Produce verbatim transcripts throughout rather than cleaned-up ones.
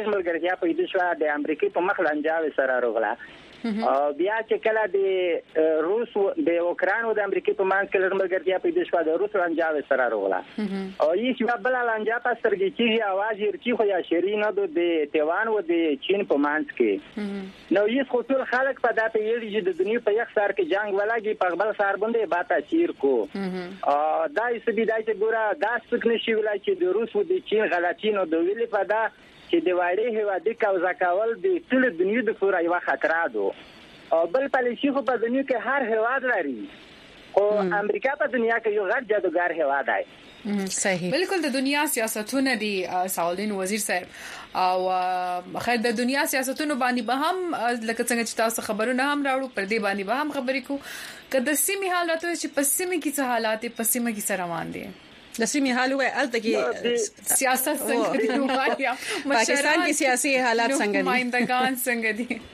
ډیر ملګرتیا پیدا شو د امریکای په مخ لنجاوي سره راغله او بیا چې کله د روس د اوکران او د امریکای په منځ کې لرملګرتیا پیدا شو د روس لنجاوي سره راغله او یې چې بل لنجا په سترګې کې आवाज ورچی خو یا شیرینه د تیوان او د چین په منځ کې نو یې خو ټول خلک په داته یې چې د دنیا په یو سر کې جنگ ولاږي په بل سر باندې باتا چیر کو ا دای سبي دای ته ګوره دا څنګه نشي ویلای چې د روس او د چین غلطینو د ویلې په دا چې د وایي هوادي کاوزا کول د ټول دنیا د پورا یو خطر ده او بل پالیسي خو په دنیا کې هر هواد لري او امریکا په دنیا کې یو غټ جادوګر هواد دی صحیح بالکل د دنیا سیاستونه دي سعودین وزیر صاحب او خیر د دنیا سیاستونو باندې به هم لکه څنګه چې تاسو خبرونه هم راوړو پر دې باندې به هم خبرې کو کله سیمه حالات چې پسیمه کې څه حالات پسیمه کې سره روان دي د سیمې حال وای الته کې سیاست څنګه دی وایا پاکستان کې سیاسي حالات څنګه دي مایندگان څنګه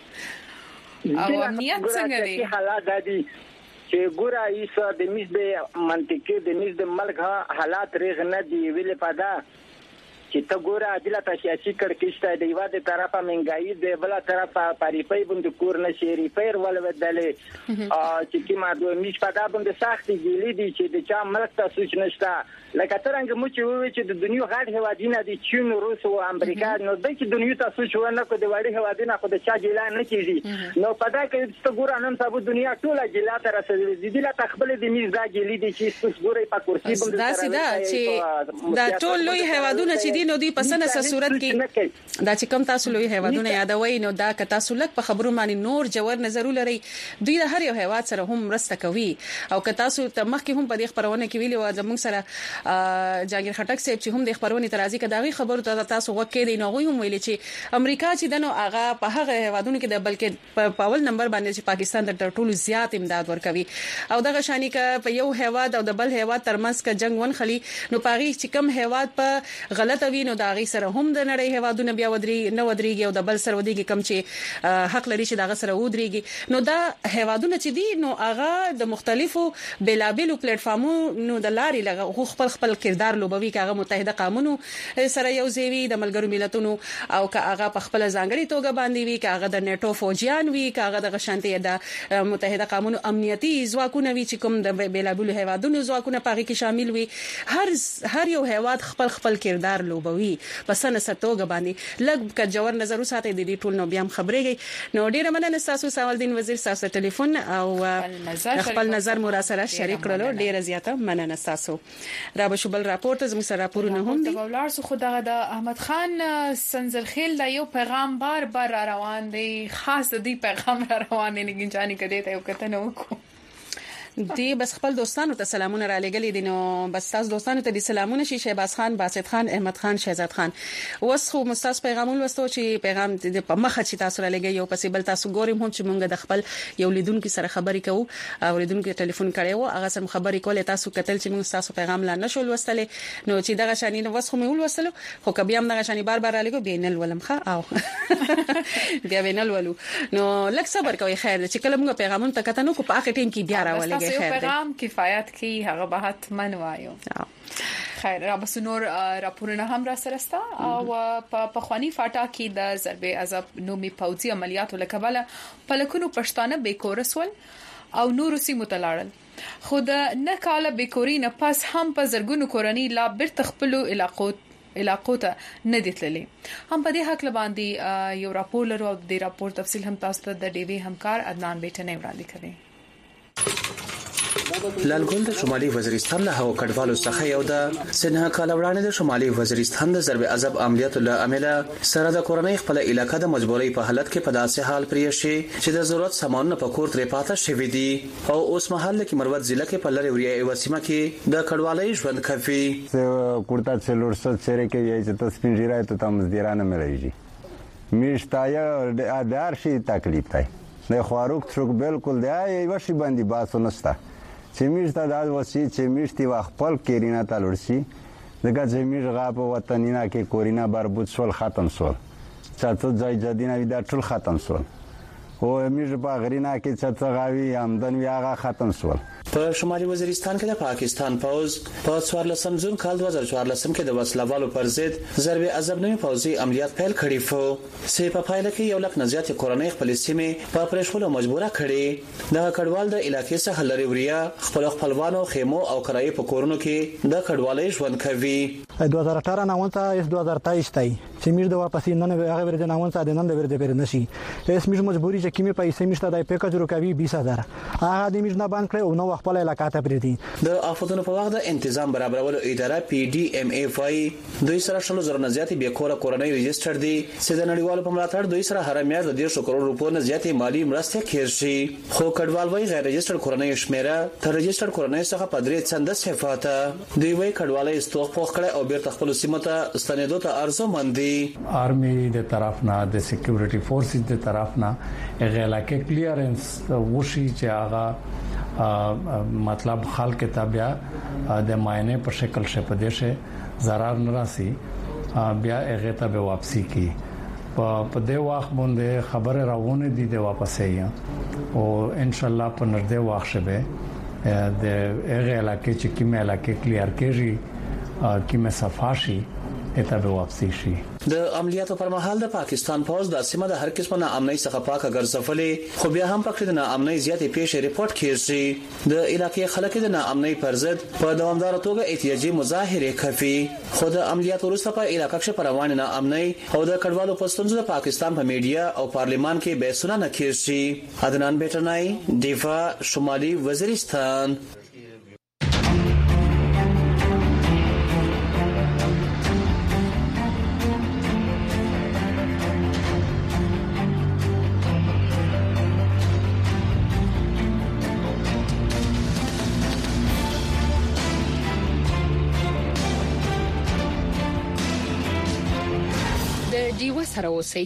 دي او امنیت څنګه دي حالات دي چې ګوره ایسا د میز د منطقي د میز د ملک حالات ریغ نه دی ویل پدا چې ته ګوره عدالت سیاسي کړکېشته دی و د طرفه منګای دی بل طرفه پاریپای بند کور نه شيري پیر ول ودلې چې کی ما دوه میش پدا بند سخت دی دی چې د چا ملک ته سوچ نشته لکه څنګه مو چې وی چې د دنیا غټ هوادینه دي چین روس او امریکا نو د چې دنیا ته سوچ ونه کو د وړي هوادینه خو د چا جیلا نه کیږي نو پدا کې چې ګوره نن سبا دنیا ټوله جیلا تر رسېدلې دي لا تخبل د میز دا جیلی دي چې څه ګوره په کرسي بند دا سیده چې دا ټول لوی هوادونه چې دي نو دی په سنه صورت کې دا چې کوم تاسو لوی هوادونه یادوي نو دا که تاسو لک په خبرو باندې نور جوړ نظر لري دوی د هر یو هواد سره هم مرسته کوي او که تاسو ته مخکې هم په دې خبرونه کې ویلو زموږ سره جاګر خټک صاحب چې هم د خبرونې ترازی کداغي خبرو ته تاسو وکړې دی نو غوي هم ویل چې امریکا چې دنو هغه په هغه هوادونو کې د بلکې په اول نمبر باندې چې پاکستان د ټولو زیات امداد ورکوي او دغه شانی ک په یو هواد او د بل هواد ترمنځ ک جنگ ون خلی نو پاغي چې کم هواد په غلطه وی نو داغي سره هم د نړۍ هوادونه بیا ودري نو ودريږي او د بل سره ودريږي کم چې حق لري چې داغه سره ودريږي نو دا هوادونه چې دي نو هغه د مختلفو بلابلو پلیټ فارمونو د لاري لغه خپل خپل کردار لوبوي کاغه متحده قانونو سره یو ځوي د ملګرو ملتونو او کاغه په خپل ځانګړي توګه باندې وی کاغه د نیټو فوجیان وی کاغه د غشانتي د متحده قانونو امنیتي ځواکونه وی چې کوم د بلابلو هوادونو ځواکونه پاره کې شامل وي هر هر یو هواد خپل خپل کردار لوبوي پس نه ستوګه باندې لګ ک جوړ نظر وساته د دې ټول نو بیا هم خبرېږي نو ډیره مننه تاسو سوالدین وزیر تاسو ټلیفون او خپل نظر مو را سره شریک کړلو ډیره زیاته مننه تاسو را به شبل راپورټ زموږ سره راپورونه هم دي د ولار څخه دغه د احمد خان سنزرخیل د یو پیغام بار بار روان دی خاص دی پیغام روان دی نه ګنجانی کړي ته یو کته نو کو دی بس خپل دوستانو ته سلامونه را لګلې دي نو بس تاسو دوستانو ته دي سلامونه شي شهباز خان باسط خان احمد خان شهزاد خان اوس خو مستاس پیغامونه وستو چې پیغام د په مخه چې تاسو را لګي یو پسې بل تاسو ګورم هم چې مونږ د خپل یو لیدونکو سره خبرې کوو او لیدونکو ټلیفون کړي وو هغه سره خبرې کولې تاسو کتل چې مونږ تاسو پیغام لا نشول وستلې نو چې دغه شانی نو وس خو مې ول وستلو خو کبي هم دغه شانی بار بار را لګو بینل ولمخه او بیا بینل ولو نو لک صبر کوي خیر چې کله موږ پیغامونه تکته نو کو په اخر ټیم کې بیا را ولګي پیغام کفایت کی هغه به حتما وایو خیر را بس نور راپورونه هم را سره ستا او په خواني فاټا کې د ضربې عذاب نومي پوځي عملیاتو لکبله پلکونو پښتانه بیکورسول او نور سیمو تلاړل خود نه کاله بیکورینه پس هم په زرګونو کورنۍ لا بیرته خپل علاقو علاقو ته نه دتللې هم په دې حق لباندې یو راپور لرو او د راپور تفصیل هم تاسو ته د ډي وی همکار عدنان بیٹنه وړاندې کړي لالګل د شمالي وزیرستان له هوا کډوالو څخه یو د سنها کالوړانه د شمالي وزیرستان د ضرب عذاب عملیاتو له عمله سره د کورنۍ خپل علاقې د مجبورۍ په حالت کې په داسې حال پرې شي چې د ضرورت سامان په کور ترې پاتې شوی دي او اوس مهال کې مروت ضلع کې په لری وریا ایوسیمه کې د کډوالۍ ژوند کوي کوړتا څلور سو چیرې کې یې چې تاسو پنځیرای ته تم زیرانه مې راځي میشتایا دار شي تکلیف دی د خواروک څوک بالکل دی یو شی باندې باسو نستا چې میشته د وسی چې میشتي وا خپل کیرینا تلورسي دغه چې میش غا په وطنینا کې کورینا بربود سول ختم سول چاته ځای جدینا وی دا ټول ختم سول او میش په غرینا کې چې غاوی آمدن وی هغه ختم سول په شمالي وزیرستان کې د پاکستان پوز په څوارلسم جون کال دوه زره څوارلسم کې د وسلوالو پر ضد ضرب عذاب نوي پوځي عملیات پیل کړی وو چې په پایله کې یو لک نزيات کورنۍ خپل سیمه په پرېښولو مجبوره کړي د کډوال د علاقې څخه لري وریا خپل خپلوانو خیمو او کرایي په کورونو کې د کډوالۍ ژوند کوي دو هزار اठारह ناون ته اس دو هزار तेईस تای چې میر د واپسی نن هغه ورته ناون ته د نن د ورته پر نشي اس میر مجبوری چې کیمه پیسې مشته د پیکاج روکوي بیس هزار هغه د میر نه باندې کړو او نو خپل علاقې ته پریدي د آفتونو په وخت د تنظیم برابرولو اداره پی ډی ام ای فای دوی سره شلو زره نه زیاتې به کور کورنۍ ريجستره دي چې د نړیوالو په ملاتړ دوی سره هر میاشت د ډیر کروڑ روپو نه زیاتې مالی مرسته کوي خو کډوال وای غیر ريجستره کورنۍ شمیره تر ريجستره کورنۍ څخه په درې څنډه صفاته دوی وای کډوالۍ استوخ پوخ کړي او بیرته خپل سیمه ته ستنېدو ته ارزو مندي آرمي د طرف نه د سکیورټي فورسز د طرف نه غلاکه کلیرنس وشي چې هغه مطلب خلک تابع د ماینه په شکل شپه دشه zarar نراسي بیا هغه ته به واپسی کی په دې وخت باندې خبره راوونه دي د واپسې او ان شاء الله په نږدې وخت شبه د هغه علاقې چې کومه علاقې کلیر کېږي کومه صفاشي اته به واپسی شي د عملیاتو پر مهال د پاکستان پوز د سیمه د هر قسمه ناامنۍ څخه پاکه ګرځولې خو بیا هم پکې د ناامنۍ زیاتې پیښې ریپورت کیږي د علاقې خلک د ناامنۍ پر ضد په دوامدار توګه احتجاجي مظاهره کوي خو د عملیاتو وروسته په علاقې کې پر روان ناامنۍ او د کډوالو پښتونخوا د پاکستان په میډیا او پارلیمان کې بحثونه نه کیږي عدنان بیٹرنای دیفا شمالي وزیرستان دیو سره اوسئ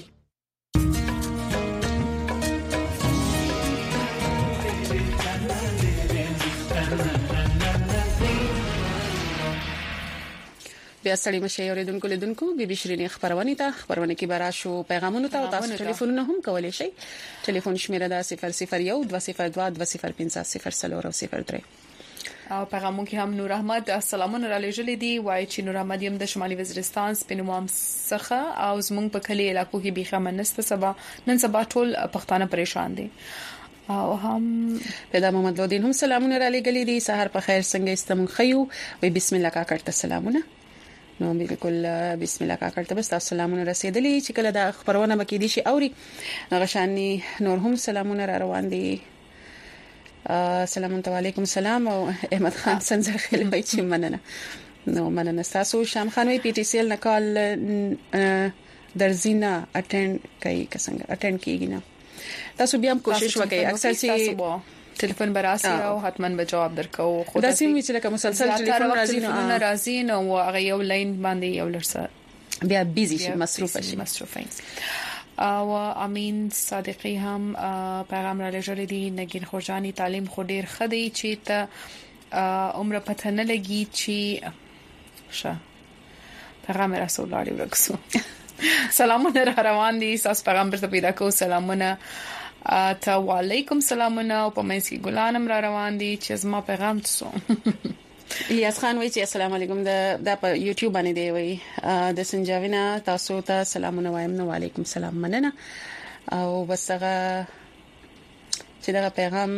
بیا ستړي مشه اوریدونکو لیدونکو بي بي شيرين خبرونه ته خبرونه کې براشو پیغامونه ته تاسو ټلیفونونه هم کولای شئ ټلیفون شمیره دا صفر صفر یو دوه صفر دوه دوه صفر پنځه صفر څلور او صفر درې او پیغامون کې هم نور احمد السلامونه را لېږلې دي وایي چې نور احمد یم د شمالي وزیرستان سپینوام څخه او زموږ په کلی علاقو کې بيخه منسته سبا نن سبا ټول پښتانه پریشان دي او هم پیدا محمد لودین هم سلامونه را لېږلې دي سحر په خیر څنګه استمون خيو وي بسم الله کا کړه سلامونه نو بالکل بسم الله کا کړه بس تاسو سلامونه رسیدلې چې کله دا خبرونه مکې دي شي اوري غشاني نور هم سلامونه را روان دي السلام علیکم سلام او احمد خان سنځر خل وای چې مننه نو مننه تاسو شام خان وی پی ټی سی ال نکال درزینا اټینډ کوي څنګه اټینډ کیږي نه تاسو بیا هم کوشش وکړئ اکثر چې ټلیفون براسي او حتمن به جواب درکو خو دا سیم چې لکه مسلسل ټلیفون راځي نو راځي نو هغه یو لاین باندې یو لرسه بیا بیزی شي مصروف شي مصروف او امین صادقی هم پیغام را لېږلی دی نگین خوجانی تعلیم خو ډیر خدي چې ته عمر پته نه لګي چې ښه پیغام رسول الله ورکسو سلامونه را روان دي تاسو پیغام پر پیدا کو سلامونه ته وعلیکم سلامونه او په منځ کې ګلانم را روان دي چې زما پیغام تاسو الیاس خان وایي چې السلام علیکم د د په یوټیوب باندې دی وایي د سنجاوینا تاسو ته سلامونه وایم نو وعلیکم سلام مننه او بسغه چې دا پیغام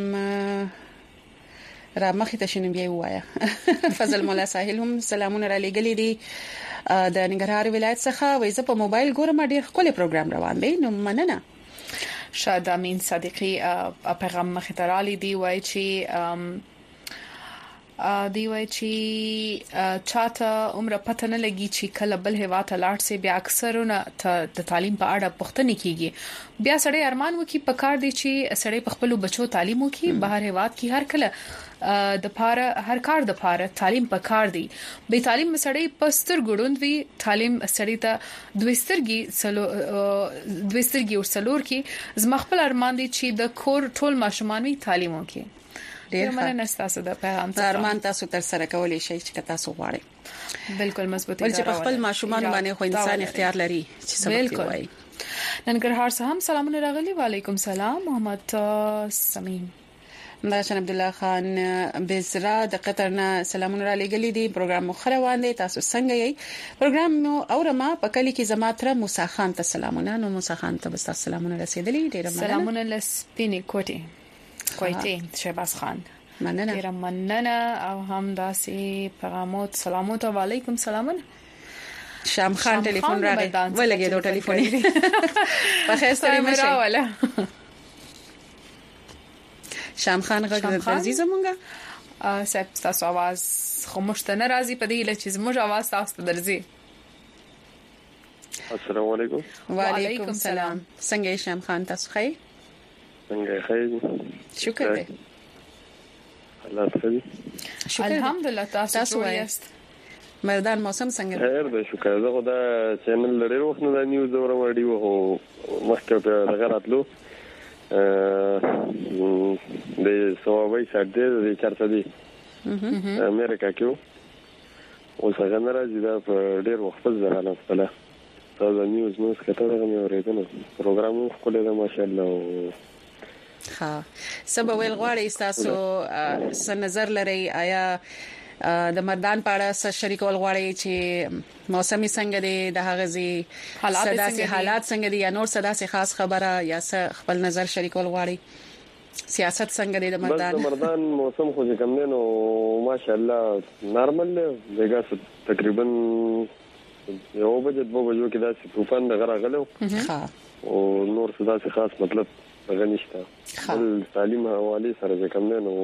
را مخې ته شنو بیا وایا فضل مولا ساحل هم سلامونه را لېږلي دي د ننګرهار ولایت څخه وایي زه په موبایل ګورم ډیر خپل پروګرام روان دی نو مننه شاد امین صادقی پیغام مخې ته را لې دی وایي چې دی وای چې چاته عمر پته نه لګي چې کله بل هوا ته لاړ سي بیا اکثرونه د تعلیم په اړه پوښتنه کیږي بیا سړی ارمان وکي په کار دی چې سړی په خپل بچو تعلیم وکي بهر هوا کې هر کله د پاره هر کار د پاره تعلیم په کار دی به تعلیم سړی پستر ګړوند وی تعلیم سړی ته دويسترګي سلو دويسترګي او سلور کې زما خپل ارمان دی چې د کور ټول ماشومان وی تعلیم وکي ډیر مننه تاسو د پیغام ته ارمان تاسو تر سره کولای شئ چې تاسو غواړئ بالکل مضبوطی ولې په خپل ماشومان باندې خو انسان اختیار لري چې سبق وایي ننګرهار څخه هم سلامونه راغلي وعلیکم سلام محمد سمیم ناشن عبد الله خان بزرا د قطر نه سلامونه را لګلې دي پروګرام مو خروان دي تاسو څنګه یې پروګرام نو اورما په کلی کې زما تر موسی خان ته سلامونه نو موسی خان ته بس سلامونه رسیدلې ډیر مننه سلامونه لسپینې کوټي کوټي شهباز خان مننه ډیر مننه او هم داسې پیغامات سلامات علیکم سلامونه شام خان ټلیفون راغی ولګي دو ټلیفون په خیر سره مشه شام خان غږ درځي زمونږه صاحب تاسو आवाज خاموش ته ناراضي په دې لچې زموږ आवाज تاسو ته درځي السلام علیکم وعلیکم السلام څنګه شام خان تاسو ښه څنګه ښه شکر دې الله تعالی شکر الحمدلله تاسو وایست مردان موسم څنګه خیر دې شکر زه خدا چینل لري وخت نه نیوز اورم وړي وو مخکې په لګراتلو د سوابي ساده د چارته دي امریکا کې او څنګه راځي دا په ډېر وخت ځرانه خپل تاسو نیوز نو څه ته غوښمه ورېدنه پروګرام خو له ماشاءالله ها سبا ویل غواړي تاسو څه نظر لري آیا د مردان پاړه سره شریکول غواړي چې موسمي څنګه دي د هغه زی حالات حالات څنګه دي یا نور سداسي خاص خبره یا خپل نظر شریکول غواړي سیاست څنګه دي د مردان د مردان موسم خو کوم نه نو ماشاءالله نارمل دیګه تقریبا یو بجې دوه بجو کې داسې طوفان د غره غلو ها او نور سداسي خاص مطلب غنښت خپل تعلیم حواله سره کوم نه نو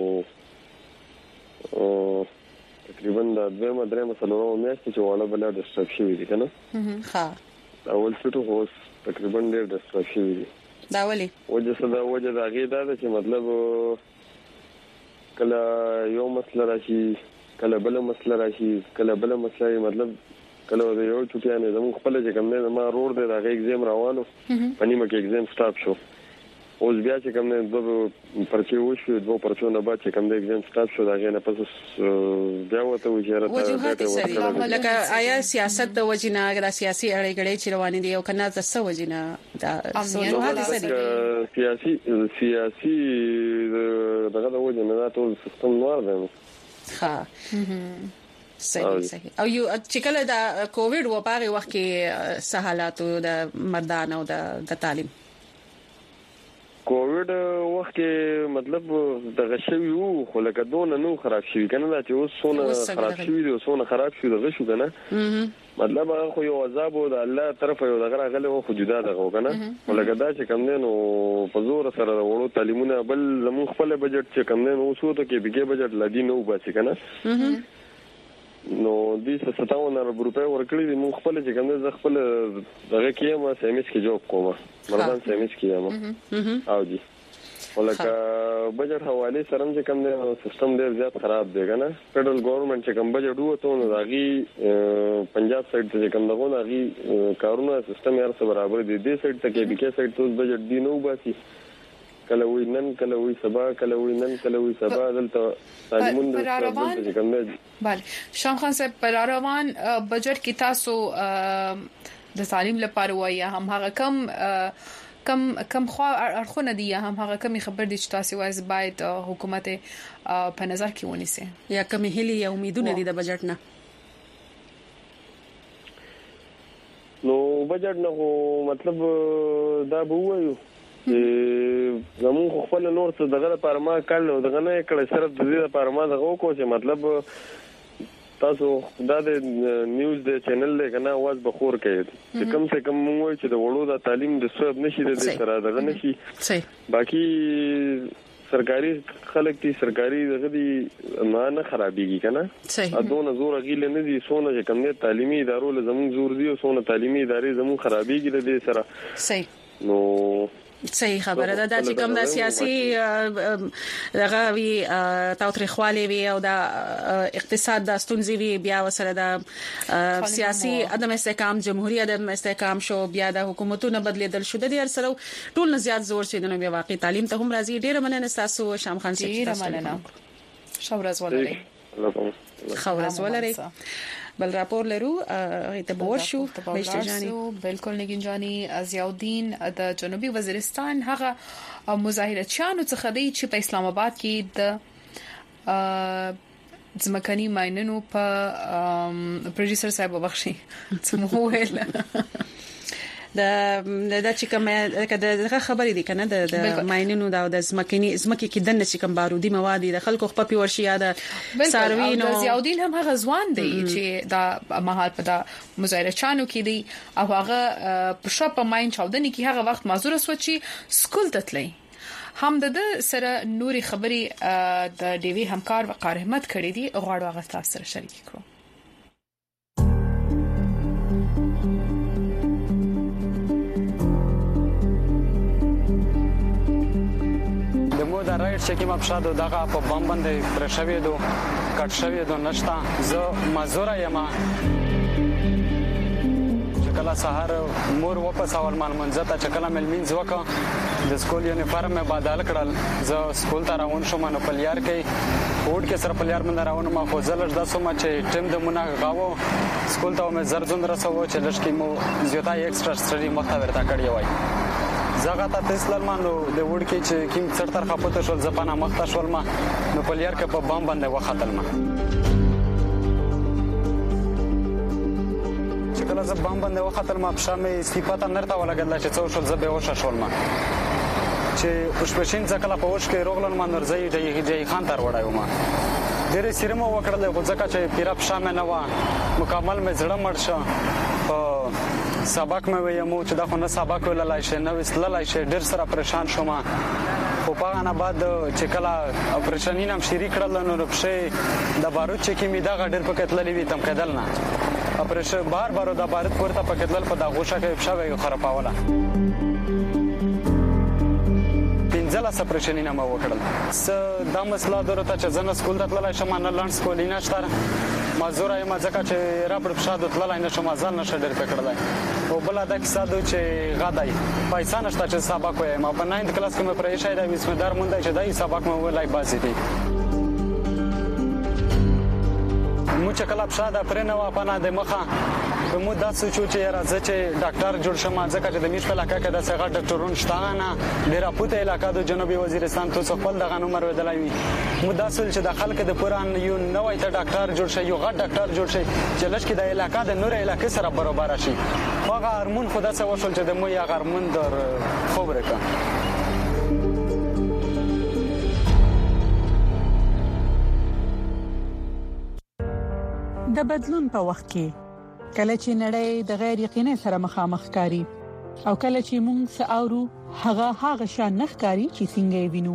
تقریبا د دوه درې مسلو میاشتې چې والا بل د سټاپ شي دي کنه ها اول څه هوس تقریبا ډېر د سټاپ شي دي دا ولي وجه صدا وجه دا غي دا چې مطلب کله یو مسله راشي کله بل مسله راشي کله بل مسله مطلب کله یو چوکیانه زموږ خپل چې کوم نه ما روډ دی دا غي ایگزام راوالو پنیمه کې ایگزام سټاپ شو اوس بیا چې کوم نه دوه پرچې وشو دوه پرچو نه بعد چې کوم د ایگزام سټاپ شو دا غي نه پس بیا وته وجهره ته لکه آیا سیاست د وجینا غدا سیاسي اړیګړې چې روانې دي او کنه د څه وجینا دا سیاسي سیاسي دغه د وجینا دا ټول سیستم نور دی ها صحیح صحیح او یو چې کله دا کووډ و پاره وخت کې سہالاتو د مردان او د تعلیم کووډ وخت کې مطلب د غشوي وو خو لکه دون نو خراب شي کنه دا چې اوس سونه خراب شي دي سونه خراب شي د غشو کنه مطلب هغه خو یو عذاب و د الله طرف یو دغه غله خو جدا دغه کنه ولکه دا چې کم نه نو په زور سره وړو تعلیمونه بل زمو خپل بجټ چې کم نه نو سو ته کې بيګه بجټ لدی نو باسي کنه نو دې ستاون روپے ورکړي دي مو خپل چې کوم ځ خپل دغه کې ما سیمس کې جوب کومه مردان سیمس کې ما او دي ولکه بجټ حواله سره چې کوم سیستم ډیر زیات خراب دی کنه فدرل ګورنمنت چې کوم بجټ وته نو داغي پنجاب سایډ ته کوم دغه داغي کارونه سیستم یې سره برابر دي دې سایډ ته کې بي کې سایډ ته بجټ دی نو باسي کله وی نن کله وی سبا کله وی نن کله وی سبا دلته تعلیمون د کوم بله شام خان صاحب پر روان بجټ کې تاسو د تعلیم لپاره وایي هم هغه کم کم کم خو ارخونه دي هم هغه کم خبر دي چې تاسو وایي باید حکومت په نظر کې ونیسي یا کم هلي یا امیدونه دي د بجټ نه نو بجټ نه مطلب دا به وایو زمون خپل نور څه دغه لپاره ما کړل دغه نه کړل صرف د دې لپاره ما دغه کو چې مطلب تاسو دا د نیوز د چینل له کنه आवाज بخور کوي چې کم سے کم موږ چې د وړو د تعلیم د سبب نشي د سره دغه نشي صحیح باقي سرکاري خلک دي سرکاري دغه دي نه خرابيږي کنه ادونه زور غیله نه دي سونه چې کم نه تعلیمي ادارو له زمون زور دي او سونه تعلیمي ادارې زمون خرابيږي د دې سره صحیح نو صحیح خبره ده دا چې کوم د سیاسي دغه وی تاوتریخوالي وی او د اقتصاد د ستونزې وی بیا وسره د سیاسي عدم استحکام جمهوریت عدم استحکام شو بیا د حکومتونو بدلیدل شو د دې سره ټول نه زیات زور شي د نو واقعي تعلیم ته هم راځي ډیر مننه تاسو شام خان صاحب ډیر مننه شورز ولري خورز ولري بل راپور لرو ته بورشو بهشته جاني بالکل نگین جاني ضیاءالدین د جنوبي وزیرستان هغه مظاهرچیانو څخه دی چې په اسلام آباد کې د ځمکني ماينونو په پروډوسر صاحب بخشي څه ویل د د چې کوم د خبرې دي کنه د ماينونو دا د ځمکني ځمکې کې دنه چې کوم بارودي مواد د خلکو خپل ورشي یاده ساروینو د ضیاءالدین هم هغه ځوان دی چې دا مهال په دا مظاهره چانو کې دی او هغه په شپ ماين چاودنې کې هغه وخت معذور شو چې سکول ته تللی هم د سره نوري خبري د ډیوی همکار وقار احمد کړی دی غواړو هغه تاسو سره شریک کړو. دمو دا رایټ چې کوم افشاد دغه په بم باندې پرشوي دو کټ شوی دو نشتا زه مزور یم چې کله سحر مور واپس اول مال منځ ته چې کله ملمنځ وکړه د سکول یونیفارم مې بدل کړل زه سکول ته روان شوم نو پلیار کې وډ کې سره پلیار مې روان ما خو زلش د سوم چې ټیم د مونږ غاوو سکول ته مې زرزون رسو چې لشکې مو زیاته ایکسترا سټډي مخته ورته کړی وای زغه ته تسلل مانو د وډ کې چې کیم څر تر خپته شول زپانه مخته شول ما نو پلیار کې په بم باندې وختل ما چې کله ز بم باندې وختل ما په شامه صفاته نرته ولګل چې څو شول زبې وشه شول ما چې پښپشین ځکه په وښ کې روغلن ما نرځي دی دی خان تر وړایو ما ډېر سیرمو وکړل خو ځکه چې پیرا په شامه نه و مکمل مې زړه مړ شو سبق مې ویمو چې دا خو نه سبق وللای شي نو وسللای شي ډېر سره پریشان شوم خو په انا بعد چې کله اپریشن نیم شریک کړل نو په د بارود چې کې می دا غډر په کتللی وي تم کېدل نه اپریشن بار بار د بارود ورته په کتلل په دا غوښه کې شوی خراباوله پنځله سپریشن نه ما وکړل س دا مسله درته چې زنه سکول ته تللای شم نه لانډ سکول نه شته مزور یم ځکه چې را پر پښاد تللای نه شم ځل نشه ډېر پکړلای او بل دا کیسه د چې غدای پیسې نشته چې سبق وایم په ناینth کلاس کې مې پرې شای دا وسمدار مونږ چې دای سبق مې ولای باسي دي مو چې کله پښاد پرې نه و پنه د مخه په مو دا سوچو چې راځي چې ډاکټر جوړ شم ځکه چې د میش په علاقې کې د څنګه ډاکټرون شته نه ډیر پوته علاقې د جنوبي وزیرستان ته خپل دغه نمبر ودلای وي مو دا سول چې د خلک د پران یو نوې ته ډاکټر جوړ شي یو غټ ډاکټر جوړ شي چې لږ کې د علاقې د نور علاقې سره برابر شي هغه هرمون خدا څه وشول چې د مو یا هرمون در خبره د بدلون په وخت کې کله چې نړۍ د غیر یقیني سره مخامخ کاری او کله چې موږ ساورو هغه هغه شان نخکاری چې څنګه وینو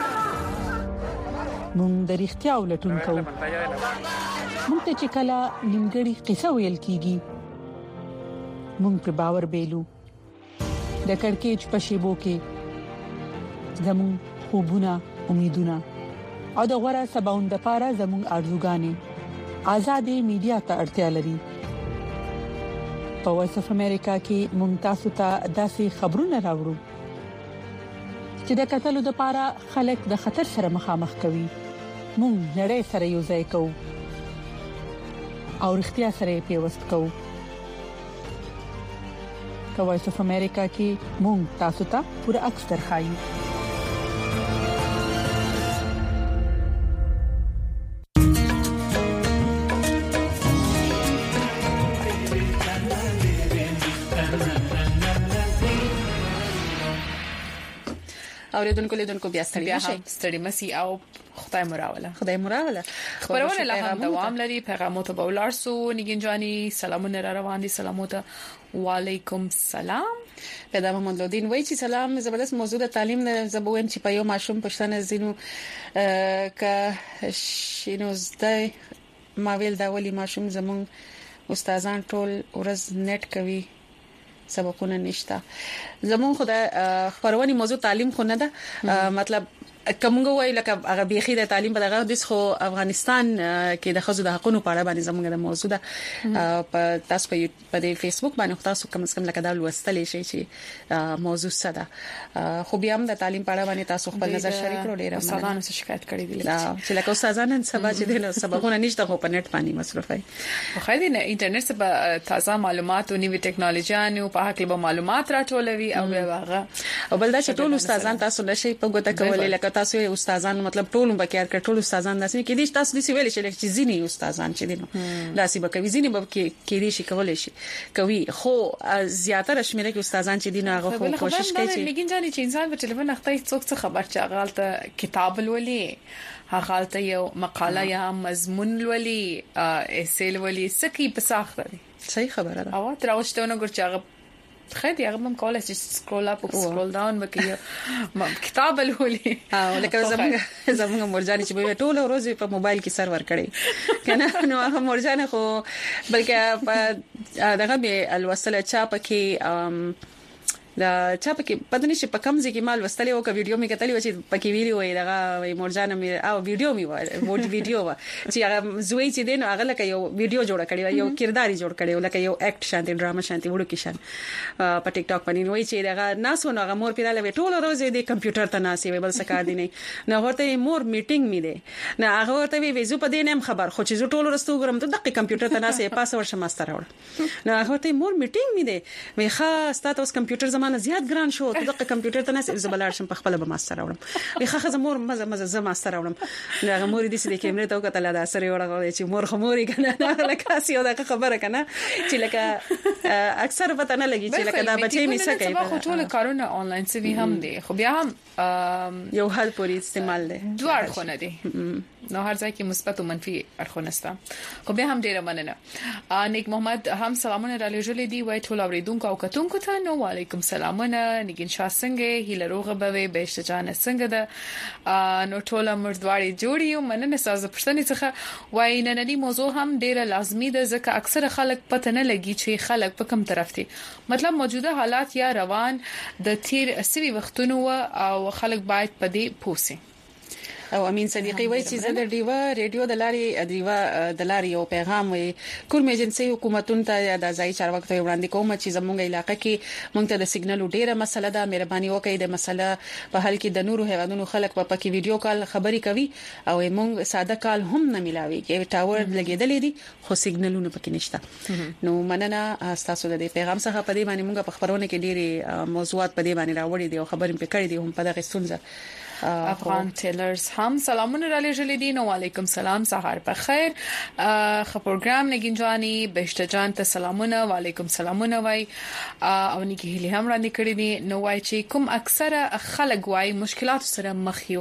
موږ د اړتیا ولټون کوو موږ ته چې کله نیمګړی قصه ویل کیږي موږ په باور بیلو د کڑکېچ په شیبو کې زموږ خوبونه امیدونه او د غوړه سباوند لپاره زموږ ارزوګانې آزادې میډیا ته اړتیا لري په وایس اف امریکا کې ممتاز ته داسې خبرونه راوړو چې د قتلو د لپاره خلک د خطر سره مخامخ کوي مونږ نړۍ سره یو ځای کوو او اړتیا سره پیوست کوو په وایس اف امریکا کې مونږ تاسو ته پوره عکس درخایو اوریدونکو لیدونکو بیا ستړي نشئ ستړي مسي او خدای مراوله خدای مراوله خبرونه لا هم دوام لري پیغامات به ولارسو نگین جانی سلامونه را روان دي سلامات وعلیکم سلام پیدا محمد لودین وای چې سلام زبردست موضوع د تعلیم زبویم چې په یو ماشوم پښتنه زینو ک شینو زده ماویل دا ولی ماشوم زمون استادان ټول ورځ نت کوي سبقونه نشته زمون خدای خبرونی موضوع تعلیم خو نه ده مطلب کومه وای لکه هغه بيخي د تعلیم په دغه د خو افغانستان کې د خزو د حقونو په اړه باندې زموږ د موضوع ده په تاسو په د فیسبوک باندې تاسو کوم څه لکه دا لوستلې شي چې موضوع څه ده خو بیا هم د تعلیم په اړه باندې تاسو خپل نظر شریک کړو. ډیر استادانو څخه شکایت کړې دي چې لکه استادانو سبا چې دین سبقونه نشته خو په نت باندې مصرفي خو خو د انټرنیټ څخه تازه معلومات او نوې ټکنالوژي او په حق له معلومات راټولوي او هغه او بل دا چې ټول استادان تاسو نشي په ګوته کولای لکه تاسو استادان مطلب ټول بکیار کړ ټول استادان داسې کې دي تاسو دې ویل چې چې ځینی استادان چې دي نو داسې بکوي ځینی به کې دي شي کولای شي کوي خو زیاتره شمیره کې استادان چې دي نو هغه خو کوشش کوي چې لګین ځاني چې انسان په ټلیفون اخته څوک څه خبر چې هغه ته کتاب ولولي هغه ته یو مقاله یا مضمون ولولي ایسیل ولولي سکی په ساخته دي صحیح خبره ده او تراوشته نو ګر چې هغه خیلی هغه هم کولای شي سکرول اپ او سکرول ډاون وکړي کتاب ولولي او لکه زموږ زموږ مرجاني چې به ټول ورځ په موبایل کې سرور کړي کنه نو هغه مرجانه خو بلکې دغه به الوصله چا پکې دا چا پکې پدني چې په کمزې کې مال وستلې او کا ویډیو می کتلې و چې پکې ویلي وای دغه مرجانه می او ویډیو می وای وډ ویډیو و چې هغه زوی چې دین هغه لکه یو ویډیو جوړ کړی یو کرداري جوړ کړی لکه یو اکټ شانتي ډراما شانتي وړو کې شان په ټیک ټاک باندې وای چې دغه ناسو نو هغه مور پیراله ټول ورځ د کمپیوټر ته ناسي بل څه کار دی نه نو ورته مور میټینګ می دی نه هغه ورته وی ویزو په دې نیم خبر خو چې ټول ورځ تو ګرم ته د کمپیوټر ته ناسي پاسورډ شماستر راوړ نو هغه ورته مور میټینګ می دی وی ښه ستاسو کمپیوټر زمانه زیات ګران شو ته د کمپیوټر ته نه زبلار شم په خپل به ماستر راوړم وی خخه زمور مزه مزه ز ماستر راوړم نو هغه مور دې سې کیمرې ته وکړه دا سره وړه چې مور خموري کنه نه لکه سیو دا خبره کنه چې لکه اکثر پته نه لګي چې لکه دا بچي می څه کوي خو ټول کارونه آنلاین سوي هم دي خو بیا هم یو حل پوری استعمال دي دوه خونه دي نو هر ځای کې مثبت او منفي اړخونه ستا خو به هم ډیره مننه نیک محمد هم سلامونه را لېږلې دي وای ټول اوریدونکو او کتونکو ته نو وعلیکم سلامونه نګین شاه څنګه هیله روغه به بهشته جان څنګه ده نو ټول مردواري جوړیو مننه ساز پښتنې څخه وای نننی موضوع هم ډیره لازمي ده ځکه اکثر خلک پته نه لګي چې خلک په کوم طرف دي مطلب موجوده حالات یا روان د تیر اسوي وختونو او خلک باید په دې پوسي او امین صدیقی وایي چې زه د دیوا ریډیو د لارې دیوا د لارې یو پیغام وي کوم ایجنسي حکومتونو ته د ځای چارواکو ته وړاندې کوم چې زموږ علاقې کې موږ ته د سیګنال ډیره مسله ده مهرباني وکړئ د مسله په حل کې د نورو هیوادونو خلک په پکې ویډیو کال خبري کوي او موږ ساده کال هم نه ملاوي کې ټاور لګیدلې دي خو سیګنالونه پکې نشته نو مننه تاسو د پیغام څخه په دې باندې موږ په خبرونه کې ډېری موضوعات په دې باندې راوړي دي او خبرې په کړې دي هم په دغه ستونزه افغان ټیلرز هم سلامونه را لېږلې دي نو وعلیکم سلام سحر په خیر خ پروګرام نګین جوانی بهشته جان ته سلامونه وعلیکم سلامونه وای او نګی هلي هم را نکړې دي نو وای چې کوم اکثره خلک وای مشکلات سره مخ یو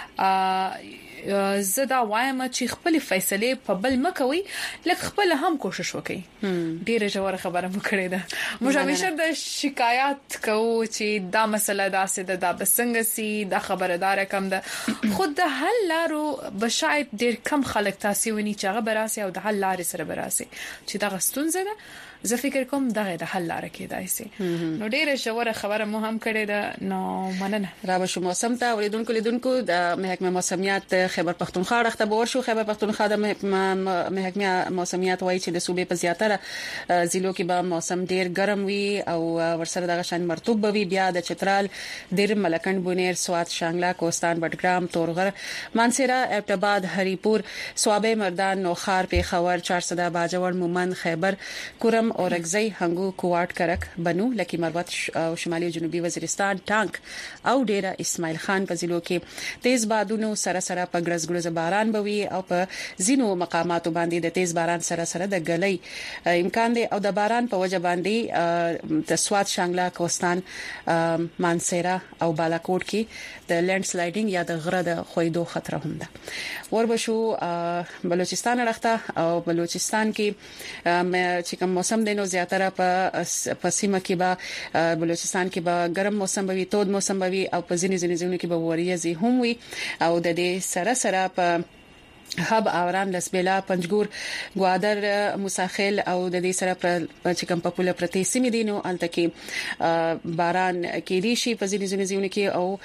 زدا وایم چې خپل فیصله په بل مکوي لکه خپل هم کوشش وکړي ډیره جوړه خبره مو کړې ده موږ همیشه د شکایت کوو چې دا مسله داسې ده دا بسنګ سي دا خبردار کم ده خود د حل لارو بشاید ډیر کم خلک تاسو ونی چې هغه براسي او د حل لارې سره براسي چې دا غستون زده زه فکر کوم دغه د حل لار کېدای شي نو ډیره شوره خبره مو هم کړې ده نو مننه را به شو موسم ته اوریدونکو لیدونکو د محکمه موسمیات خیبر پختونخوا راخته بور شو خیبر پختونخوا د محکمه موسمیات وایي چې د صوبې په زیاتره ضلعو کې به موسم ډیر ګرم وي او ورسره دغه شان مرطوب وي بیا د چترال دیر ملکند بونیر سوات شانګلا کوستان بټګرام تورغر مانسیرا ابټاباد هریپور سوابه مردان نوخار پیښور چارسده باجوړ مومند خیبر کورم اورګزی هنګو کوواټ کرک بنو لکی مروت او شمالي جنوبي وزیرستان ټانک او ډیره اسماعیل خان په ضلعو کې تیز بادونو سره سره په ګرځګړز باران بوي او په زینو مقاماتو باندې د تیز باران سره سره د غلې امکان دی او د باران په وجه باندې د سوات شانګلا کوستان مانسیرا او بالاکوټ کې د لینډ سلایډینګ یا د غره د خویدو خطر هم ده وربشو بلوچستان راخته او بلوچستان کې چې کوم موسم دینو زیاتره په پسیمه کې به بلوچستان کې به ګرم موسم وي تود موسم وي او په ځینې ځینې ځینو کې به وریځي هم وي او د دې سره سره په هب اوران لسبلا پنځګور ګوادر مساخل او د دې سره پر چې کوم په پوله پرتی سیمې دینو التکی باران کې دي شي په ځینې ځینې کې او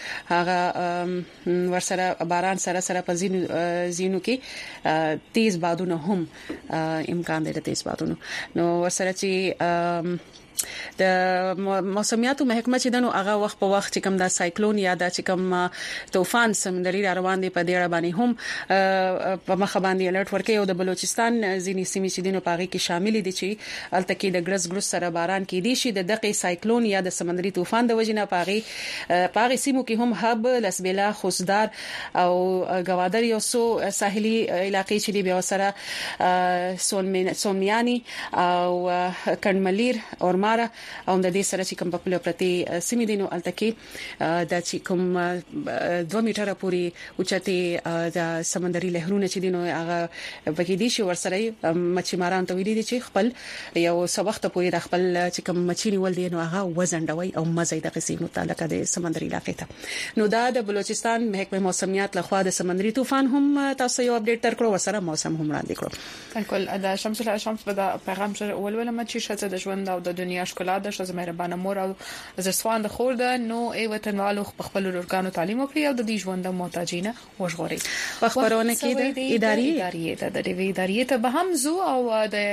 هغه ورسره باران سره سره په ځینې ځینو کې تیز بادونه هم امکان دی د تیز بادونو نو ورسره چې د موسمیاتو محکمه چې دنو هغه وخت په وخت چې کوم دا سایکلون یا دا چې کوم طوفان سمندري روان دي په دې اړه باندې هم په مخ باندې الرټ ورکړي او د بلوچستان ځینې سیمې چې دینو پاغي کې شامل دي چې التکی د ګرس ګرس سره باران کې دي شي د دغه سایکلون یا د سمندري طوفان د وجنه پاغي پاغي سیمو کې هم هب لسبلا خوسدار او ګوادر یو سو ساحلي علاقې چې دی بیا سره سومنیانی او کڼملیر او او د دې سره چې کوم په پوله پرتی سیمې دینو التکی د چې کوم دوه میټره پوري اوچته د سمندري لهرونه چې دینو هغه وګیدي شو ورسره مچماران ته ویلي دي چې خپل یو سبخت پوري د خپل چې کوم مچینی ول دي نو هغه وزندوي او مزه د قسم متعلقه د سمندري علاقې ته نو دا د بلوچستان محکمه موسمیات لخوا د سمندري طوفان هم تاسو یو اپډیټ تر کړو ورسره موسم هم وړاندې کړو بالکل د شمس الشمس په پیغام سره ولول مچ شته د ژوند او د دنیا ښکلا د شزه مهربانه مور او زسوان د خور د نو ای وطنوالو خپل ورګانو تعلیم وکړي او د دې ژوند متاجینه وژغوري په خبرونه کې د اداري ادارې د ډیوی ادارې ته به هم زو او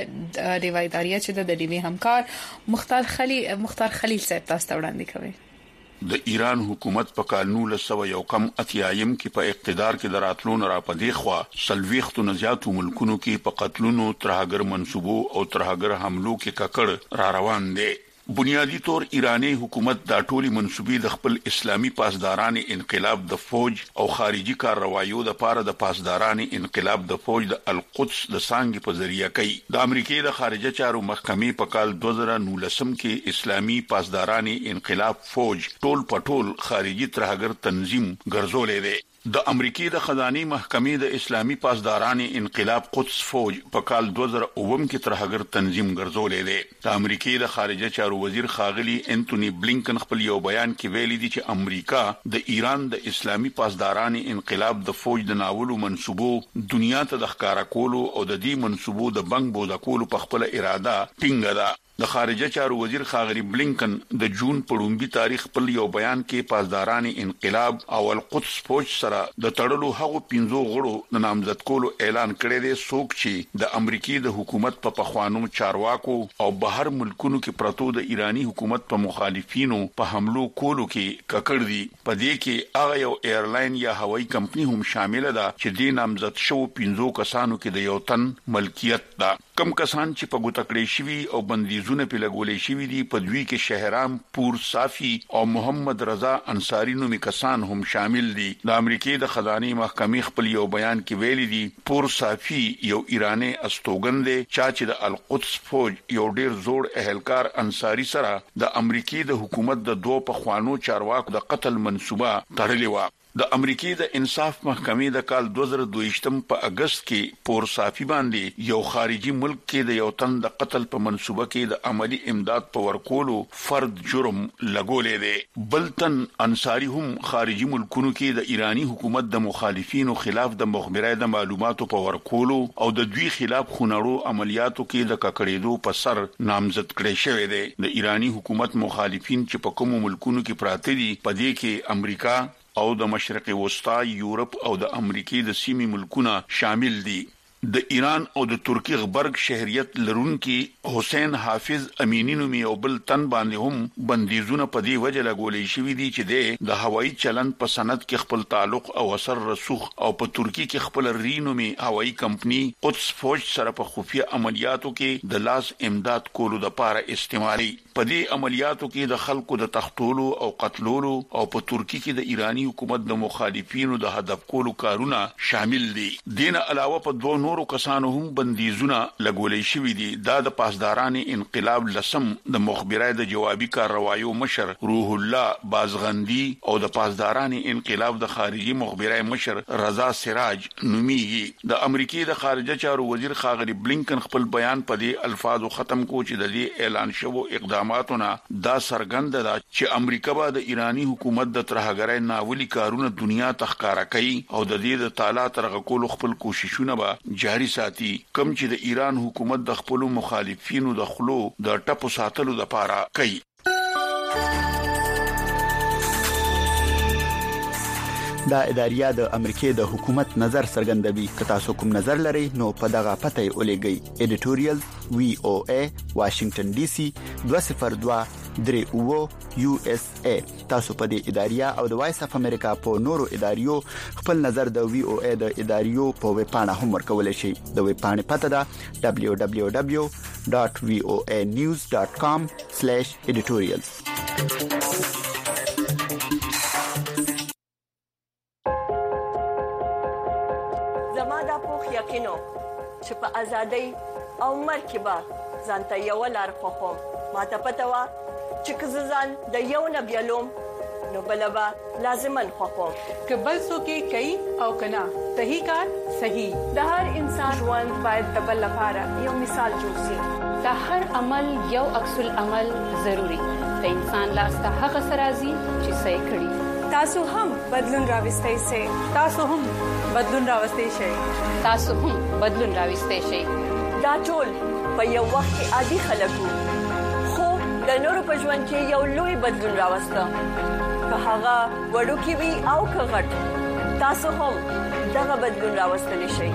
د ډیوی ادارې چې د ډیوی همکار مختار خلیل مختار خلیل صاحب تاسو ته وړاندې کوي د ایران حکومت په کال نولس سوه یو کم اتیایم کې په اقتدار کې دراتلون را پدې خوا سلويختو نزياتو ملکونو کې په قتلونو ترهګر منسوبو او ترهګر حملو کې ککړ را روان دي بنیادی طور ایرانی حکومت دا ټولي منسوبي د خپل اسلامي پاسداران انقلاب د فوج او خارجي کاروایو د پاره د پاسداران انقلاب د فوج د القدس د سانګ په ذریعہ کوي د امریکای د خارجه چارو محکمې په کال دوه زره نولسم کې اسلامي پاسداران انقلاب فوج ټول پټول خارجي ترهګر تنظیم ګرځولې دي د امریکای د خزاني محکمې د اسلامي پاسداران انقلاب قدس فوج په کال دوه زره اووم کې ترهګر تنظیم ګرځولې دي د امریکای د خارجه چارو وزیر خاغلی انټونی بلینکن خپل یو بیان کې ویلي دي چې امریکا د ایران د اسلامي پاسداران انقلاب د فوج د ناولو منسوبو دنیا ته د ښکارا کولو او د دې منسوبو د بنګ بودا کولو په خپل اراده ټینګه ده د خارجه چارو وزیر خاغلی بلینکن د جون په لومبي تاریخ په یو بیان کې پاسداران انقلاب او القدس فوج سره د تړلو هغو پنځو غړو د نامزد کولو اعلان کړی دی څوک چې د امریکای د حکومت په پخوانو چارواکو او بهر ملکونو کې پروتو د ایرانی حکومت په مخالفینو په حملو کولو کې ککړ دي په دې کې هغه یو ایرلاین یا هوایي کمپنی هم شامل ده چې د نامزد شو پنځو کسانو کې د یو تن ملکیت ده کم کسان چې په ګوتکړې شوی او بندي زونه په لګولې شوی دي په دوی کې شهرام پور صافي او محمد رضا انصاری نومي کسان هم شامل دي د امریکای د خزاني محکمې خپل یو بیان کې ویلي دي پور صافي یو ایرانی استوګن دی چې د القدس فوج یو ډیر زوړ اهلکار انصاری سره د امریکای د حکومت د دوه پخوانو چارواکو د قتل منسوبه تړلې و د امریکای د انصاف محکمې د کال دوه زره دوه په اگست کې پور صافي باندې یو خارجي ملک کې د یو تن د قتل په منسوبه کې د عملی امداد په ورکولو فرد جرم لګولې دی بلتن انصاری هم خارجي ملکونو کې د ایرانی حکومت د مخالفینو خلاف د مخبري د معلوماتو په ورکولو او د دوی خلاف خونړو عملیاتو کې د ککړېدو په سر نامزد کړی شوی دی د ایرانی حکومت مخالفین چې په کومو ملکونو کې پراته دي په دې کې امریکا او د مشرق وسطا یورپ او د امریکای د سیمې ملکونه شامل دي د ایران او د ترکی غبرګ شهریت لرونکي حسین حافظ امینی نومي او بل تن باندې هم بندیزونه په دې وجه لګولې شوې دي چې د هوایي چلن په سند کې خپل تعلق او اثر رسوخ او په ترکی کې خپل رینومي هوایي کمپنی قدس فوج سره په خفیه عملیاتو کې د لاس امداد کولو لپاره استعمالي په دې عملیاتو کې د خلکو د تختولو او قتلولو او په ترکی کې د ایرانی حکومت د مخالفینو د هدف کولو کارونه شامل دي دین علاوه په دوه نورو کسانو هم بندیزونه لګولې شوې دي. دا د پاسداران انقلاب لسم د مخبرای د جوابي کاروایو مشر روح الله بازغندی او د پاسداران انقلاب د خارجي مخبرای مشر رضا سراج نومیږي. د امریکای د خارجه چارو وزیر خاغلی بلینکن خپل بیان په دې الفاظو ختم کو چې د دې اعلان شوو اقداماتونه دا سرګند ده چې امریکا به د ایرانی حکومت د ترهګرۍ ناولي کارونه دنیا تخکارا کوي او د دې د تعالی ترغه کول خپل کوششونه به جاري ساتي، کم چې د ایران حکومت د خپل مخالفینو د خلو د ټپو ساتلو لپاره کوي. دا اداریه د امریکای د حکومت نظر څرګندوي. که تاسو کوم نظر لرئ نو په دغه پته یې ولېږئ. ایډیټوریال وی او ای واشنگټن ډي سي دوه صفر دوه درې او یو اس ای. تاسو په دې اداریه او د وایس اف امریکا په نورو اداریو خپل نظر د وی او ای د اداریو په ویب پاڼه هم ورکول شي. د ویب پاڼې پته ده دبليو دبليو دبليو ډاټ وی او ای نیوز ډاټ کام سلیش ایډیټوریالز. یقینو چې په ازادۍ او مرکبه ځانته یو لار خوخم ماته پته وا چې کززان د یو نبیلوم نو بلبا لازمن خوخم که بل څوک کوي او کنا صحیح کار صحیح. د هر انسان ژوند باید د بل لپاره یو مثال جوړ شي. د هر عمل یو عکس العمل ضروری. د انسان لاس ته هغه سرازي چې صحیح کړي. تاسو هم بدلون راوستئ شئ. تاسو هم بدلون راوستئ شئ. تاسو هم بدلون راوستئ شئ. دا ټول په یو وخت کې عادي خلک وو، خو د نورو په ژوند کې یو لوی بدلون راوسته. که هغه وړوکی وي او که غټ، تاسو هم دغه بدلون راوستلی شئ.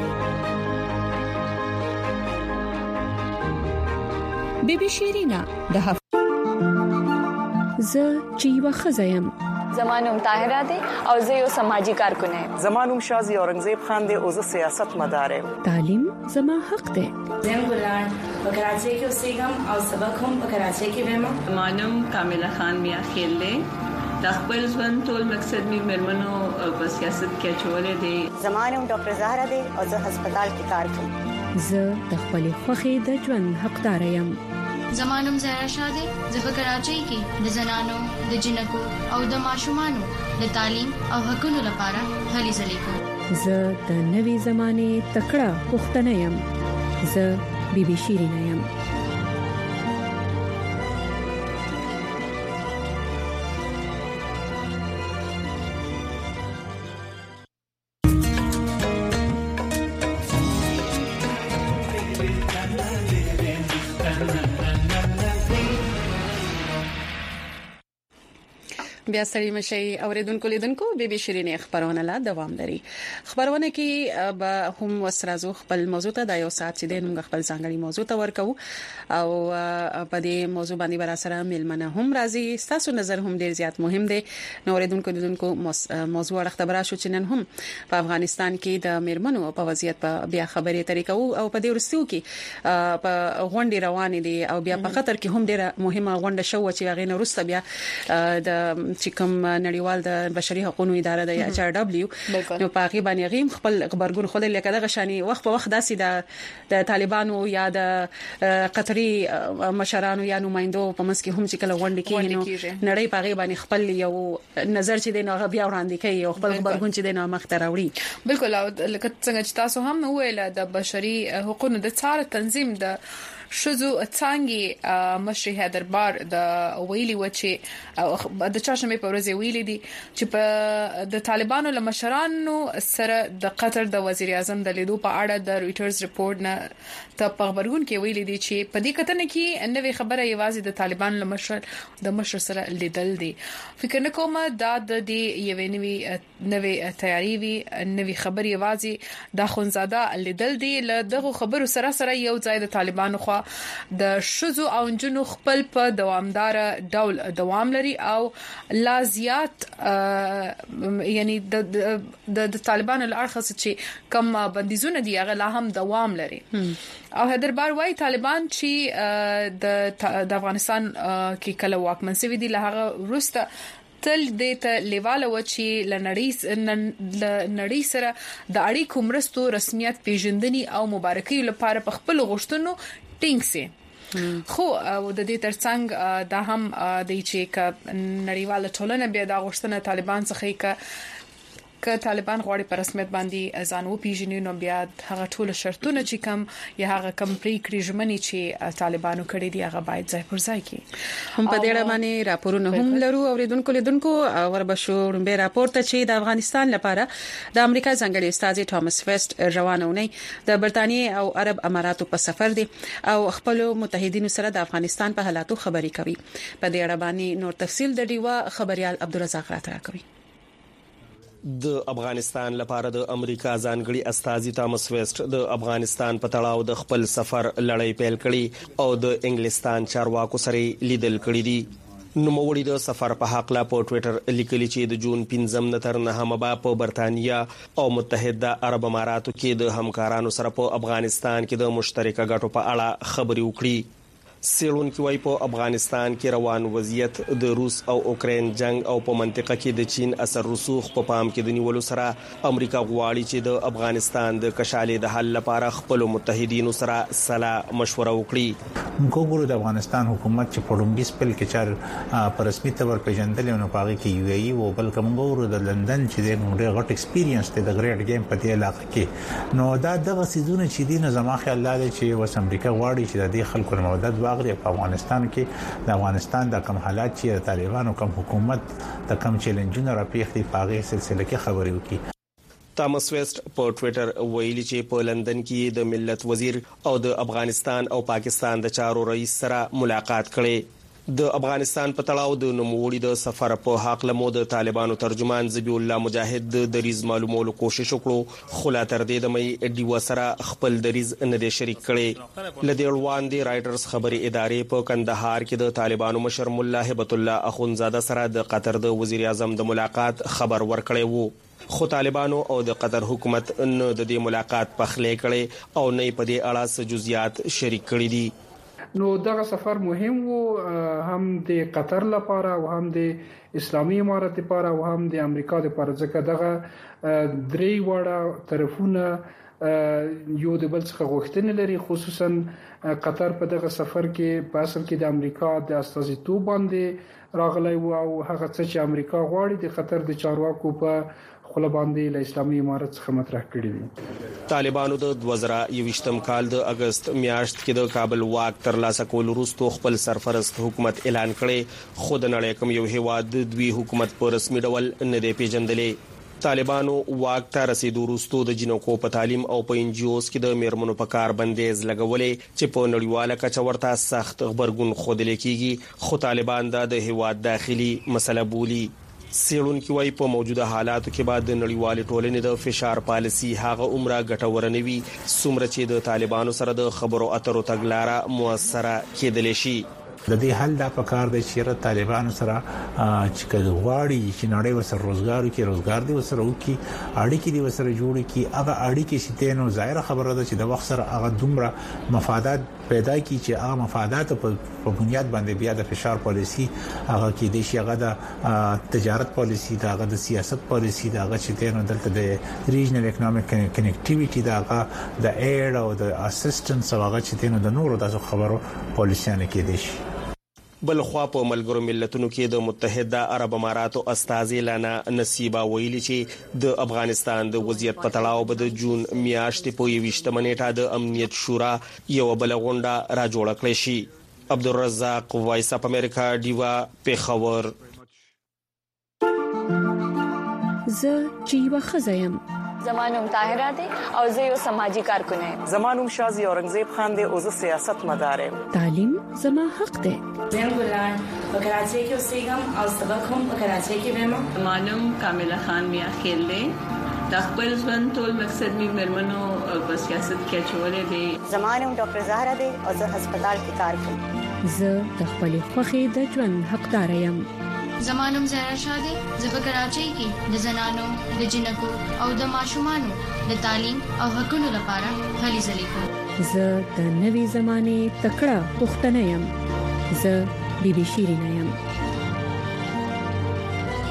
بیبي شیرینا د هفته ز چې یو خزایم. زمانوم طاهره دی او زه یو سماجی کارکون یم. زمانوم شازی اورنګزیب خان دی او زه سیاست مدار یم. تعلیم زما حق دی. زم ګلان په کراچۍ کې اوسېږم او سبق هم په کراچۍ کې وایم. زمانوم کامله خان میا خیل دی. د خپل ژوند ټول مقصد می مرمنو په سیاست کې چولې دی. زمانوم ډاکټر زهرا دی او زه هسپتال کې کار کوم. زه د خپل خوخي د ژوند حقدار یم. زمانوم زهرا شاه دی. زه په کراچۍ کې د زنانو د جنکو او د ماشومانو د تعلیم او حقوقو لپاره هلې ځلې کوم. زه د نوي زمانه تکړه پښتنه یم. زه بیبي شیرینا یم. بیا ستړي مشي اوریدونکو لیدونکو بیبي شیرینې خبرونه لا دوام لري. خبرونه کې به هم وسرازو خپل موضوع ته د یو ساعت چې د موږ خپل ځانګړي موضوع ته ورکو او په دې موضوع باندې بر سره ملمنه هم راځي. تاسو نظر هم ډیر زیات مهم دی. نو اوریدونکو لیدونکو موضوع راخبره شو چې نن هم په افغانستان کې د میرمنو په وضعیت په بیا خبرې طریقو او په دې ورستیو کې په غونډې روانې دي او بیا په خطر کې هم ډیره مهمه غونډه شو چې هغه نو رسته بیا د چې کوم نړیوال د بشري حقوقو اداره د ایچ ار دبليو نو پاغي باندې غیم خپل خبرګون خو د لکه دغه شانی وخت په وخت داسې د طالبانو یا د قطري مشرانو یا نمائندو په منځ کې هم چې کله غونډه کوي نو نړۍ پاغي باندې خپل یو نظر چې د نو بیا وړاندې کوي او خپل خبرګون چې د نو مخ ته راوړي. بالکل لکه څنګه چې تاسو هم ویل د بشري حقوقو د څار تنظیم د شذو څنګه مشر حیدربار د ویلي و چې د چاشمې په ورځ ویلي دي چې په د طالبانو له مشرانو سره د قطر د وزیر اعظم د لیدو په اړه د رويټرز ریپورت نه ته په خبرګون کې ویلي دي چې په دې کتنه کې نوې خبره یوازې د طالبانو له مشر د مشر سره لیدل دي. فکر نه کوم دا د دې یوې نوې نوې تیاری وی نوې خبر یوازې د خونزاده لیدل دي. له دغه خبرو سره سره یو ځای د طالبانو خو د شذو او جنو خپل په دوامدار ډول دوام لري او لا زیات یعنی د د طالبانو لارخص چې کم بندیزونه دي هغه لا هم دوام لري. او حیدربار وايي طالبان چې د د افغانستان کې کله واکمن سوي دي له هغه وروسته تل د ته لیواله و چې لنړی لنړی سره د اړیکو مرستو رسمیت پیژندنې او مبارکي لپاره په خپل غوښتنو ټینګ سي خو د دې ترڅنګ د هم د چې ک نړیواله ټولنه بیا د غوښتنه طالبان څخه ک که طالبان غواړي په رسمیت باندې ځان وپیژني نو بیا هغه ټول شرطونه چې کم یا هغه کم پریکړې ژمنې چې طالبانو کړې دي هغه باید ځای پر ځای کړي هم په دې اړه باندې راپورونه هم لرو اوریدونکو لیدونکو وربشو به راپور ته چې د افغانستان لپاره د امریکا ځنګړي استاد ټامس ویسټ روانونه د برتانیې او عرب اماراتو په سفر دي او خپل متحدینو سره د افغانستان په حالاتو خبري کوي په دې اړه باندې نور تفصيل د ډیوا خبريال عبدالرزاق راترا کوي د افغانستان لپاره د امریکا ځانګړي استازي ټامس ویسټ د افغانستان په تړاو د خپل سفر لړۍ پیل کړي او د انګلستان چارواکو سره لیدل کړي دي نو موړي د سفر په حق لا په ټوئیټر لیکلي چې د جون پنځم نتر نه هم په برتانیا او متحده عرب اماراتو کې د همکارانو سره په افغانستان کې د مشترکه ګټو په اړه خبري وکړي سیلونکو وايي په افغانستان کې روان وضعیت د روس او اوکرين جنگ او په منطقه کې د چین اثر رسوخ په پام کې د نیولو سره امریکا غواړي چې د افغانستان د کشالې د حل لپاره خپل متحدینو سره سلا مشوره وکړي موږ د افغانستان حکومت چې په لومړي سپل کې چار پر رسمي تور پیژندل او په هغه کې یو ای او بل کوم ګورو د لندن چې د نوړ غټ ایکسپیرینس ته د ګریډ گیم په دې علاقه کې نو دا دغه سيزونه چې دي نه زما خیال لري چې وس امریکا غواړي چې د دې خلکو مدد په افغانستان کې د افغانستان د کم حالات چې طالبانو کم حکومت د کم چیلنجونه راپېښ دي په هغه سلسله کې خبري وکړي ټامس ویسټ په ټوئیټر ویلي چې په لندن کې د ملت وزیر او د افغانستان او پاکستان د چارو رئیس سره ملاقات کړي د افغانستان په تړاو د نوموړي د سفر په حق له مود طالبانو ترجمان ذبیح الله مجاهد د دریز معلومولو کوشش وکړو خو لا تر دې د مې ډیو سره خپل دریز نه دی شریک کړي لدې وړاندې رائټرز خبري ادارې په کندهار کې د طالبانو مشر مولا هبت الله اخونزاده سره د قطر د وزیر اعظم د ملاقات خبر ورکړی وو خو طالبانو او د قطر حکومت نه د دې ملاقات په خلې کړي او نه په دې اړه جزئیات شریک کړي دي نو دغه سفر مهم وو هم د قطر لپاره او هم د اسلامي امارات لپاره او هم د امریکا لپاره ځکه دغه درې وړه طرفونه یو د بل څخه غوښتنه لري خصوصا قطر په دغه سفر کې په اصل کې د امریکا د استازیتوب باندې راغلی او هغه څه چې امریکا غواړي د قطر د چارواکو په خپل باندې له اسلامي امارت څخه مطرح کړی دي طالبانو د دوه زره یوویشتم کال د اگست میاشت کې د کابل واک تر لاسه کول وروسته خپل سرپرست حکومت اعلان کړي خود نړۍ کوم یو هیواد د دوی حکومت په رسمي ډول نه دی پیژندلې طالبانو واک ته رسیدو وروسته د جنکو په تعلیم او په ان جی اوز کې د میرمنو په کار بندیز لګولې چې په نړیواله کچه ورته سخت خبرګون خوده لیکيږي خو طالبان د هیواد داخلي مسله بولي سیلونکو وايي په موجوده حالاتو کې بعد د نړیوال ټولنې د فشار پالیسي هغه عمره ګټور نه وي څومره چې د طالبانو سره د خبرو اترو تګلارې موثره کېدل شي د دې حل د پکار د چیرې طالبانو سره چې کډوړي چې نړۍ وسره روزګار کې روزګار دی وسره وکي اړیکې دی وسره جوړ کی هغه اړیکې چې نو ظاهر خبره ده چې د وخت سره هغه دومره مفادات پیدا کی چې هغه مفادات په بنیاد باندې بیا د فشار پالیسی هغه کې د شي هغه د تجارت پالیسی دا هغه د سیاست پالیسی دا هغه چې نو دلته د ریجنل اکونومیک کنیکټیویټي دا هغه د ایډ او د اسسټنس هغه چې نو د نورو د خبرو پالیسیانه کې دي بل خو په ملګرو ملتونو کې د متحده عرب اماراتو استازي لانا نصیبه ویلي چې د افغانستان د وضعیت په تړاو به د جون میاشتې په یوویشتمه نیټه د امنیت شورا یو بل غونډه را جوړه کړې شي عبدالرزاق وایس اپ امریکا دیوا پیښور ز جیوا خزایم زمانوم طاهره دي او زه یو سماجی کارکونه یم زمانوم شازي اورنګزیب خان دي او زه سیاست مدار یم تعلیم زما حق دی زم ګلان په کراچۍ کې اوسېږم او سبق هم په کراچۍ کې وایم زمانوم کامله خان میا خیل دی د خپل ژوند ټول مقصد می مرمنو په سیاست کې چولې دي زمانوم ډاکټر زهرا دي او زه هسپتال کې کار کوم زه د خپل خوخي د ژوند حقدار یم زمانوم زهرا شاده زه په کراچۍ کې د زنانو د جنکو او د ماشومانو د تعلیم او حقوقو لپاره هلي ځلې کوم زه د نوي زمانه تکړه پښتنه یم زه بيبي شيرين یم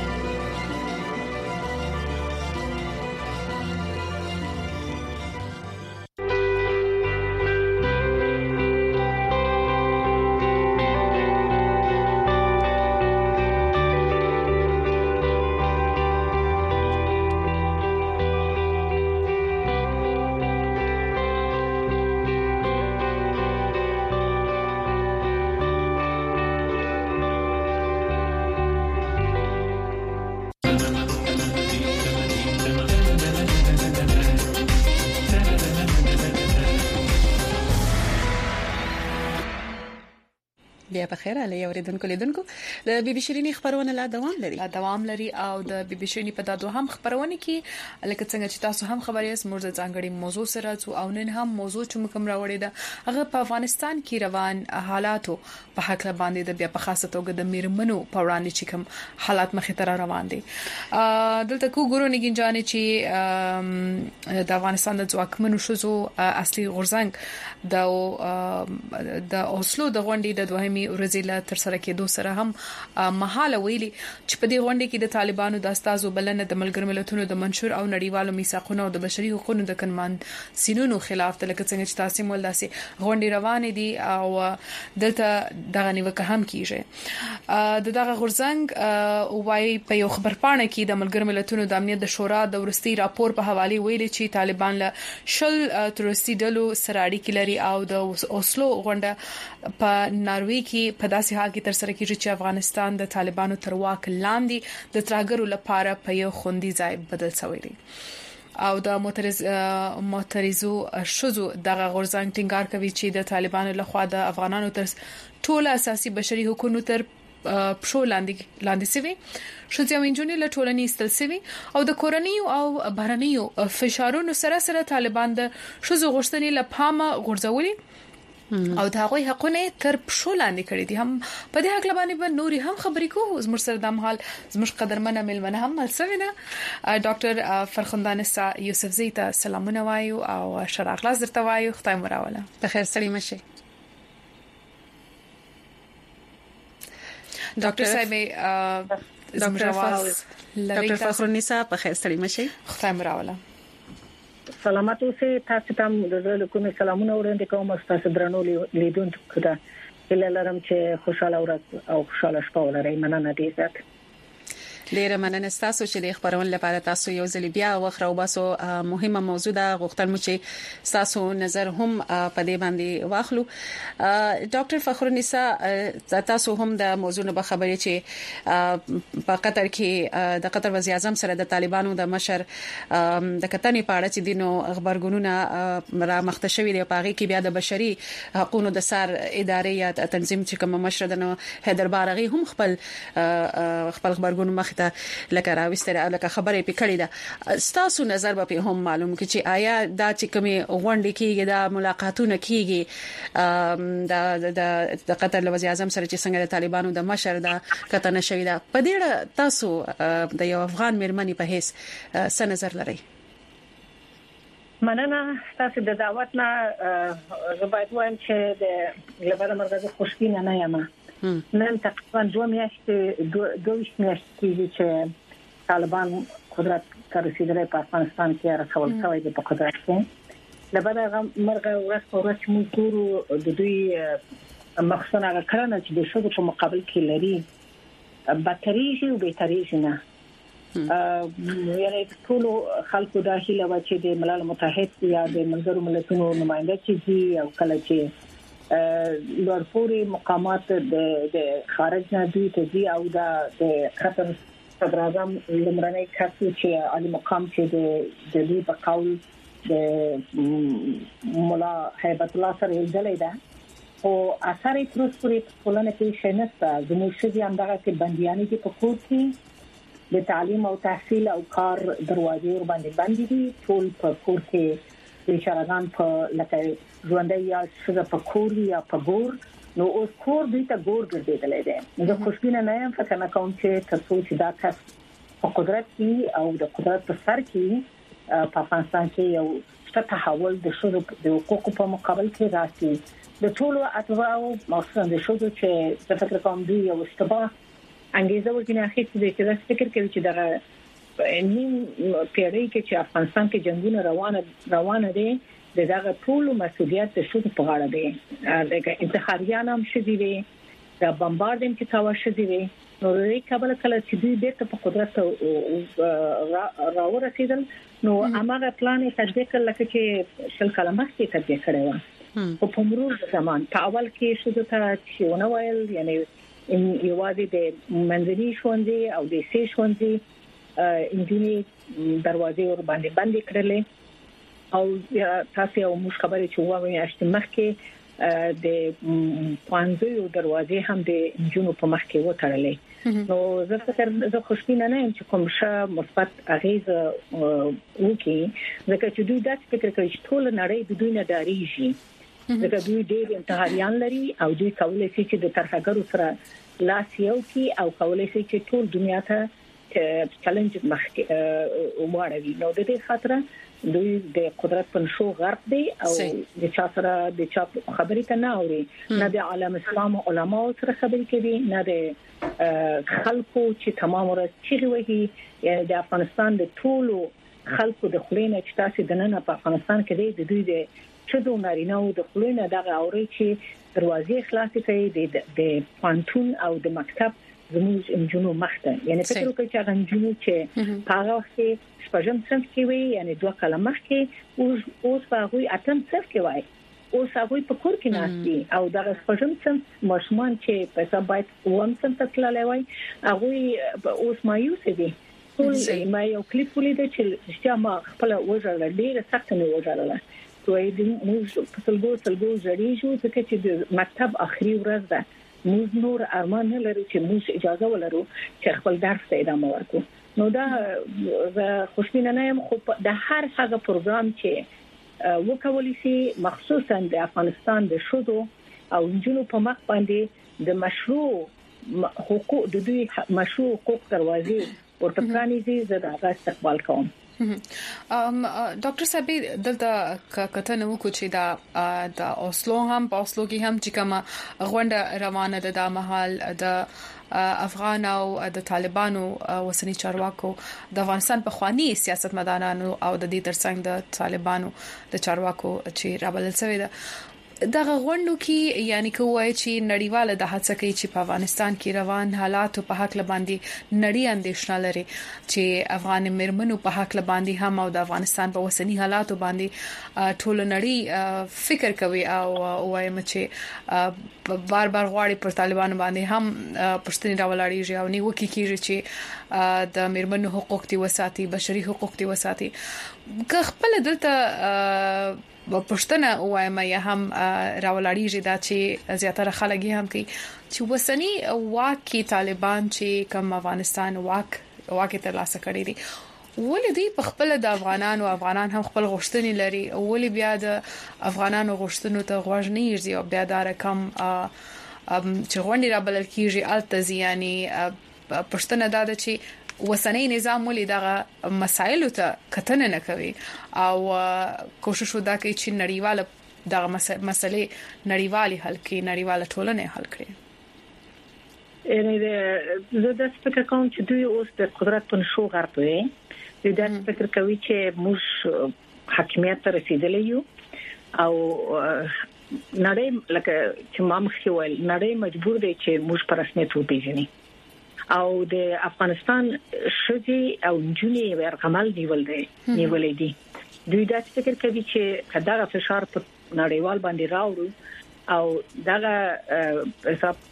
بیا په خیر علي اوریدونکو لیدونکو د بي بي شيرينې خبرونه لا دوام لري لا دوام لري او د بي بي شيرينې په دادو هم خبرونه کې لکه څنګه چې تاسو هم خبرې اس مرزه ځانګړي موضوع سره څو او نن هم موضوع چې کوم راوړی ده هغه په افغانستان کې روان حالاتو په حق باندې د بیا په خاصه توګه د میرمنو په وړاندې چې کوم حالات مخې ته روان دي دلته کو ګورو نګینجانې چې د افغانستان د ځواکمنو شوزو اصلي غورځنګ د د اوسلو د غونډې د دوهمي ورځې لا تر سره کېدو سره هم محاله ویلي چې په دې غونډه کې د طالبانو د استازو بلنه د ملګر ملتونو د منشور او نړیوالو میثاقونو او د بشري حقوقو د کنمان سینونو خلاف د لکه څنګه چې تاسو مول داسي غونډې روانې دي او دلته دغه نیوکه هم کیږي د دغه غورځنګ وایي په یو خبرپاڼه کې د ملګر ملتونو د امنیت د شورا د ورستي راپور په حواله ویلي چې طالبان له شل تروریستي ډلو سره اړیکې لري او د اوسلو غونډه په ناروی کې په داسې حال کې تر سره کیږي چې افغانستان د طالبانو تر واک لاندې د ترهګرو لپاره په یو خوندي ځای بدل شوی دی او د معترض معترضو شوزو دغه غورځنګ ټینګار کوي چې د طالبانو لخوا د افغانانو تر ټول اساسي بشري حقوقو تر پښو لاندې لاندې سوي شوزي او انجونی له ټولنې استل سوي او د کورنۍ او بهرنیو فشارونو سره سره طالبان د شوزو غوښتنې لپاره غورځولي او دا غوي حقونه تر پښو لاندې کړی دي هم په دې حق لبانې په نوري هم خبرې کوو زموږ سره د مهال زموږ قدرمنه ملمنه هم ملسوینه ډاکټر فرخندانسا یوسف زیتا سلامونه وایو او شراغ لاس درته وایو خدای مراوله په خیر سړی مشه ډاکټر صاحب ډاکټر فرخندانسا په خیر سړی مشه خدای مراوله سلامات اوسئ تاسو ته د زړه کومې سلامونه وړاندې کوم تاسو درنو لیدونکو ته هیله لرم چې خوشاله ورځ او خوشاله شپه ولرئ مننه دې ذات ډیره مننه تاسو چې د خبرون لپاره تاسو یو ځل بیا وخت راو باسو مهمه موضوع ده غوښتل مو چې تاسو نظر هم په دې باندې واخلو ډاکټر فخرالنساء تاسو هم د موضوع نه خبرې چې په قطر کې د قطر وزیر اعظم سره د طالبانو د مشر د کتنې په اړه چې دینو خبرګونونه را مختشوي دی په هغه کې بیا د بشري حقوقو د سر ادارې یا تنظیم چې کوم مشر د حیدر بارغي هم خپل خپل خبرګون مخ لکه راوستره لکه خبرې پکړې ده ستاسو نظر به هم معلوم کی چې آیا دا چې کومي غونډې کېږي دا ملاقاتونه کېږي د د د قطر وزیر اعظم سره چې څنګه د طالبانو د مشر دا کتنه شوې ده په دې تاسو د یو افغان مېرمنې په هیڅ څه نظر لرئ مننه تاسو د دعوت نه زه باید وایم چې د لبنان مرکز خوشبینه نه یم نن تقریبا دوه میاشتې دوه میاشتې کېږي چې طالبان قدرت ته رسیدلي په افغانستان کې راځول شوی دی په قدرت کې لبنان مرغه ورځ په ورځ موږ ګورو د دوی مخصوصا هغه کړنه چې د شوګو په مقابل کې لري باتریږي او بیتریږي نه یعنی ټول خلکو داخله و چې د ملل متحد یا د ملګرو ملتونو نمائنده چې او کله چې لورپوري مقامات د خارج نه دوی ته دی او د قطر صدر اعظم لمرنۍ کاسو چې علي مقام چې د د دې په قول د مولا هیبت الله سره یې ده او اثر یې تر اوسه په ټولنه کې شنسته زموږ شدي همدغه کې بنديانې دي په کور کې د تعلیم او تحصیل او کار دروازې ور باندې باندې دي ټول په کور کې د شرغان په لکه ژوندۍ یا څنګه په کور یا په ګور نو اوس کور دې ته ګور ګرځیدل دي زه خوشبینه نه یم فکر نه کوم چې تاسو چې دا کس په قدرت کې او د قدرت په سر کې په افغانستان کې یو څه تحول د شورو د حقوقو په مقابل کې راځي د ټولو اتباعو مخصوصا د شورو چې څه فکر کوم دی یو اشتباه انګیزه ورګنه هیڅ دې کې فکر کوي چې دغه نیم پیړۍ کې چې افغانستان کې جنگونه روانه روانه دي دغه ټول مسؤلیت د شوت په غاړه دی دغه انتخابيان هم شدي دي د بمباردیم کې تاوه شدي دي نو د کابل کله چې دوی بیرته په قدرت راورسېدل نو هغه پلان یې تطبیق کړل چې شل کاله مخکې تطبیق کړی و په پمرور زمان په اول کې شوت ته چې ونه ویل یعنی یوازې د منځني ښوونځي او د سي ښوونځي انجونی دروازې ور باندې باندې کړلې او تاسو یو مش خبرې چې وایي چې مخکې د پانځو دروازې هم د انجونو په مخ کې وټړلې نو زه فکر زه خوشبینه نه یم چې کوم څه مثبت اغیزه وکړي ځکه چې دوی داسې فکر کوي چې ټول نړۍ د دوی نه ډاریږي ځکه دوی ډېر انتحاریان لري او دوی کولای شي چې د ترهګرو سره لاس یو کی او کولای شي چې ټول دنیا ته چیلنج مخ وماړوي نو د دې خاطر دوی د قدرت په شو غرق دي او د چا سره د چا خبرې ته نه اوري نه د عالم اسلام علماء سره خبرې کوي نه د خلکو چې تمام ورځ چیرې وهي یعنی د افغانستان د ټولو خلکو د خلینو چې تاسو د نن په افغانستان کې د دوی د چدو نارینه او د خلینو دغه اوري چې دروازې خلاصې کوي د پانتون او د مکتب زموږ انجونو مخته یعنی فکر وکړئ چې هغه انجونو چې هغه وخت شپږم صنف کې وي یعنی دوه کاله مخکې اوس اوس هغه اتم صنف کې وای اوس هغه په کور کې ناشتي او دا شپږم صنف ماشومان چې په حساب باید ووم صنف ته تللی وای هغه اوس مایوس دي ټول ما یو کلیپ ولید چې چې ما خپل وژل ډیر سخت نه وژل دوی د موږ په سلګو سلګو ځړېږو ځکه چې د مکتب اخري ورځ ده موږ نور ارمان نه لرو چې موږ اجازه ولرو چې خپل درس ته ادامه ورکړو نو دا زه خوشبینه نه یم خو د هر هغه پروګرام چې وکولای شي مخصوصا د افغانستان د شودو او انجونو په مخ باندې د مشروع حقوق د دوی مشروع حقوق دروازې ورته پرانیزي زه دا استقبال کوم ام ډاکټر صاحب دلته کته نو کو چې دا د اوسلو هم په اوسلو کې هم چې کومه غونډه روانه ده د محل د افغان او د طالبانو وسنی چارواکو د افغانستان په خواني سیاست مدارانو او د دې ترڅنګ د طالبانو د چارواکو چې رابلل شوی ده دغه غونډو کې یعنی کوی چې نړیواله د هڅه کوي چې په افغانستان کې روان حالات په حق لباندې نړۍ اندېښنه لري چې افغان مرمنو په حق لباندې هم او د افغانستان په وسنی حالات باندې ټول نړۍ فکر کوي او وایم چې بار بار غواړي پر طالبانو باندې هم پښتني راولاړيږي او نیوکه کیږي چې د مرمنو حقوق دي وساتي بشري حقوق دي وساتي که خپل دلته پښتنه وایم یا هم راولاړيږي دا چې زیاتره خلک هم کوي چې وسنی واکي طالبان چې کوم افغانستان واک واکي تر لاسه کړی دي ولې دوی په خپل د افغانانو افغانان هم خپل غوښتنې لري ولې بیا د افغانانو غوښتنو ته غوږ نه یږي او بیا دا رقم چې غونډې را بلل کیږي التزي یعنی پښتنه دا چې وسنی نظام ولې دغه مسایل ته کتنه نه کوي او کوشش ودا کوي چې نړیواله دغه مسلې نړیوالي حل کړي نړیواله ټولنه حل کړي یعنی زه د فکر کوم چې دوی اوس د قدرت په شو غرب وي دوی د فکر کوي چې موږ حاکمیت ته رسیدلی یو او نړۍ لکه چې ما مخکې ویل نړۍ مجبور دی چې موږ په رسمیت وپیژني او د افغانستان شذي او جنوني ورغمل دیول دي نیولې دي دوی دا فکر کوي چې کداغه فشار په نړیوال باندې راوړو او دغه حساب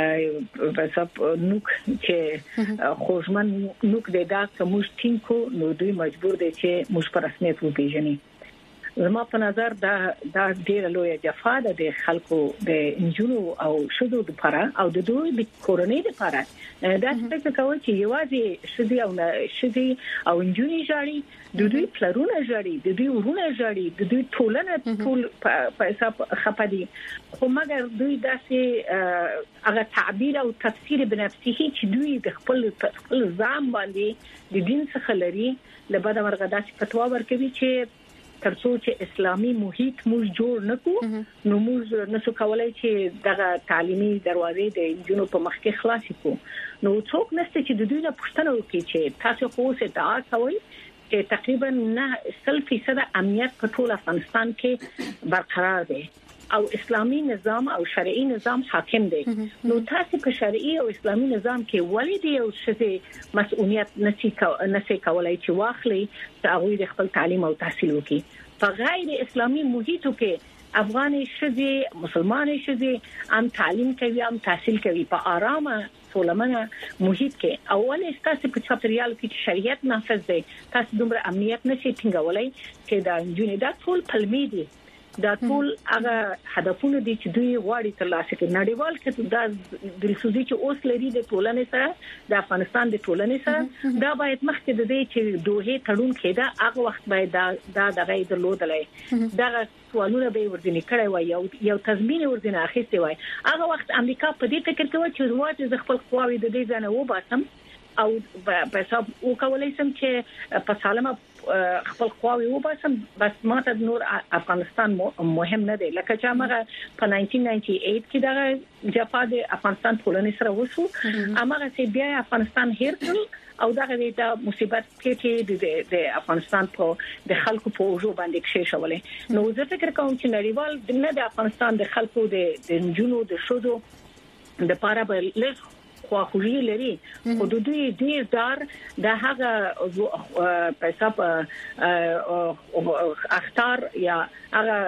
حساب نوک چې خوشمن نوک د دا کوم ټینکو نو دوی مجبور دي چې موږ په رسمیت وپیژني زما په نظر دا دا ډیر لوی جفا ده د خلکو د انجونو او شذو لپاره او د دوی د کورنۍ لپاره دا څه کوي چې یوازې شذي او شذي او انجونی جاړي د دوی پلرونه جاړي د دوی ورونه جاړي د دوی ټولنه ټول په حساب خپدي خو مګر دوی داسې هغه تعبیر او تفسیر بنفسه چې دوی د خپل خپل ځان باندې د دین څخه لري لبدا مرغه داسې فتوا ورکوي چې ترڅو چې اسلامي محیط موږ جوړ نکو نو موږ نسو کولای چې دغه تعلیمي دروازې د انجونو په مخ کې خلاص کړو نو څوک نشته چې د دوی نه پوښتنه وکړي چې تاسو خو څه ادعا کوئ چې تقریبا نه سل فیصد امنیت په ټول افغانستان کې برقرار دی او اسلامي نظام او شرعي نظام حاکم دی نو تاسو په شرعي او اسلامي نظام کې ولې دی او څه مسؤلیت نشي نشي کولای چې واخلي چې هغه د خپل تعلیم او تحصیل وکړي په غیر اسلامي محیطو کې افغاني شذي مسلمانې شذي هم تعلیم کوي هم تحصیل کوي په آرامه ټولمنه محیط کې اول تاسو په چاپریال کې شریعت نافذ دی تاسو دومره امنیت نشي ټینګولای چې دا جونې دا ټول پلمې دي دا ټول هغه هدفونه دي چې دوی غواړي ترلاسه کړي نړیوال کې دا د سوزي چې اوس لري د ټولنې سره د افغانستان د ټولنې سره دا باید مخکې د دې چې دوه تړون کېده هغه وخت باید دا دا دغه درلودلای دا سوالونه به ورځنی کړي وای یو یو تضمین ورځنی اخیستي وای هغه وخت امریکا په دې فکر کې و چې واځي د خپل قواوی د دې ځنه و باسم او په حساب وکولای سم چې په سالمه خپل قواوی و باسم بس ماته نور افغانستان مهم نه دی لکه چې هغه په نولس سوه نود و اته کې دا جفا د افغانستان ټولنې سره وشو هغه چې بیا افغانستان هیر کړ او دا غوې دا مصیبت کې چې د افغانستان په د خلکو په وجو باندې کې شولې نو زه فکر کوم چې نړیوال نه د افغانستان د خلکو د جنونو د شودو د پاره به لږ خواخوږي لري خو د دوی ډیر دار د هغه په حساب اختار یا هغه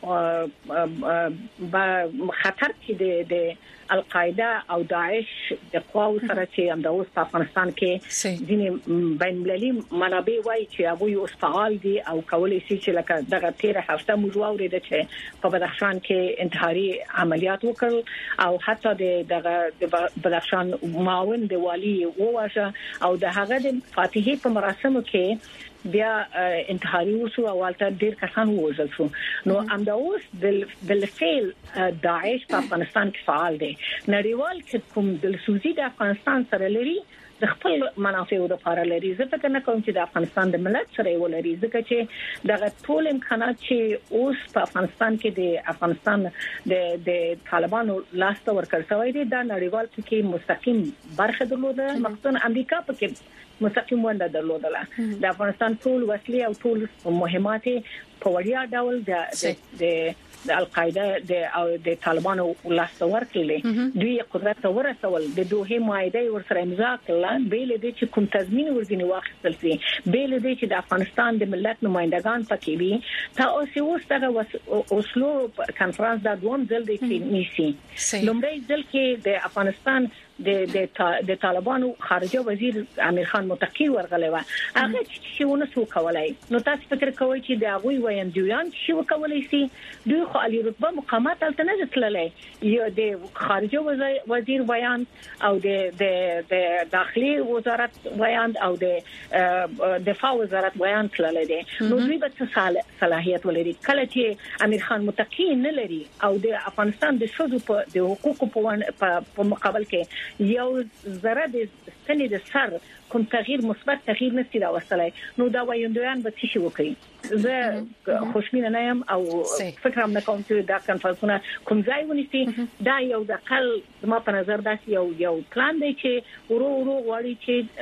خطر چې د القاعده او داعش د قواو سره چې هم د اوس په افغانستان کې ځینې بین المللي منابع وایي چې هغه یو فعال دي او کولای شي چې لکه دغه تیر هفته موږ واورید چې په بدخشان کې انتحاري عملیات وکړ او حتی د دغه د بدخشان معاون د والی وواشه او د هغه د فاتحه په مراسمو کې بیا انتحاري وسو او والته ډیر کسان وژل شو نو امداوس د فعل داعش په افغانستان کې فعال دي نړیوال چې کوم د سوزي د افغانستان سره لري د خپل منافعو لپاره لري زه فکر نه کوم چې د افغانستان د ملت سره ولري ځکه چې دغه ټول امکانات چې اوس په افغانستان کې د افغانستان د د طالبانو لاسته ورکړ شوی دي دا نړیوال کې مستقیم برخه درلوده مخصوصا امریکا پکې مستقیم ونده درلودله د افغانستان ټول وسلې او ټول مهمات په وړیا ډول د د د القاعده د او د طالبانو لاسته ورکړل دوی قدرت ورسول د دوه معاهده ورسره امضا کړل بیل دې چې کوم تضمین ورګنی واخیستل شي بیل دې چې د افغانستان د ملت نمائندگان پکې وي تاسو اوس دغه اوسلو کانفرنس د دوم ځل د نیسی لومړی ځل کې د افغانستان د د د طالبانو خارجه وزیر امیر خان متقی ورغلی و هغه چې ونه سو کولای نو تاسو فکر کوئ چې د هغه ویندویان شي وکولای شي دوی خو علی رتبه مقامات تلته نه تللای یو د خارجه وزیر بیان او د د داخلي وزارت بیان او د دفاع وزارت بیان تللی دي نو دوی به صلاحیت ولري کله چې امیر خان متقی نه لري او د افغانستان د شذو په د حقوقو په مقابل کې یو زره د ستنې د سر کوم تغییر مثبت تغییر نشي راوستلای نو دا وایندویان به څه وکړي زه خوشبینه نه یم او فکر هم نه کوم چې دا کنفرانسونه کوم ځای ونیسي دا یو د خل ما په نظر دا یو یو پلان دی چې ورو ورو غواړي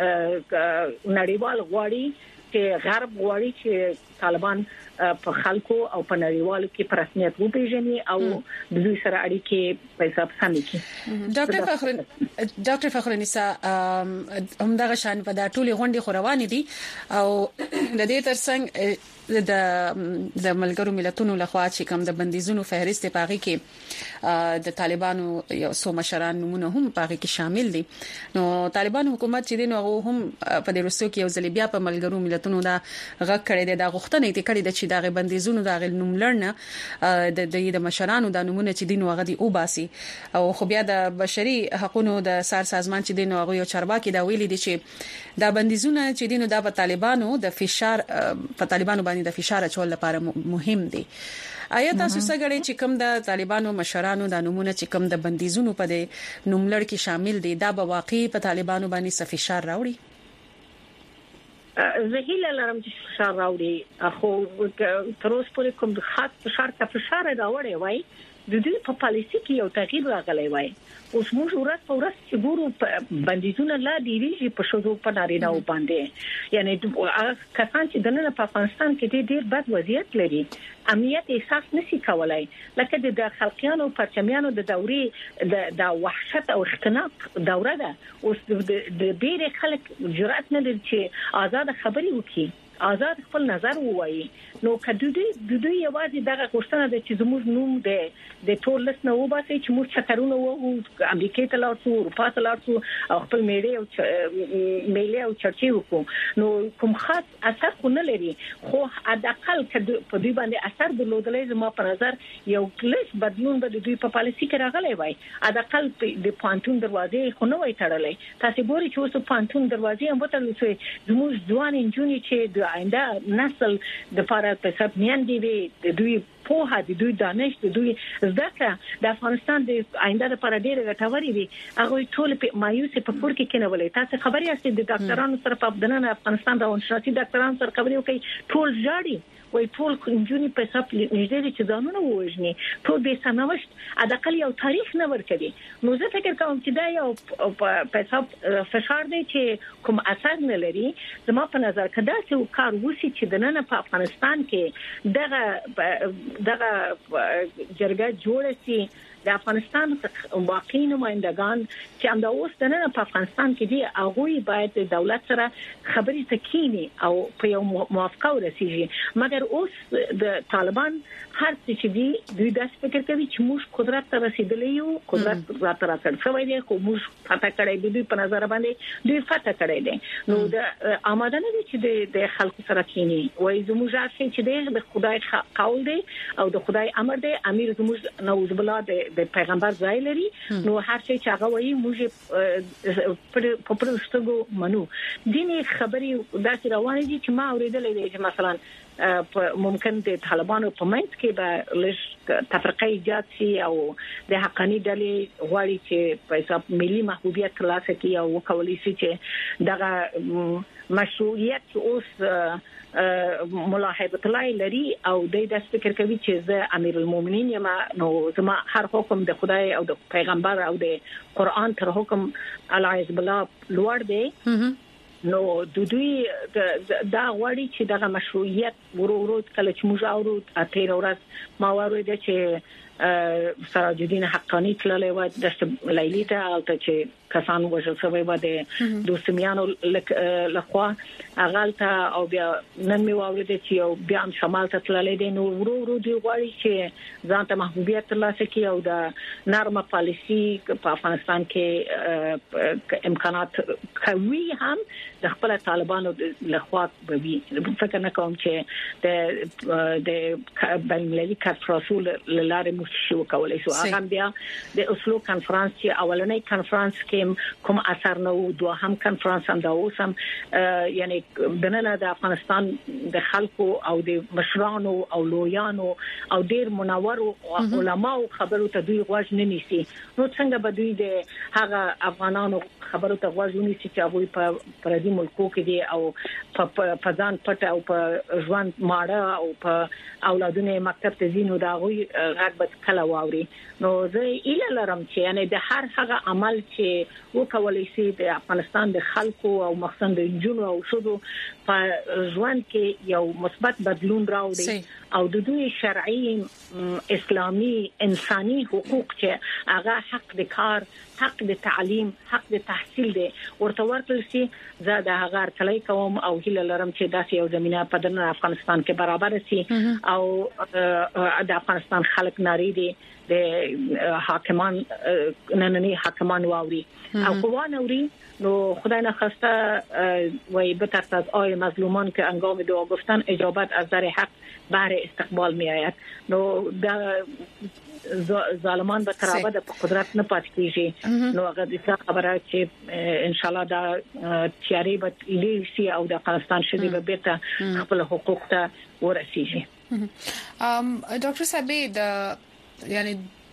چې نړیوال غواړي چې غرب غواړي چې طالبان په خلکو او په نړیوالو کې په رسمیت وپیژني او د دوی سره اړیکې په حساب سمې کړي ډاکټر فخر ډاکټر فخر نساء همدغه شان په دا ټولي غونډې خوروانې دي او د دې ترڅنګ د د ملګرو ملتونو لخوا چې کوم د بندیزونو فهرست پاغي کې د طالبانو یو څو مشران نمونه هم پاغي کې شامل دي نو طالبان حکومت چې دین هغه هم په دې رسو کې یو ځل بیا په ملګرو ملتونو دا غږ کړی دی دا غوښتنه یې کړې ده چې دا بندیزونو دا غل نوم لرنه د د مشرانو د نمونه چې دین هغه دی او باسي او خو بیا د بشري حقوقو د سار سازمان چې دین هغه یو چارواکي دا ویلي دي چې دا بندیزونه چې دین د طالبانو د فشار په طالبانو د فشار چول لپاره مهم دي آیا تاسو څنګه چې کوم د طالبانو مشرانو د نمونه چې کوم د بندیزونو په د نوملړ کې شامل دي دا به واقعي په طالبانو باندې فشار راوړي زهیل لرم چې فشار راوړي خو تر اوسه پورې کوم خاص فشار ته فشار راوړي وای د دې په پالیسي کې یو تغییر راغلی وای اوس موږ ورځ په ورځ چې ګورو بندیزونه لا ډیریږي په شوزو په نارینه و باندې یعنی کسان چې دنه په افغانستان کې ډېر بد وضعیت لري امنیت احساس نشي کولای لکه د خلقیانو پرچمیانو د دوري د وحشت او اختناق دوره ده اوس د ډېر خلک جرأت نه لري چې آزاد خبري وکړي آزاد خپل نظر ووایي نو کدو دې د دوی یوازې دغه کوښښونه د چې زموږ نوم د د ټول لس نو وباسي چې موږ چکرونه وو امریکا ته لاړو اروپا ته لاړو او خپل میډیا او میلې او چرچې وکړو نو کوم خاص اثر خو نه لري خو حداقل کدو په دوی باندې اثر درلودلې زما په نظر یو کلیس بدلون به د دوی په پالیسي کې راغلی وای حداقل د پانتون دروازې خو نه وای تړلې تاسو ګورئ چې اوس پانتون دروازې هم وتړل شوې زموږ ځوان انجونی چې د آینده نسل د فارغ په سب میاندې وي د دوی په هغه دوی دانش د دوی زده د افغانستان د آینده لپاره ډېر غټوري دي هغه ټول په مایوس په کور کې کېنولې تاسو خبري یاست د ډاکټرانو سره په بدنن افغانستان د ونشاتي ډاکټرانو سره خبري وکړي ټول ژاړي وای ټول انجونی په حساب نږدې چې ځانونه ووجني ټول به سموشت اډقل یو تاریخ نه ورکړي نو زه فکر کوم چې دا یو په حساب فشار دی چې کوم اثر نه لري زما په نظر کدا چې کار وسی چې د نن په افغانستان کې دغه دغه جرګه جوړه سي د افغانستان واقعي نمائندگان چې هم د اوس د نن په افغانستان کې دي هغه باید د دولت سره خبرې تکینی او په یو موافقه ورسیږي مګر اوس د طالبان هر څه چې دي دوی د فکر کوي چې موږ قدرت ته رسیدلې یو قدرت راته راکړ شوی دی خو موږ فتح کړی دی په نظر باندې دوی فتح کړی دی نو د آماده نه دي چې د خلکو سره کینی وای زموږ ځکه چې د خدای قول دی او د خدای امر دی امیر زموږ نعوذ بالله د پیغمبر ځای لري نو هر څه چې هغه وایي موږ په پرستګو منو دیني خبري داسې روانې دي چې ما اوریدلې دي چې مثلا ممکن د طالبانو په منځ کې به لږ تفرقه ایجاد شي او د حقاني ډلې غواړي چې په حساب ملي محبوبیت ترلاسه کړي او وکولای شي چې دغه مشروعیت اوس مولا هیبت الله لري او د فکر کوي چې زه امیر المؤمنین یم نو زما هر حکم د خدای او د پیغمبر او د قران تر حکم العز بالله لوړ دی نو د دوی دا غواړي چې دغه مشروعیت ورو کله چې موږ اورو اته ورځ ما وروي چې سراج الدین حقانی تللی و د لیلی ته البته چې کسان وژل شوی و د دوسمیانو لخوا اغالته او بیا نن می واورید چې یو بیا هم شمال ته تللی دی نو ورو ورو دی غواړي چې ځان ته محبوبیت ترلاسه کړي او د نرمه پالیسی په افغانستان کې امکانات کوي هم د خپل طالبانو لخوا به وي فکر نه کوم چې د د بین‌المللي کانفرنسول لاره شو کولای شو هغه بیا د اوسلو کانفرنس چې اولنۍ کانفرنس کې کوم اثر نو دوه هم کانفرنس هم دا اوسم یعنی بننه د افغانستان د خلکو او د مشرانو او لویانو او ډیر منور علماء خبرو ته دوی غوښ نه نیسي نو څنګه به دوی د هغه افغانانو خبرو ته غوښ نیسي چې هغه په پردي ملکو کې دي او په ځان پټ او په ژوند ماړه او په اولادونه مکتب ته ځینو دا غوي غږ به کله واوري نو زه اله لرم چې یعنی د هر هغه عمل چې وکولای شي د افغانستان د خلکو او مخصوصا د جنونو او شودو په ژوند کې یو مثبت بدلون راوړي او د دوی شرعي اسلامي انساني حقوق چې هغه حق د کار حق د تعلیم حق د تحصیل دی ورته ورکړل شي زه د هغه تلای کوم او هیله لرم چې داسې یو زمينه په دنیا افغانستان کې برابر شي او د افغانستان خلک ناری دي د حاکمان نننی حاکمان واوري او قوان اوري نو خدای نخواسته وای به ترس از آی مظلومان که انگام دعا گفتن اجابت از در حق بهر استقبال می آید نو ظالمان به ترابه د قدرت نه پات کیږي نو هغه د خبره چې ان شاء الله دا تیاری به لیسي او د افغانستان شدي به بیرته خپل حقوق ته ورسیږي ام ډاکټر صاحب د یعنی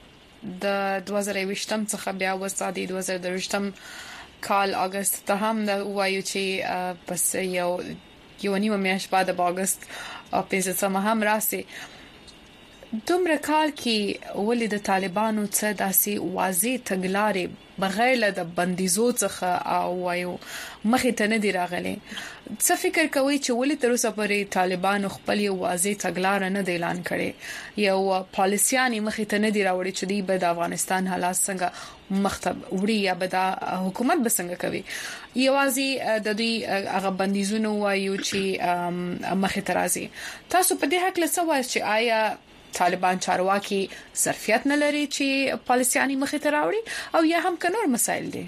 د دوه زره ویشتم څخه بیا وسادي دوه زره ویشتم کال اگست ته هم د وایو چې پس یو یو نیمه میاشت بعد د اگست په پنځمه هم راسي دومره کال کې ولې د طالبانو څخه داسې واضح تګلارې بغیر له بندیزو څخه او وایو مخې ته نه دی راغلي څه فکر کوي چې ولې تر اوسه پورې طالبانو خپل یو واضح تګلار نه دی اعلان کړي یو پالیسيان مخې ته نه دی راوړي چې دی به د افغانستان حالات څنګه مختب وړي یا به د حکومت بسنګ کوي یوازې د دوی هغه بندیزونه وایو چې مخې ته راځي تاسو په دې حق له څه وایي چې آیا طالبان چارواکي ظرفیت نه لري چې پالیسياني مخې ته راوړي او یا هم کنور مسایل دي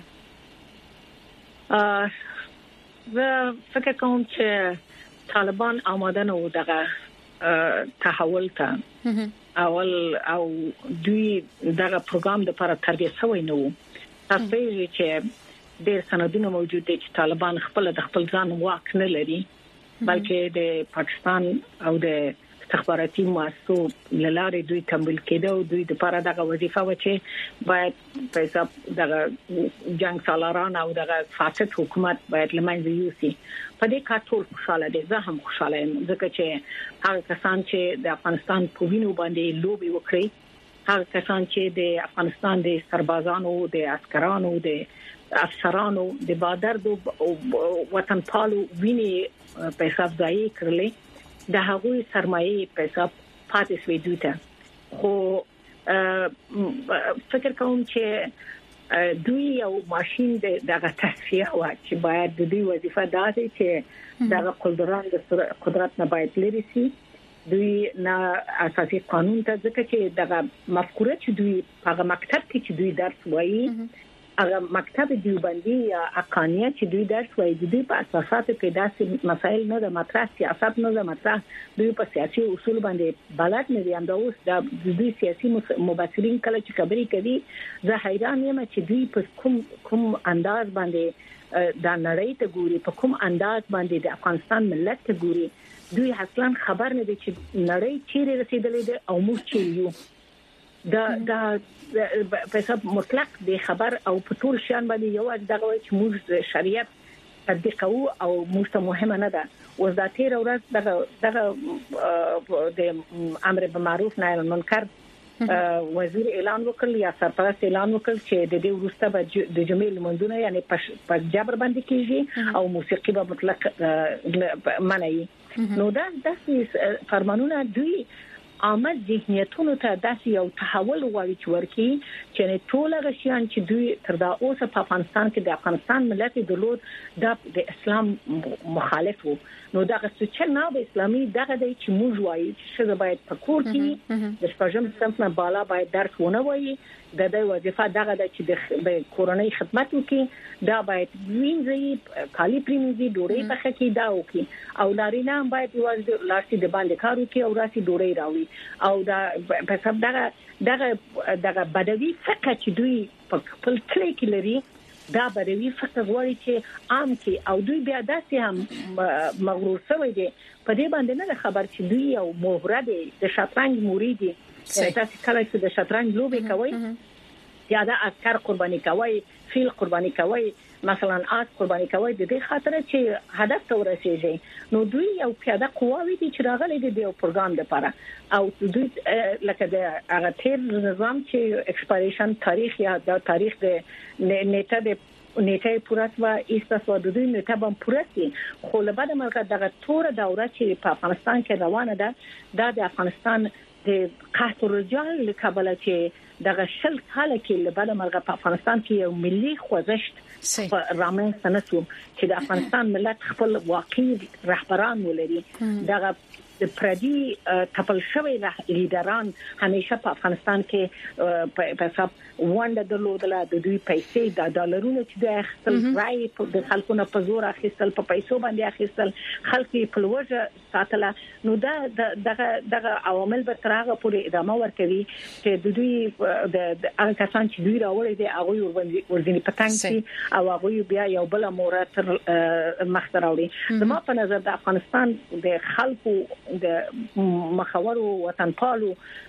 زه فکر کوم چې طالبان آماده نه و دغه تحول ته اول او دوی دغه پروګرام د لپاره تربیه شوی نه و تاسو چې ډېر سندونه موجود دي چې طالبان خپل د خپل ځان واک نه لري بلکې د پاکستان او د استخباراتي مؤسسو لاره دوی تمویل کېده او دوی د لپاره دغه وظیفه و چې باید په حساب دغه جنگ سالاران او دغه فاسد حکومت باید لمنځه یوسي په دې کار ټول خوشاله دي زه هم خوشاله یم ځکه چې هغه کسان چې د افغانستان په وینو باندې لوبي وکړي هغه کسان چې د افغانستان د سربازانو د عسکرانو د افسرانو د بادر د وطن پالو ویني په حساب ځای کړلې د هغوی سرمایه په حساب پاتې شوی دوی ته خو فکر کوم چې دوی یو ماشين دغه تصفیه وا چې باید د دوی وظیفه دا ده چې دغه قدرت د قدرت نه باید لري سي دوی نه اساسي قانون ته ځکه چې دغه مفکوره چې دوی په مکتب کې چې دوی درس وایي هغه مکتب دیوبندي یا اقانیه چې دوی درس وایي دوی په اساساتو کې داسې مسایل نه د مطرح سیاست نه د مطرح دوی په سیاسي اصول باندې بلد نه دي انده اوس د دوی سیاسي مبصرین کله چې خبرې کوي زه حیران یم چې دوی په کوم کوم انداز باندې د نړۍ ته ګوري په کوم انداز باندې د افغانستان ملت ته ګوري دوی اصلا خبر نه دي چې نړۍ چیرې رسیدلې ده او موږ چیرې یو دا دا په سب مطلق د خبر او په ټول شان باندې یو دغه چې موږ شریعت تطبیق کوو او موږ ته مهمه نه ده اوس دا تیر ورځ دغه دغه د امر بالمعروف نهي عن المنکر وزیر اعلان وکړ یا سرپرست اعلان وکړ چې د دې وروسته به د جمیل مندونه یعنی په جبر باندې کیږي او موسیقي به مطلق منعي نو دا د فرمانونه دوی عامه ذهنیتونو ته داسې یو تحول غواړي چې ورکی چې ټول غشيان چې دوی تر دا اوسه په افغانستان کې د افغانستان ملت دلود د اسلام مخالف وو نو دا چې نه د اسلامي دغه د چې موږ وایي چې باید په کور کې د شپږم صنف نه بالا باید درس ونه وایي د دې وظیفه دغه د چې د کورنۍ خدمت وکړي دا باید وینځي کالي پریمزي ډوړې په خکې دا وکړي او لارینه باید یوازې لاسي د باندې کار وکړي او راسي ډوړې راوي او دا په سبب دغه دغه دغه بدوي فقط چې دوی په خپل کلی کې لري دا بدوي فقط غواړي چې عام کې او دوی بیا داسې هم مغرور شوی دي په دې باندې نه خبر چې دوی یو مهره دي د شطرنج مرید دي تاسو کله چې د شطرنج لوبي کوي یا د عسكر قرباني کوي فیل قرباني کوي مثلا آس قرباني کوي د دې خاطر چې هدف ته ورسیږي نو دوی یو پیاده قواوی دي چې راغلي دي د پروګرام لپاره او دوی لکه د هغه تیر نظام چې ایکسپایریشن تاریخ یا د تاریخ د نیټه د نیټه پوراتوا ایستاسو د دوی نیټه بم پوراتي خو له بعد مرګه دغه تور دوره چې په افغانستان کې روانه ده دا د افغانستان د قحط الرجال لکبل چې دغه شل کال کې له بعد مرګه په افغانستان کې یو ملي خوځښت رامن سنسو چې د افغانستان ملت خپل واقعي رهبران ولري دغه د پردي تپل شوی لیدران همیشه په افغانستان کې په حساب وانډه درلودله د دوی پیسې د ډالرونو چې د خپل رای د خلکو په زور اخیستل په پیسو باندې اخیستل خلک په لوجه ساتله نو دا دغه دغه عوامل به ترغه پورې ادامه ورکوي چې د دوی د هغه کسان چې دوی راوړي دي هغه ورځنی پتنګ او هغه بیا یو بل مورات مخ ته راوړي زما په نظر د افغانستان د خلکو د مخاورو وطنپالو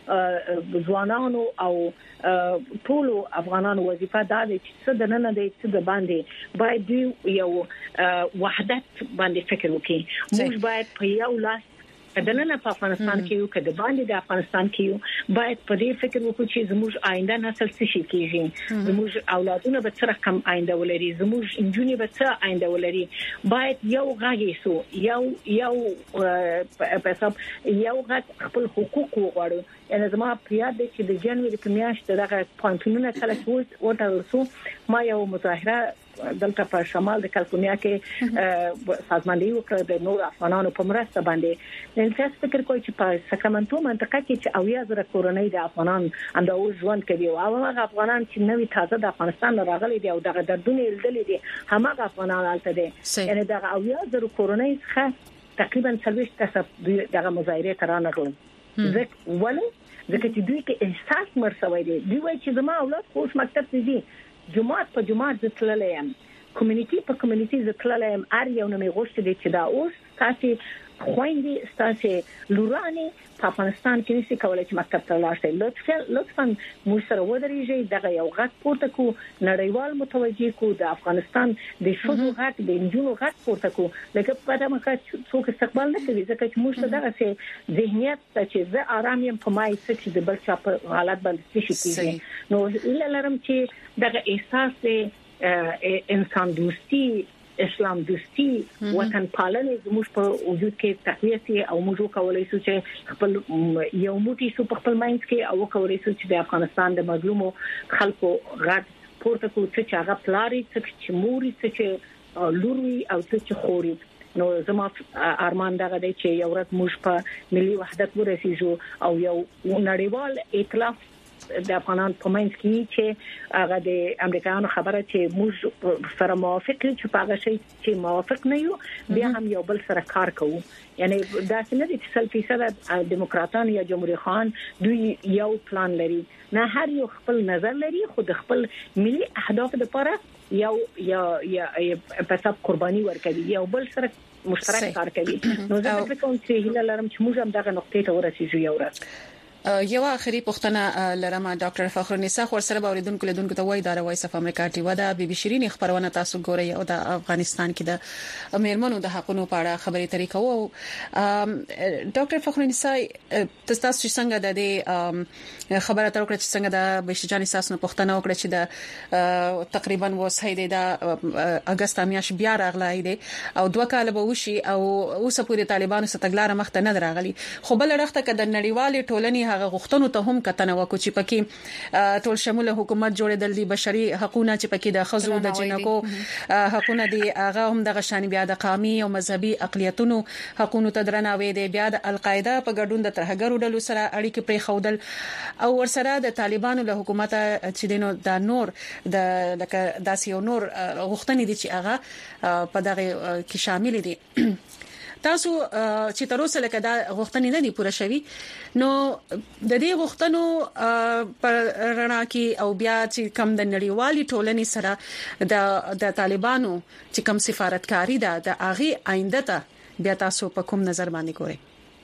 ځوانانو او ټول افغانانو وظیفه ده چې څه د نن د څه د باندې باید یو وحدت باندې فکر وکړي موږ باید په یو لاس کدنه په افغانستان کې یو کده باندې د افغانستان کې یو باید په دې فکر وکړو چې زموږ آینده نسل څه شي کیږي زموږ اولادونه به څه رقم آینده ولري زموږ انجونې به څه آینده ولري باید یو غاږی سو یو یو په حساب یو غاږ خپل حقوق وغواړو یعنی زما پریاد دي چې د جنوري په میاشت دغه پوینټونه کله چې وټل سو ما یو مظاهره دلته په شمال د کالیفورنیا کې سازماندهي وکړه د نور افغانانو په مرسته باندې نن تاسو فکر کوئ چې په ساکرامنټو منطقه کې چې اویا زره کورنۍ د افغانان انداو ژوند کوي او هغه افغانان چې نوې تازه د افغانستان راغلي دي او دغه دردونه لیدلې دي همغه افغانان الته دي یعنی دغه اویا زره کورنۍ څخه تقریبا څلويښت کسب دغه مظاهره ترانغل ځکه ولې ځکه چې دوی کې احساس مرسوي دي دوی وایي چې زما اولاد خوش مکتب ته دي جماعت په جماعت ځتللم کمیونټي په کمیونټي ځتللم ار یو نه میغوښته دي چې دا اوس تاسو خويندې تاسو لورانه په افغانستان کې نشي کولای چې مکتب ته لاړ شي لطفا لطفا موږ سره ودرېږئ دغه یو غټ پورته کو نړیوال متوجي کو د افغانستان د شوزو غټ د انجونو غټ پورته کو لکه په دغه مکه څوک استقبال نه کوي ځکه چې موږ دغه سي ذهنیت چې زه آرام یم په مای چې د بل چا په حالت باندې شي کیږي نو اله لرم چې دغه احساس انسان دوستي اسلام دوستي وطن پالنه زموږ په وجود کې تقویه سي او موږ کولای شو چې خپل یو موټي سو په خپل ماینډ کې او کولای شو چې د افغانستان د مظلومو خلکو غږ پورته کو چې هغه پلاري چې موري چې لوري او چې خوري نو زما ارمان دغه دی چې یو ورځ موږ په ملي وحدت ورسېږو او یو نړیوال ائتلاف د افغانان په منځ کې چې هغه د امریکایانو خبره چې موږ سره موافق چې په هغه شی چې موافق نه یو بیا هم یو بل سره کار کوو یعنی دا څنګه دي چې سل فیصد دیموکراتان یا جمهوریت خان دوی یو پلان لري نه هر یو خپل نظر لري خو د خپل ملي اهداف لپاره یو یا یا په حساب قرباني ورکوي یو بل سره مشترک کار کوي نو زه فکر کوم چې هیله لرم چې موږ هم دغه نقطې ته ورسېږو یو ورځ یو اخري پوښتنه لرم ډاکټر فخر النساء خور سره اوریدونکو لیدونکو ته وایي دا وایس اف امریکا ټي و دا بي بي شيرين خبرونه تاسو ګورئ او د افغانستان کې د میرمنو د حقوقو په اړه خبرې طریقه وو ډاکټر فخر النساء تاسو څنګه د دې خبره تر وکړه چې څنګه د بشجان اساس نه پوښتنه وکړه چې د تقریبا وسهید د اگست میاش بیا راغلی دی او دوه کال به وشي او اوس پورې طالبانو ستګلار مخته نه راغلي خو بل رخته کده نړیوال ټولنې هغه غوښتنو ته هم کتنه وکړي چې پکې ټول شموله حکومت جوړېدل دي بشري حقوقونه چې پکې د خزو د جنکو حقوقونه دي هغه هم د غشان بیا د قومي او مذهبي اقلیتونو حقوقو ته درناوی دي بیا د القاعده په ګډون د ترهګرو ډلو سره اړیکې پرې خودل او ورسره د طالبانو له حکومت چې دینو د نور د لکه داسې یو نور غوښتنې دي چې هغه په دغه کې شامل دي تاسو چې تر اوسه لکه دا غوښتنې نه دي پوره شوي نو د دې غوښتنو پر رڼا کې او بیا چې کم د نړیوالي ټولنې سره د د طالبانو چې کم سفارتکاری ده د اغي آینده ته بیا تاسو په کوم نظر باندې ګورئ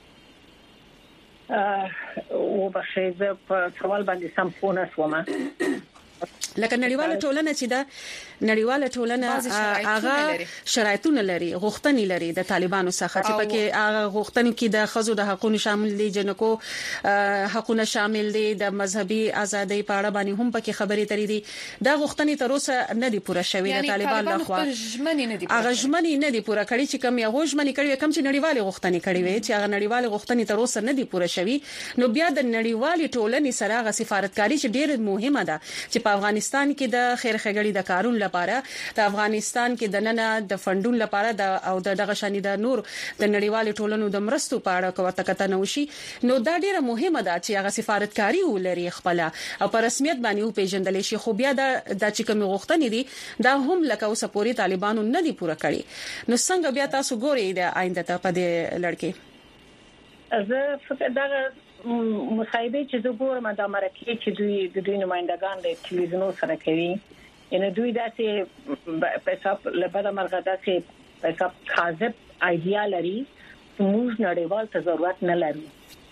او بخښه زه په سوال باندې سم پونه سومه لکه نړیواله ټولنه چې دا نړیواله ټولنه هغه شرایطونه لري غوښتنې لري د طالبانو څخه چې پکې هغه غوښتنې کې د خزو د حقوقو شامل دي جنکو حقوقونه شامل دي د مذهبي ازادۍ په اړه باندې هم پکې خبرې ترې دي دا غوښتنې تر اوسه نه دي پوره شوې د طالبان لخوا هغه ژمنې نه دي پوره کړې چې کوم یو ژمنې کړې کوم چې نړیواله غوښتنې کړې وي چې هغه نړیواله غوښتنې تر اوسه نه دي پوره شوې نو بیا د نړیوالې ټولنې سره هغه سفارتکاری چې ډېر مهمه ده چې په افغانستان کې د خیر خګړې د کارون لپاره د افغانستان کې د نننه د فندون لپاره د او دغه شانې د نور د نړیوال ټولنو د مرستو په اړه کوته کتنه وشي نو دا ډیره مهمه ده چې هغه سفارتکاری ولري خپل او په رسمیت باندې پیژندل شي خو بیا د چې کوم غوښتنې دي دا هم لکه اوس پوری طالبانو نه دي پوره کړی نو څنګه بیا تاسو ګورئ د آینده ته په دې لړکې زه فکر دا مصاحبه چې زه ګورم د امریکای چې دوی د دوی نمائندگان د ټلویزیون سره کوي ان دوی داسې په حساب لپاره مرغه داسې په حساب کاذب ایډیا لري موږ نړیوال ته ضرورت نه لرو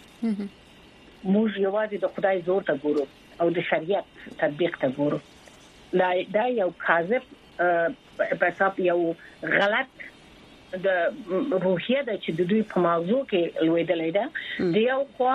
موږ یوازې د خدای زور ته ګورو او د شریعت تطبیق ته ګورو دا دا یو کاذب په حساب یو غلط د روحیه د چې د دوی په موضوع کې لویدلې ده د یو خوا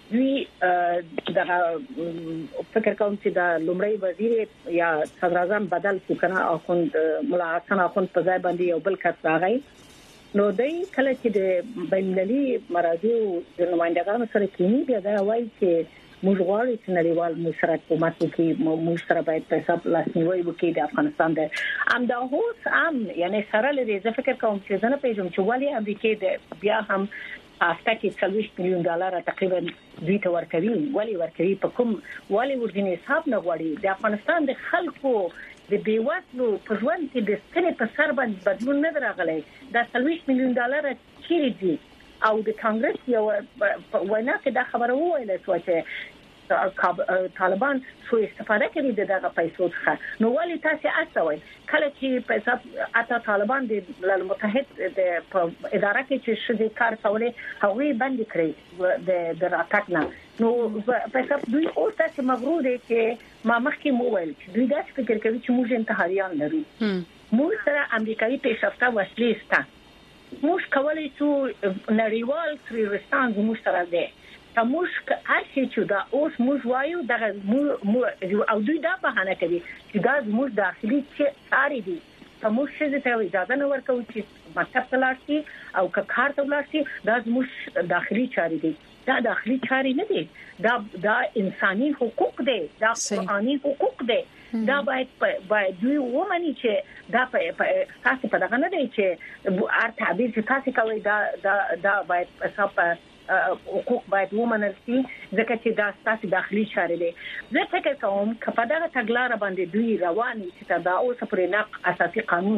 دوی د فکر کوم چې د لومړی وزیر یا صدر اعظم بدل شو کنه اخوند مولا حسن اخوند په ځای باندې یو بل کس راغی نو دای کله چې د بینالمللي مراجع د نمائندګانو سره کینی بیا دا وایي چې موږ غواړو چې نړیوال مشرک حکومت کې موږ سره باید په حساب لاسنیوي وکړي د افغانستان د ام دا هوس ام یعنی سره لري زه فکر کوم چې زنه پیژم چې والی امریکای د بیا هم افتا کې څلويښت میلیون ډالر تقریبا دوی ته ورکوي والی ورکوي په کوم والی ورګنی حساب نه غواړي د افغانستان د خلکو د بیواتلو په ژوند کې د ستنې په سر باندې بدلون نه راغلی دا څلويښت میلیون ډالر چیرې دي او د کانګرس یو وینا کې دا خبره وویل چې طالبان سو استفاده کوي دغه پیسو څخه نو ولې تاسو اسوي کله چې پیسې اته طالبان د ملل متحد د اداره کې چې شدي کار کولې هغه باندې کړی د د راټکنه نو پیسې دوی اوس تاسو مغرور دي چې ما مخکې موویل چې دوی دا فکر کوي چې موږ انتحاریان لرو موږ سره امریکایي پیشرفته وسلې سته موږ کولای شو نړیوال تروریستان موږ سره دي تموش هر شي چې دا اوس موږ وایو دغه مو او دوی دا بهانه کوي چې دا موږ داخلي چې ساري دي تموش ته اجازه نه ورکوي چې مکتب ته لاړ شي او که کار ته لاړ شي دا موږ داخلي چاري دي دا داخلي چاري نه دي دا دا انساني حقوق دي دا قانوني حقوق دي دا باید باید دوی ومني چې دا په تاسو په دغه نه دي چې ار تعبیر چې تاسو کوي دا دا دا باید حساب حقوق باید ومنل شي ځکه چې دا ستاسو داخلي چارې دي زه فکر کوم چې په دغه تګلارې باندې دوی رواني چې دا اوس پرې نق اساسي قانون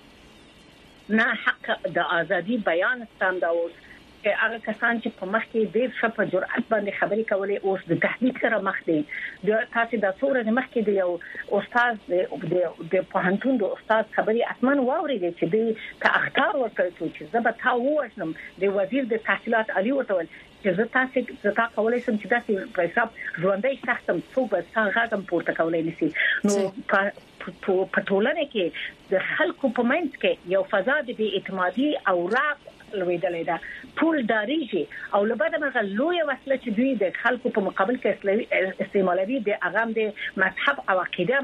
سته نه حق د ازادي بیان ستند اوس هغه کسان چې په مخ کې ډېر ښه په جرأت باندې خبرې کولې اوس د تهدید سره مخ دي د تاسو د څورې مخ کې دی یو استاد د د پوهنتون د استاد خبرې اتمن واوري چې دی که اختار ورکړي چې زه تا وښنم د وزیر د تحصیلات علي وتول چې زه تاسو زه کولای شم چې تاسو په حساب ژوندۍ سختم څو به څنګه هم پورته کولای نشي نو په ټولنه کې د خلکو په منځ کې یو فضا د بې اعتمادي او راق لویدلې ده ټول داریږي او لبعد مرغه لوی وسله چې دوی د خلکو په مقابل کې استعمالوي د اغام د مذهب او عقیده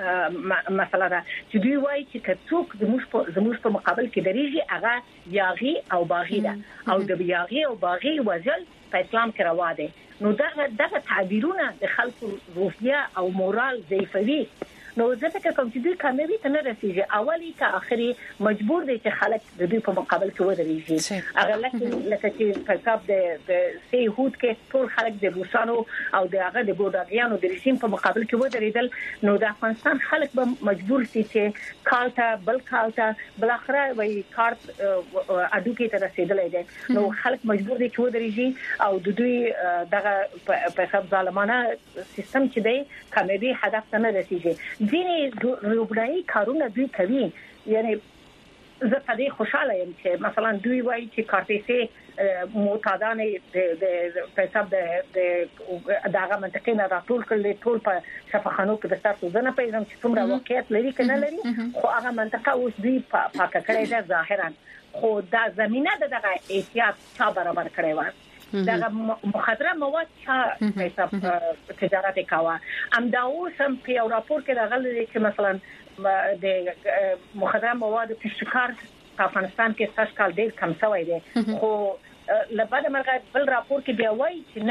مثلا ده چې دوی وایي چې کڅوک د موږ په زموږ په مقابل کې دریږي هغه یاغي او باغی ده او د یاغي او باغی وجل په اسلام کې روا ده نو دا دغه تعبیرونه د خلکو روحیه او مورال ضعیفوي نو زه فکر کوم چې دوی کامیابی ته نه رسیږي اولی که اخري مجبور دي چې خلک د دوی په مقابل کې ودرېږي هغه لکه لکه چې په حساب د سي هوت کې ټول خلک د روسانو او د هغه د ګوډاګیانو د رژیم په مقابل کې ودرېدل نو د افغانستان خلک به مجبور دي چې کالتا بل کالتا بل اخره وي کارت اډو کې ته رسیدلې ده نو خلک مجبور دي چې ودرېږي او د دوی دغه په حساب ظالمانه سیستم چې دی کامیابی هدف ته نه رسیږي ځینې روبنایي کارونه دوی کوي یعنی زه په دې خوشاله یم چې مثلا دوی وایي چې کارتیسي معتادان د په حساب د دغه منطقې نه راټول کړل ټول په شفاخانو کې د تاسو ځنه پیژم چې څومره واقعیت لري کنه لري خو هغه منطقه اوس دوی پاک کړی ده ظاهرا خو دا زمينه دغه احتیاط چا برابر کړی و دغه مخدره مواد چې په حساب تجارت کاوه ام دا اوس هم په یو راپور کې راغلی چې مثلا د مخدره مواد په شکار په افغانستان کې څه کال ډیر کم شوی دی خو لبعد مرغه بل راپور کې بیا وایي چې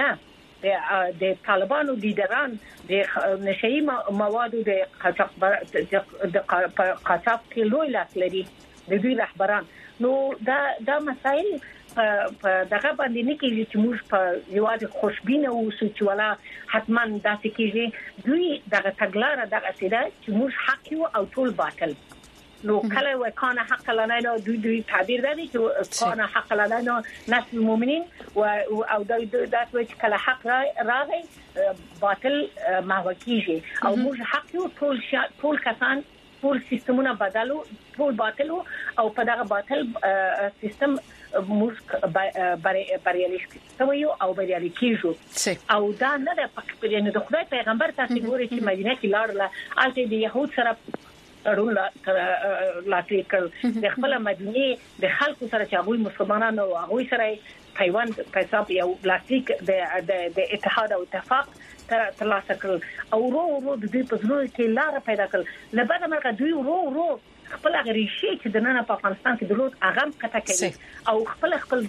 نه د طالبانو لیدران د نشئی موادو د قاچاق د قاچاق کې لوی لاس لري د دوی رهبران نو دا دا مسایل په دغه باندې نه کېږي چې موږ په یوازې خوشبینه اوسو چې ولا حتما داسې کېږي دوی دغه تګلاره دغه سیده چې موږ حق یو او ټول باطل نو کله وکانه حق لنا نو دوی دوی تعبیر دی چې کانه حق لنا نو ناس المؤمنین او دوی داسې چې کله حق راغی باطل محو کېږي او موږ حق یو ټول ټول کسان ټول سیستمونه بدلو ټول باطل او په دغه باطل سیستم موږ بریالي شوو او بریالي کیږو او دا نه د پخپلینو د خدای پیغمبر تاسو ګوري چې مدینه کې لاړل الته د يهود سره تړون لاسلیک کړ د خپل مدینه د خلکو سره چې هغه مسلمانانو او هغه سره پیوند په حساب یو لاسلیک د د اتحاد او اتفاق ترلاسه کړ او ورو ورو د دې په ځلو کې لار پیدا کړ لبعد مرګ دوی ورو ورو خپل غریشي چې د نن په افغانستان کې د لوت اغم کته کوي او خپل خپل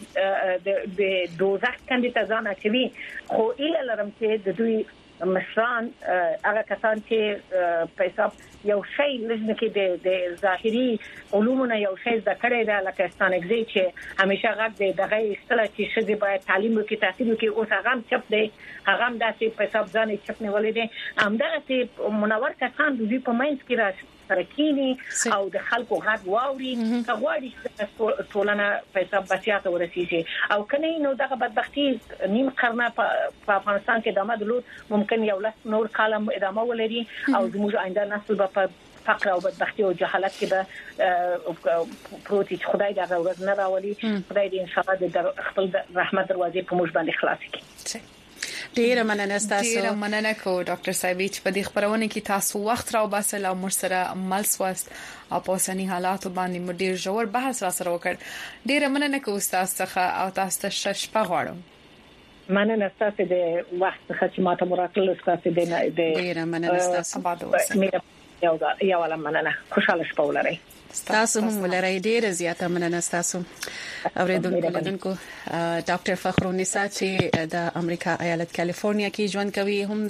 د دوزخ کاندیدانو چې خو اله لرم چې د دوی مشران هغه کسان چې په حساب یو شی لږ کې د د ظاهري علومونه یو شی د کړي د لکستان اگزي چې همیشه غږ د دغه استله چې شدي باید تعلیم وکړي تحصیل وکړي او هغه چپ دی هغه هم داسې په حساب ځان چپ نه ولې دي همدغه چې منور کسان د دې په منځ کې راځي سرکینی او د خلکو غږ واوري کغواړي چې ټولنه په حساب بچیاته ورسیږي او کني نو دغه بدبختی نیم قرن په افغانستان کې د مدلوت ممکن یو لس نور کالم ادامه ولري او زموږ آینده نسل به فقر او بدبختی او جهالت کې به پروتي خدای دغه ورځ نه راولي خدای دې ان شاء الله د خپل رحمت دروازې په موږ باندې خلاص کړي. ډیره مننه تاسو ډیره مننه کو ډاکټر صاحب چې په دې خبرونه کې تاسو وخت راو باسل او مر سره عمل سواست او په سني حالاتو باندې مو ډیر ژور بحث را سره وکړ. ډیره مننه کو استاد څخه او تاسو ته شپه غواړم. مننه تاسو د وخت څخه چې ماته مراکل تاسو د ډیره مننه تاسو آباد اوسئ. یو دا یو لمننه خوشاله شپه ولرئ. تاسو هم ولرئ ډیره زیاته مننه تاسو اوریدونکو لیدونکو ډاکټر فخر النساء چې د امریکا ایالت کالیفورنیا کې ژوند کوي هم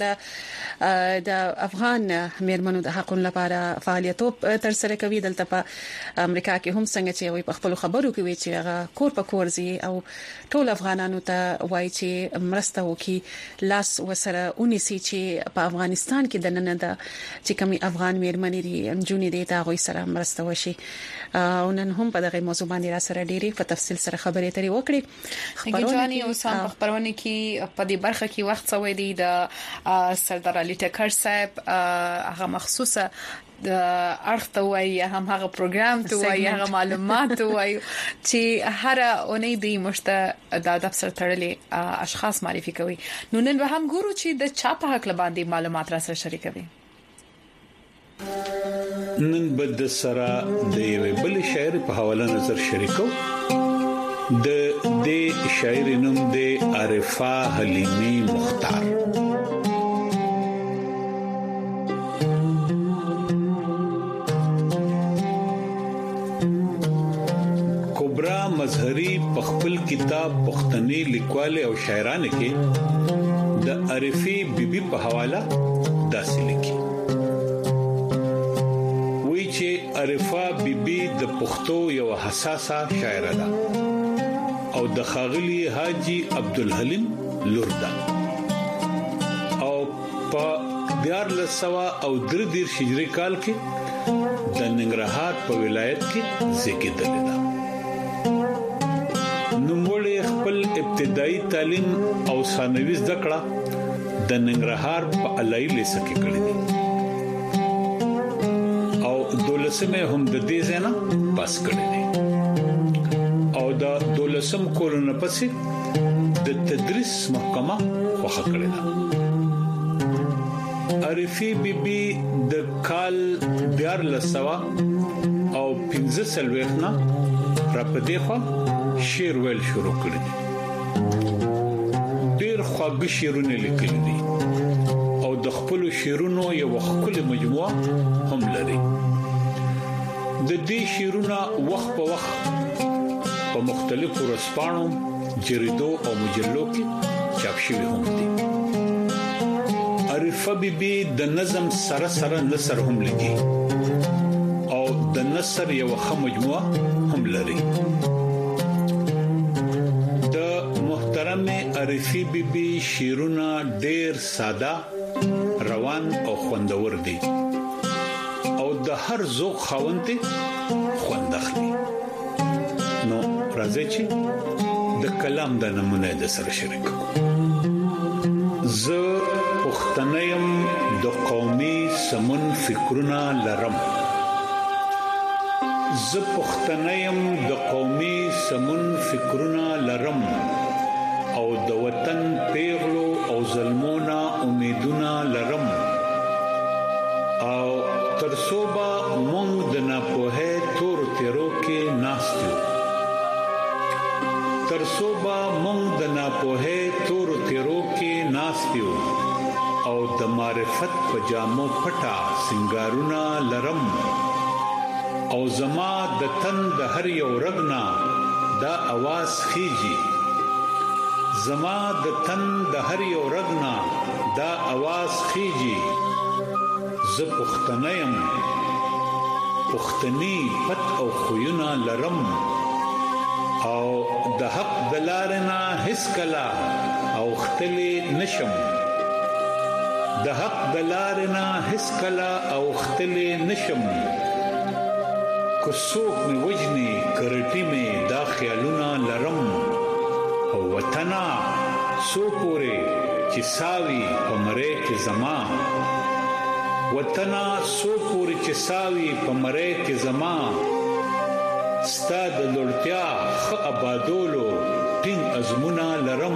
د د افغان میرمنو د حقوقو لپاره فعالیت تر سره کوي دلته په امریکا کې هم څنګه چې وي په خپل خبرو کې وي چې هغه کور په کور زی او ټول افغانانو ته وایي چې مرسته وکي لاس وسره اونیسي چې په افغانستان کې د نن د چې کومي افغان میرمنې دي جونې دي تا غوي سره مرسته وشي او نن هم په دغه موضوع باندې را سره ډېری په تفصیل سره خبرې اترې وکړي. خبرونه کې اوس هم خبرونه کې په دې برخه کې وخت سوي دي د سردار علي ټکر صاحب هغه مخصوصه د ارخ ته وایي هم هغه پروګرام ته وایي هغه معلومات ته وایي چې هر اونۍ دی مشته د ادب سره تړلې اشخاص معرفي کوي. نو نن به هم ګورو چې د چا په حق باندې معلومات را سره شریکوي. نن بد سره د یوې بل شاعر په حواله نظر شریکو د دې شاعر نوم د عارفه حلیمی مختار. کبرا مظهری په خپل کتاب پښتني لیکواله او شاعرانه کې د عارفه بیبي په حواله داسې لیکي چې عارفه بیبي د پښتو یو حساسه شاعره ده او د خاغلی حاجی عبدالحلیم لور ده او په دیار لسوا او دردیر شجری کال کې د ننګرهار په ولایت کې زیږیدل ده. نوموړی خپل ابتدایي تعلیم او ثانوي زده کړه د ننګرهار په علایي لیسه کې کړې ده دولسمه هم د دې ځنا پاس کړی دی او دا دولسم کورونه پسې د تدریس محکمه خوښه کړی ده. عارفه بیبي د کال دیار لسوا او پنځه سلويخنا را پدې خو شعر ویل شروع کړی دی. ډېر خواږه شعرونه لیکلي دي او د خپل شعرونو یو خپل مجموعه هم لري. د دې شعرونه وخت په وخت په مختلفو رسپانو جریدو او مجلو کې چاپ شوي هم دي. عارفه بیبي د نظم سره سره نثر هم لیکي او د نثر یو ښه مجموعه هم لري. د محترم عارفه بیبي شعرونه ډېر ساده روان او خوندور دي د هر ذوق خاوندته خوند اخلي. نو راځي چې د کلام د نمونه د سره شریک زه پښتنیم د قومي سمون فکرونه لرم زه پښتنیم د قومي سمون فکرونه لرم او د وطن پیغلو او ظلمونه امیدونه لرم او ترسوبا مونږ د ناپوهه تور تیرو کې ناستو ترسوبا مونږ د ناپوهه تور تیرو کې ناستو او د معرفت پجامو پټا سنگارونه لرم او زما د تن د هر یو رګنا دا आवाज خيږي زما د تن د هر یو رګنا دا आवाज خيږي ز پختنیم پختنی پت او خوینا لرم او د حق دلارنا هیڅ کلا او ختلی نشم د حق دلارنا هیڅ کلا او ختلی نشم کو څوک می وجنی کرټی می دا خیالونه لرم او وطنا سو پوره چې ساوي عمره کې زما وطنا سو پوره چې ساوي عمره کې زما ستاد لړتیا خ آبادولو ټینګ ازمونه لرم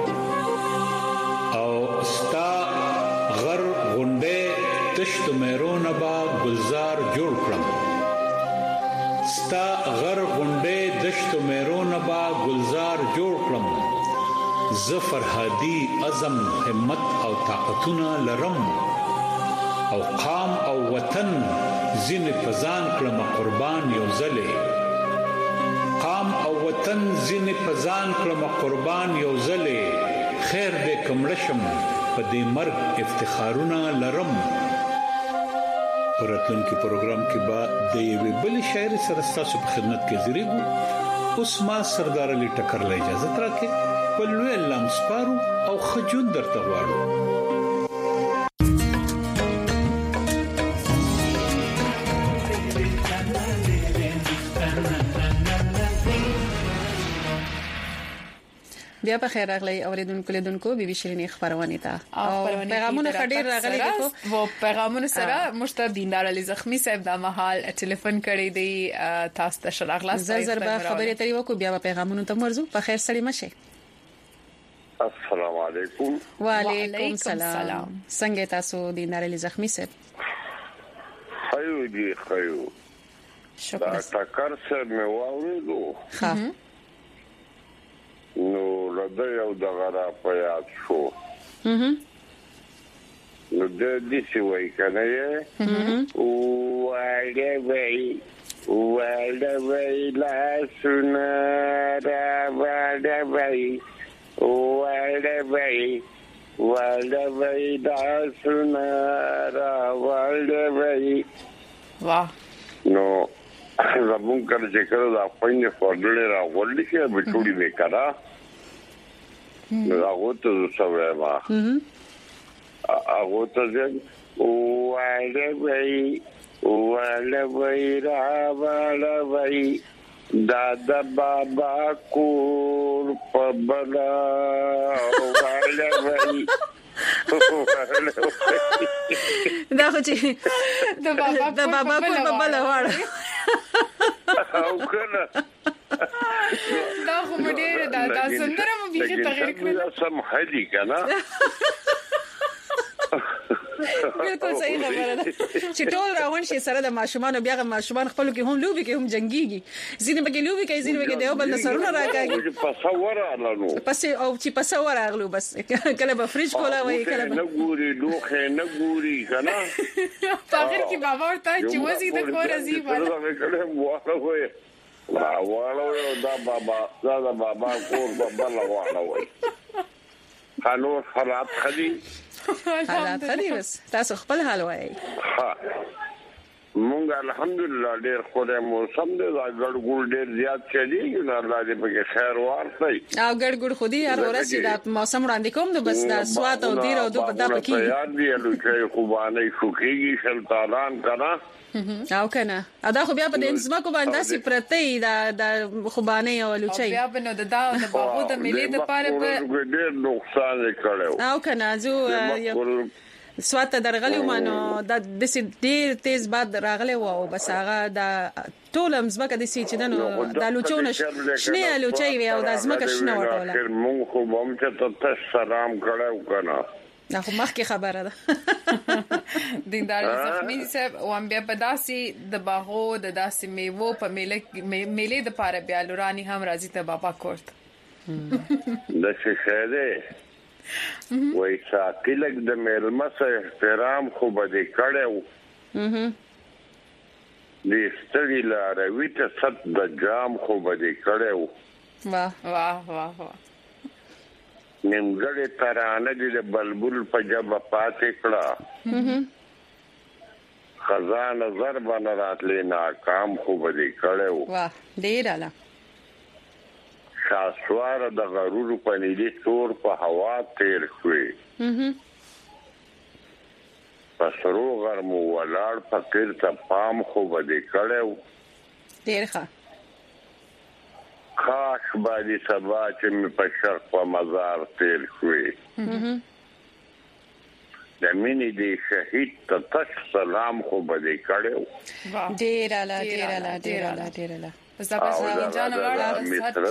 او ستا غر غونډه تشت مېرونه با گلزار جوړ کړم ستا غر غونډه دشت مېرونه با گلزار جوړ کړم ظفر هادي عزم همت او طاقتونه لرم او قام او وطن زین پزان کړم قربان یو زله قام او وطن زین پزان کړم قربان یو زله خیر دې کمړشم په دې مرګ افتخارونه لرم پراتون کې پروګرام کې با د یوې بل شاعر سره تاسو په خدمت کې زیریږو اوس ما سردار علي ټکر له اجازه ترکه په لوی لام سپارو او خجون درته غواړو بیا په خیر راغلی اوریدونکو لیدونکو بي بي شيرين خبرونه تا او پیغامونه خډیر راغلي دي او پیغامونه سره مشته دیندار علي زخمی صاحب د محل ټلیفون کړی دی تاسو ته شراغلا زر زر به خبرې تری وکړو بیا په پیغامونه ته مرزو په خیر سړی مشه السلام علیکم وعلیکم السلام څنګه تاسو دیندار علي زخمی صاحب خیو دی خیو شکر دا ټکر سره مې واورېدو ها نو لدې یو د غرا په یاد شو اها نو د دې څه وای کنه یې او وایډه وای وایډه وای لا سنا را وایډه وای وایډه وای وایډه وای لا سنا را وایډه وای واه نو زمون کله چې کله دا پاینه فورډلې را ولې کې به ټوډي وکړه نو هغه ته څه ما هغه ته ځم وایډه وای وایډه وای را وایډه وای دادا بابا کور په بلا وایډه وای دا خو چې د بابا د بابا په بل وړ او کنه دا خو مډیر دا دا سندره مو به تغیر کړی دا سم هدي کنه بالکل صحیح خبره ده چې ټول راون شي سره د ماشومان بیا د ماشومان خپل کې هم لوبي کې هم جنگيږي ځینې بګي لوبي کې ځینې بګي دیو بل سرونه راکاږي په تصور اعلانو پس او چې په تصور اغلو بس کله به فریج کولا وای کله نه ګوري لوخه نه ګوري کنه په اخر کې بابا ورته چې وځي د کور ازي والا دا کله والا وای لا والا دا بابا دا بابا کور بابا لا والا وای قانون حالات خدي حالات خدي بس تاسو خپل حال وای ها مونږ الحمدلله ډېر خوره موسم دې دا ګړګړ ډېر زیات چلی نو الله دې په خیر ورسي او ګړګړ خودي هر ورځ دا موسم وړاندې کوم نو بس دا سوات او ډیر او د پکې یاد دی نو چې خوبانه شوکیږي شلطانان کنا او کنه ادا خو بیا په دې ځمکو باندې سي پرته دا د خوبانه او لوچي بیا بنو د دا د باغو د ملي د پاره په ډېر نقصان کړو او کنه زو سوات درغلی مانو د دې ډیر تیز باد راغلی و او بس هغه د ټول مزمکه د سي چې دنو د لوچونه شنه لوچي وي او د مزمکه شنه وټوله مونږ خو هم ته ته سلام کړو کنه نه خو مخکې خبره ده دیندار زخمی صاحب او ام بیا بداسي د باغو د داسې میوه په میله میله د پاره بیا لورانی هم راځي ته بابا کوټ د څه شه وای ساتلک د مېلمسه احترام خو بده کړو دې ستړي لاروي ته ست د جام خو بده کړو واه واه واه واه نیمګړی ترانه دې د بلبل په جبه پاتې کړه خزانه زر باندې راتلې ناکام خو به کړو واه ډیر اعلی شاسوار د غرور په نیلي تور په هوا تیر شوې پسرو غرمو ولاړ فقیر ته پام خو به کړو ډیر ښه خاص باندې سبا چې مې په شرق په مزار تیر شوې د مینې دی شهید ته تش سلام خو به کړو ډیر اعلی ډیر اعلی ډیر اعلی ډیر اعلی زبر جان وړه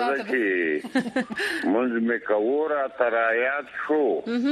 مونږ مې کورا ترایات شو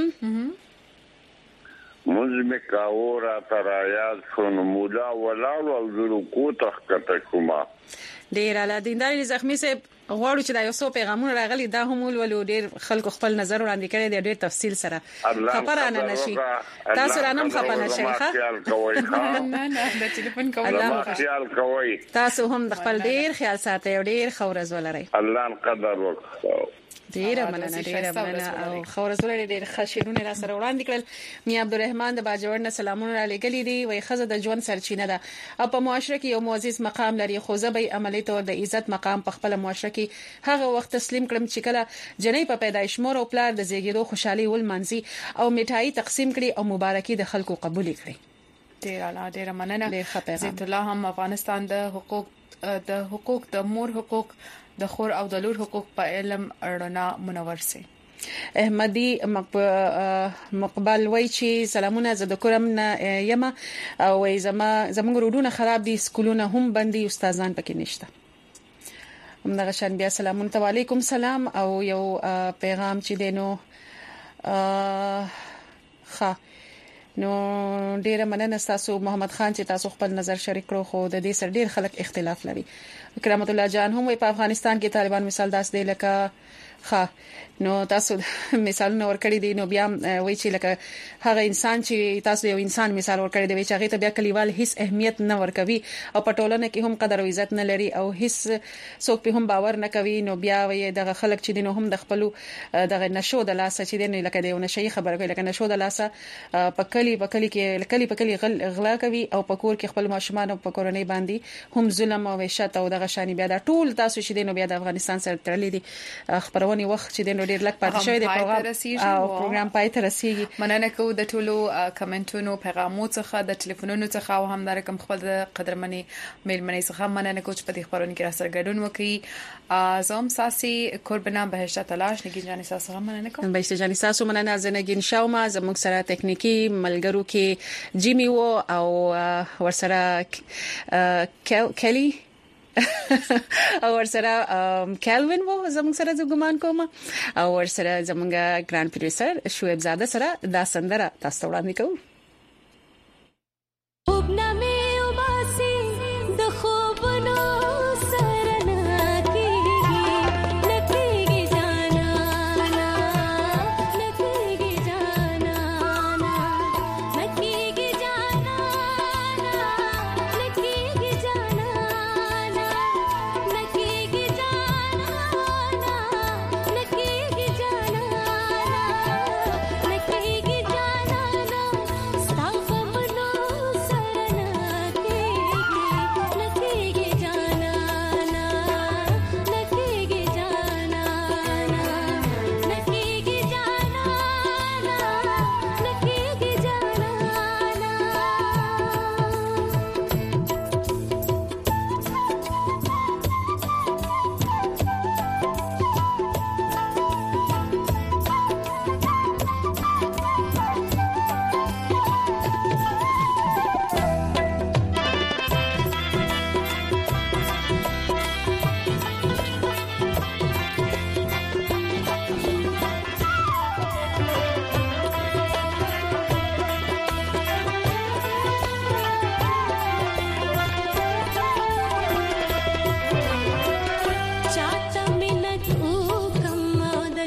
مونږ مې کورا ترایات شو مولا ولاړ او زرو کو تخته کوما ډیر اعلی دیندار زخمی صاحب غواړو چې دا یو څو پیغامونه راغلي دا هم ولولو ډیر خلکو خپل نظر وړاندې کړي دی ډیر تفصیل سره خبره نه نشي تاسو رانم خبره نشي ښه نه نه د ټلیفون کوله خیال کوي تاسو هم د خپل ډیر خیال ساتئ او ډیر خورز ولرئ الله قدر وکړو ډیر مننه ډیر مننه او خورز ولرئ ډیر خشیرونه را سره وړاندې کړل میا عبدالرحمن د باجوړ نه سلامونه را لګلې دي وای خزه د ژوند سرچینه ده او په معاشره کې یو معزز مقام لري خو زبې عملی تور د عزت مقام په خپل معاشره کې هغه وخت تسلیم کړم چې کله جنې په پیدایش مور او پلار د زیږیدو خوشحالي ول منځي او میټای تقسیم کړي او مبارکي د خلکو قبول کړي ډیر اعلی ډیر مننه ډیر ښه پیغام زیت الله هم افغانستان د حقوق د حقوق د مور حقوق د خور او د لور حقوق په علم اړونا منور سي احمدي مقبل وای چې سلامونه زه د کورم نه یم او وای زما زموږ روډونه خراب دي سکولونه هم بندي استادان پکې نشته همدغه شان بیا سلامونه علیکم سلام او یو پیغام چې دینو ښه نو ډیره مننه تاسو محمد خان چې تاسو خپل نظر شریک کړو خو د دې سره ډیر خلک اختلاف لري کرامت الله جان هم په افغانستان کې طالبان مثال داس دی لکه ښه نو تاسو مثالونه ورکړی دي نو بیا وایي چې لکه هغه انسان چې تاسو یو انسان مثال ورکړی دی چې هغه ته بیا کلیوال هیڅ اهمیت نه ورکوي او په ټولنه کې هم قدر او عزت نه لري او هیڅ څوک په هم باور نه کوي نو بیا وایي دغه خلک چې دینو هم د خپل دغه نشو د لاسه چې دین لکه دی نو شي خبره کوي لکه نشو د لاسه په کلی په کلی کې کلی په کلی غلا کوي او په کور کې خپل ماشومان او په کورنۍ باندې هم ظلم او وحشت او دغه شانی بیا د ټول تاسو چې دینو بیا د افغانستان سره تړلې دي خبرونه وخت چې دینو ډیر لک پاتې شوی دی په او پروګرام پای ته رسیږي مننه کوم د ټولو کمنټونو پیغامونو څخه د ټلیفونونو څخه او هم د رقم خپل قدرمنې میلمنې څخه مننه کوم چې په دې خبرونه کې را سره ګډون وکړي زوم ساسي قربانا بهشت تلاش نگین جاني ساسو مننه کوم بهشت جاني ساسو مننه زنګین شاوما زموږ سره ټکنیکی ملګرو کې جیمی وو او ورسره کلی او ورسره کیلوین وو زموږ سره د ګمان کوم او ورسره زموږ ګران پروډوسر شعیب زاده سره دا سندره تاسو وړاندې کوم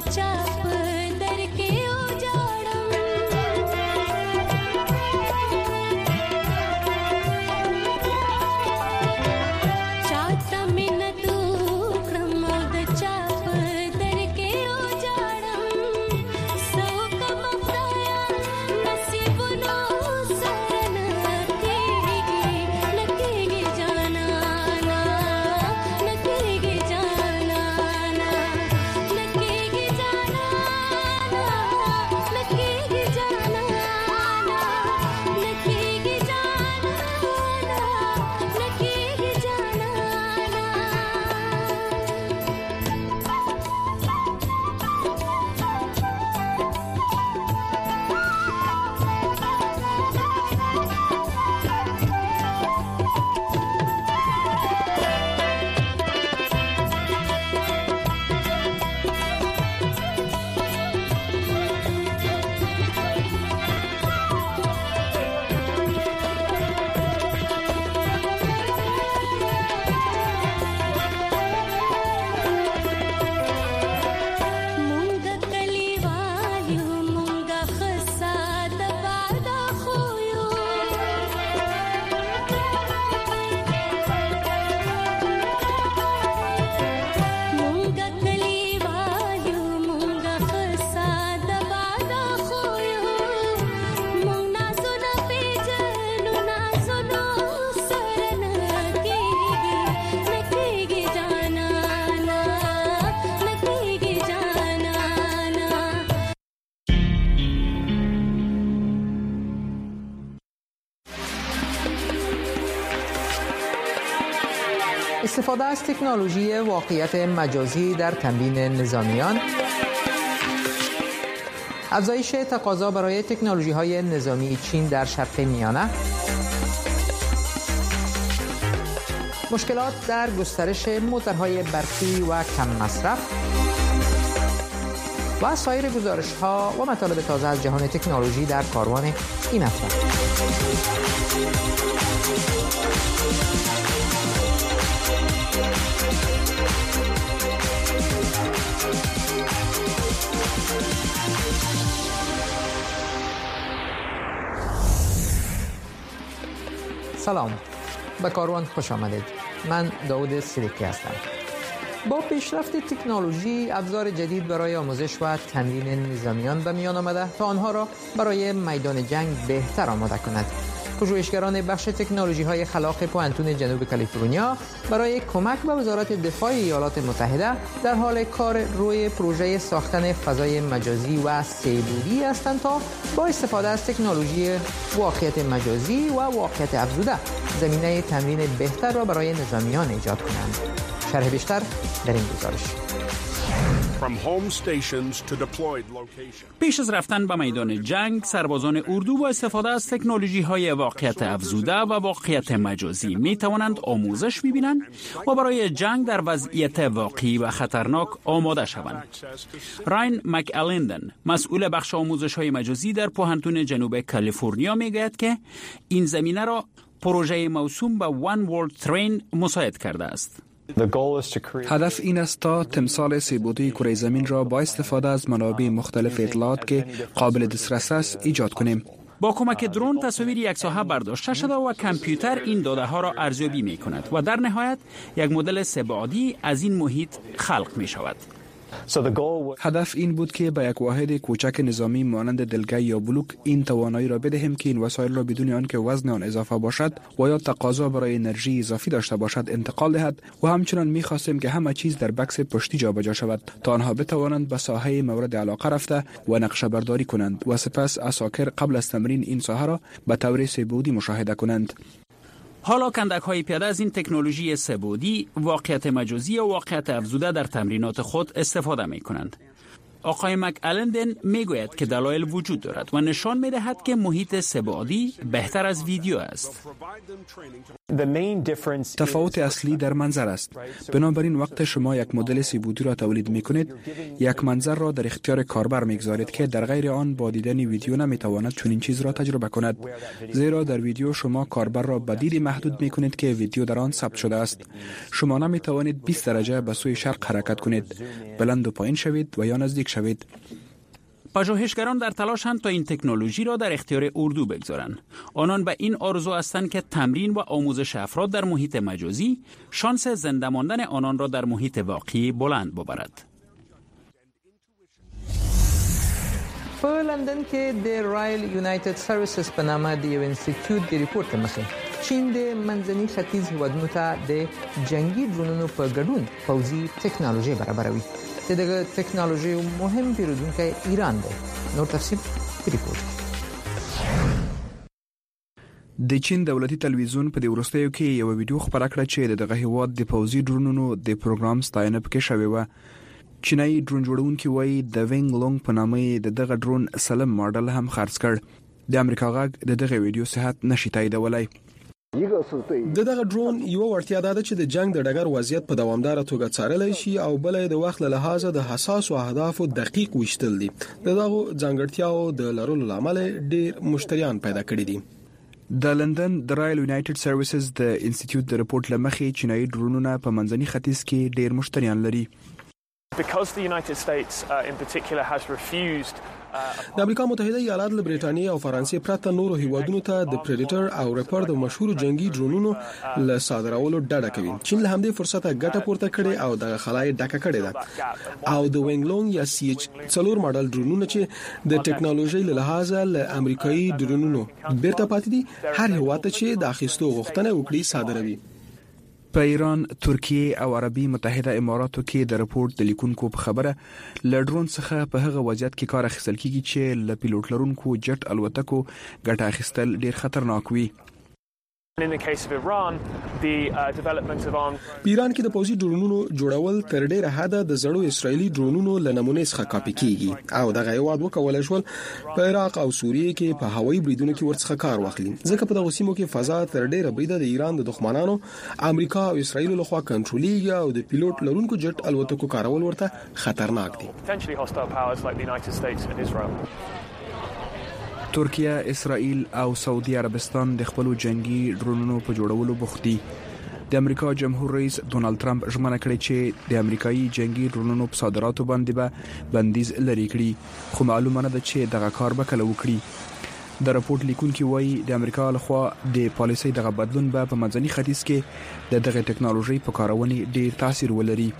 استفاده از تکنولوژی واقعیت مجازی در تمرین نظامیان، افزایش تقاضا برای تکنولوژی‌های نظامی چین در شرق میانه، مشکلات در گسترش موتورهای برقی و کم مصرف و سایر گزارش‌ها و مطالب تازه از جهان تکنولوژی در کاروان این هفته. سلام، به کاروان خوش آمدید. من داود سریکی هستم. با پیشرفت تکنولوژی، ابزار جدید برای آموزش و تمرین نظامیان به میان آمده تا آنها را برای میدان جنگ بهتر آماده کند. پژوهشگران بخش تکنولوژی‌های خلاق پوانتون جنوب کالیفرنیا برای کمک به وزارت دفاع ایالات متحده در حال کار روی پروژه ساختن فضای مجازی و سه‌بعدی هستند تا با استفاده از تکنولوژی واقعیت مجازی و واقعیت افزوده زمینه تمرین بهتر را برای نظامیان ایجاد کنند. شرح بیشتر در این گزارش. پیش از رفتن به میدان جنگ، سربازان اردو با استفاده از تکنولوژی‌های واقعیت افزوده و واقعیت مجازی می توانند آموزش ببینند و برای جنگ در وضعیت واقعی و خطرناک آماده شوند. راین مکالندن، مسئول بخش آموزش‌های مجازی در پوهنتون جنوب کالیفرنیا، میگوید که این زمینه را پروژه موسوم به وان ورلد ترین مساعد کرده است. هدف این است تا تمثال سه‌بعدی کره زمین را با استفاده از منابع مختلف اطلاعات که قابل دسترس است ایجاد کنیم. با کمک درون تصاویر یک ساحه برداشته شده و کامپیوتر این داده ها را ارزیابی می کند و در نهایت یک مدل سه‌بعدی از این محیط خلق می شود. هدف این بود که به یک واحد کوچک نظامی مانند دلگه یا بلوک این توانایی را بدهیم که این وسایل را بدون آنکه وزن آن اضافه باشد و یا تقاضا برای انرژی اضافی داشته باشد انتقال دهد و همچنان می‌خواستیم که همه چیز در بکس پشتی جابجا شود تا آنها بتوانند به ساحه مورد علاقه رفته و نقشه برداری کنند و سپس عساکر قبل از تمرین این ساحه را به طور سه‌بعدی مشاهده کنند. حالا کندک‌های پیاده از این تکنولوژی سه‌بعدی، واقعیت مجازی و واقعیت افزوده در تمرینات خود استفاده می‌کنند. آقای مکالندن میگوید که دلایل وجود دارد و نشان می‌دهد که محیط سه‌بعدی بهتر از ویدیو است. تفاوت اصلی در منظر است. بنابراین وقت شما یک مدل سه‌بعدی را تولید می‌کنید، یک منظر را در اختیار کاربر می‌گذارید که در غیر آن با دیدن ویدیو نمی‌تواند چنین چیز را تجربه کند. زیرا در ویدیو شما کاربر را به دید محدود می‌کنید که ویدیو در آن ثبت شده است. شما نمی‌توانید بیست درجه به سوی شرق حرکت کنید، بلند و پایین شوید و یا نزدیک شوید. پژوهشگران در تلاشند تا این تکنولوژی را در اختیار اردو بگذارند. آنان به این آرزو هستند که تمرین و آموزش افراد در محیط مجازی شانس زنده ماندن آنان را در محیط واقعی بلند ببرد. په لندن کې د رایل یونایټډ سروسز په نامه د یو انسټیټیوټ د ریپورت مخې چین د منځني ختیځ هیوادونو ته د جنگي ډرونونو په ګډون پوځي ټکنالوژي برابروي. دغه ټکنالوژي مهم پیرودونکی ایران دی. نور تفصیل په ریپورت. د چین دولتي تلویزیون په د ورستیو کې یو ویډیو خبره کړه چې دغه هیواد د پوځي ډرونونو د پروګرام ستاینه پکې شوی و. چینایي ډرون جوړونکي وایي د وینګ لونګ په نامه د دغه ډرون سلم ماډل هم خرڅ کړ. د امریکا غاګ د دغه ویډیو صحت نشي تاییدولای. د دغه ډرون یو ورتیا ده چې د جنگ د ډګر وضعیت په دوامدار توګه څارلی شي او بل د وخت له لحاظه د حساس او اهدافو دقیق وشتل دي. دغه ځانګړتیاو د لرلو لامل ډیر مشتریان پیدا کړي دي. د لندن د رایل یونایټډ سروسز د انسټیټیوټ د ریپورت لمخې چینایي ډرونونه په منځني ختیځ کې ډیر مشتریان لري. Because the United States uh, in particular has refused د امریکا متحده ایالات له برېټانیا او فرانسې پرته نورو هیوادونو ته د پریډیټر او ریپر د مشهور جنگي ډرونونو له صادرولو ډډه کوي. چین له همدې فرصته ګټه پورته کړي او د خلای ډکه کړي ده. او د وینګ لونګ یا سی ایچ څلور ماډل ډرونونه چې د ټکنالوژي له لحاظه له امریکایي ډرونونو بیرته پاتې دي هر هیواد ته چې د اخیستو غوښتنه وکړي صادروي. په ایران، ترکیه او عربي متحده اماراتو کې د رپورت د لیکونکو په خبره لډرون څخه په هغه وضعیت کې کار اخیستل کیږي چې ل پیلوټ لرونکو جټ الوتکو ګټه اخیستل ډیر خطرناک وي. In the case of Iran, the uh, development of armed په ایران کې د پوځي ډرونونو جوړول تر ډیره حده د زړو اسرایلی ډرونونو له نمونې څخه کاپي کیږي او دغه هیواد وکولای شول په عراق او سوریه کې په هوایي بریدونو کې ورڅخه کار واخلي. ځکه په دغه سیمو کې فضا تر ډیره بریده د ایران د دښمنانو امریکا او اسرایل له خوا کنټرولېږي او د پیلوټ لرونکو جټ الوتکو کارول ورته خطرناک دي. potentially hostile powers like the United States and Israel. ترکیه، اسرائیل او سعودي عربستان د خپل جنگي ډرونونو په جوړولو بوخت دي. د امریکا جمهور رئیس ډونالد ټرمپ ژمنه کړې چې د امریکایي جنگي ډرونونو په صادراتو باندې به بندیز لري کړي، خو معلومه نه ده چې دغه کار به کله وکړي. د راپورټ لیکونکي وایي د امریکا لخوا د پالیسۍ دغه بدلون به په منځني ختیځ کې د دغه ټکنالوژي په کارونې ډیر تاثیر ولري.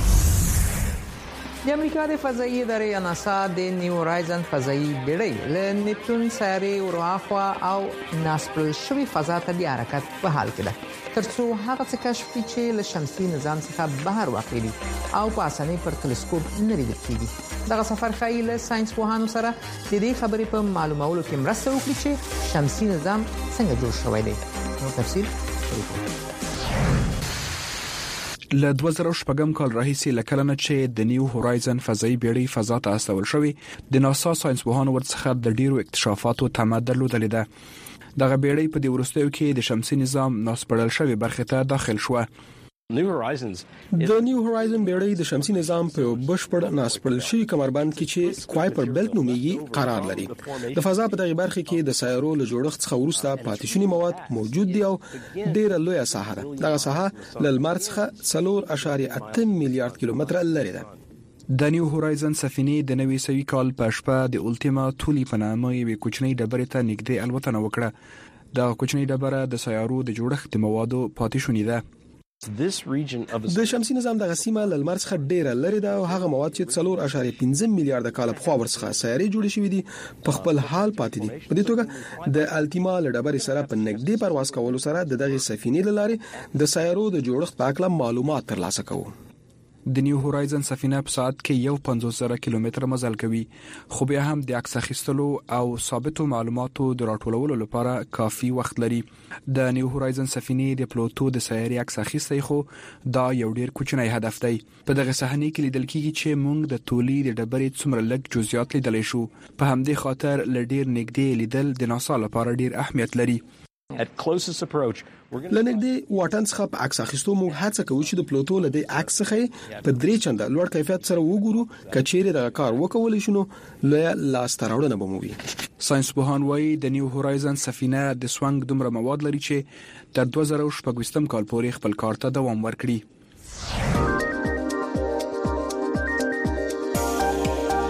د امریکا د فضایي ادارې ناسا د نیو هورایزن فضایي بیړۍ له نیپټون سیارې ورواخوا او ناسپل شوی فضا ته بیا حرکت په حال کې ده ترڅو هغه څه کشف کړي چې له شمسي نظام څخه بهر واقع دي او په اسانۍ پر تلسکوپ نه لیدل کیږي. دغه سفر ښایي له ساينس پوهانو سره د دې خبرې په معلومولو کې مرسته وکړي چې شمسي نظام څنګه جوړ شوی دی. نو تفصیل له دوه زره شپږم کال راهیسې لکلنه چې د نیو هورایزن فضایي بیړۍ فضا ته استول شوې د ناسا ساينس پوهانو ورڅخه د ډیرو اکتشافاتو تمه درلودلې ده. دغه بیړۍ په دې وروستیو کې د شمسي نظام ناسپړل شوی برخه ته داخل شوه. نیو هورایزنز د نیو هورایزن بیړۍ د شمسي نظام په بشپړ ناسپړل شوی کمربند کې چې کوایپر بیلټ نومیږي قرار لري. د فضا په دغه برخه کې د سایرو له جوړښت څخه وروسته پاتې شوني مواد موجود دي او ډیره لویه ساحه ده. دغه ساحه له لمر څخه څلور اعشاریه اته میلیارډ کیلومتره لري ده. د نیو هورایزن سفینې د نوي سوي کال په شپه د الټیما تولی په نامه یوه کوچنۍ ډبرې ته نږدې الوتنه وکړه. دا کوچنۍ ډبره د سیارو د جوړښت موادو پاتې شونې ده. د شمسي نظام د غسیمه ل لمر څخه ډیره لري ده او هغه مواد چې څلور اعشاریه پنځه میلیارډ کال په خوا ورڅخه سیارې جوړې شوې دي په خپل حال پاتې دي. په دې توګه د الټیما ل ډبرې سره په نږدې پرواز کولو سره د دغه سفینې لاره د سیارو د جوړښت په اړه معلومات ترلاسه کوو. د نیو هورایزن سفینه په ساعت کې یو پنځوس زره کیلومتر مزل کوي، خو بیا هم د عکس اخیستلو او ثابتو معلوماتو د راټولولو لپاره کافي وخت لري. د نیو هورایزن سفینې د پلوتو د سیارې عکس اخیستي، خو دا یو ډیر کوچنی هدف دی. په دغه صحنه کې لیدل کیږي چې موږ د تولی د ډبرې څومره لږ جزئیات لیدلی شو. په همدې خاطر ل ډیر نږدې لیدل د ناسا لپاره ډیر اهمیت لري. At closest approach لنګدې واټن څخه په عکس اخیستو موږ هڅه کوو چې د پلوتو له دې عکس څخه په درې چنده لوړ کیفیت سره وګورو. کچېره د کار وکول شنو لوی لاس تراوړنه بموي. ساينس پوهان وايي د نیو هورایزن سفینه د سوانګ دومره مواد لري چې تر دوه زره شپږم کال پورې خپل کار ته دوام ورکړي.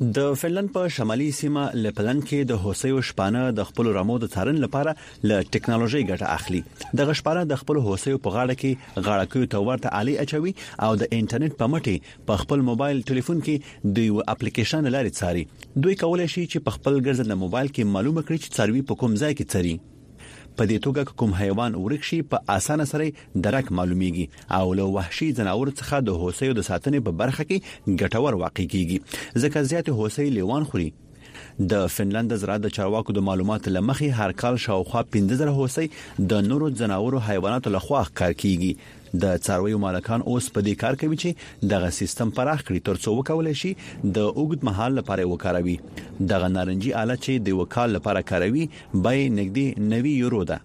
د فنلند په شمالي سیمه لپلند کې د هوسیو شپانه د خپل رمو د څارن لپاره له ټکنالوژي ګټه اخلي. د غشپانه د خپل هوسیو په غاړه کې غاړکیو ته ورته آلي اچوي او د انټرنیټ په مټي په خپل موبایل ټلیفون کې د یو اپلیکیشن لارې څاري. دوی کولای شي چې په خپل ګرځنده موبایل کې معلومه کړي چې څاروي په کوم ځای کې څري. په دې توګه کوم حیوان ورک شي په اسانه سره درک معلومیږي او له وحشي ځناور څخه د هوسیو د ساتنې په برخه کې ګټور واقع کیږي. ځکه زیات هوسۍ لیوان خوري. د فنلند زراعت د چارواکو د معلوماتو لمخې هر کال شاوخوا پنځه زره هوسۍ د نورو ځناورو حیواناتو لخوا ښکار کیږي. د څارویو مالکان اوس په دې کار کوي چې دغه سیستم پراخ کړي ترڅو وکولای شي د اوږد مهال لپاره وکاروي. دغه نارنجي آله چې د وکال لپاره کاروي بای نګدي نوي یورو ده.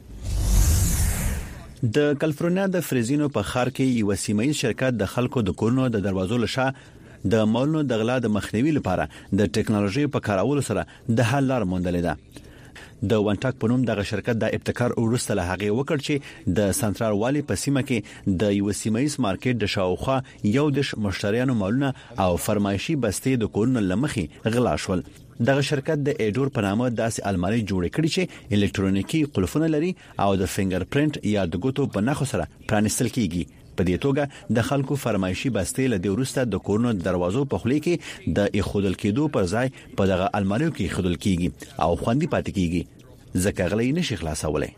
د کالیفورنیا د فریزینو په ښار کې یو سیمایي شرکت د خلکو د کورونو د دروازو لشه د مالونو د غلا د مخنیوي لپاره د ټکنالوژي په کارولو سره د حل لار موندلې ده. د وانټاک په نوم دغه شرکت د ابتکار ورسته له هغه وکړ چې د سنټرال والی په سیمه کې د یو سیمایي مارکیټ د شاوخوا یو د مشتریانو مالونه او فرمایشي بستې د کورونو لمخي غلا شول. دغه شرکت د ایډور په نامه داسې الماری جوړ کړي چې الکترونیکی قلفونه لري او د فینګر پرینټ یا د ګوتو په نښو سره پرانستل کیږي. په دې توګه د خلکو فرمایشي بستې له ورسته د کورونو دروازو په خولي کې د اخودل کېدو پر ځای په دغه الماریو کې خودل کیږي او خوندې پاتې کیږي ځکه غلې نشي خلاصولای.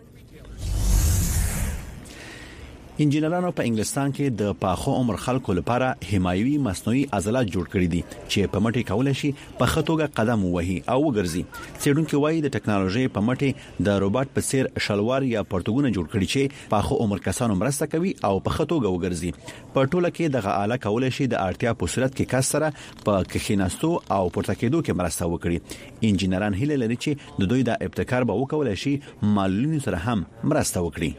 انجینرانو په انګلستان کې د پاخو عمر خلکو لپاره حمایوي مصنوعي عضلات جوړ کړي دي چې په مټي کولای شي په خطوګه قدم ووهي او وګرځي. څېړونکو وايي د ټکنالوژي په مټي د روباټ په څیر شلوار یا پرتګونه جوړ کړي چې پاخو عمر کسانو مرسته کوي او په خطوګه وګرځي. په ټوله کې دغه آله کولای شي د اړتیا په صورت کې کس سره په کښیناستو او پورته کېدو کې مرسته وکړي. انجینران هیله لري چې د دوی د ابتکار به وکولای شي معلولینو سره هم مرسته وکړي.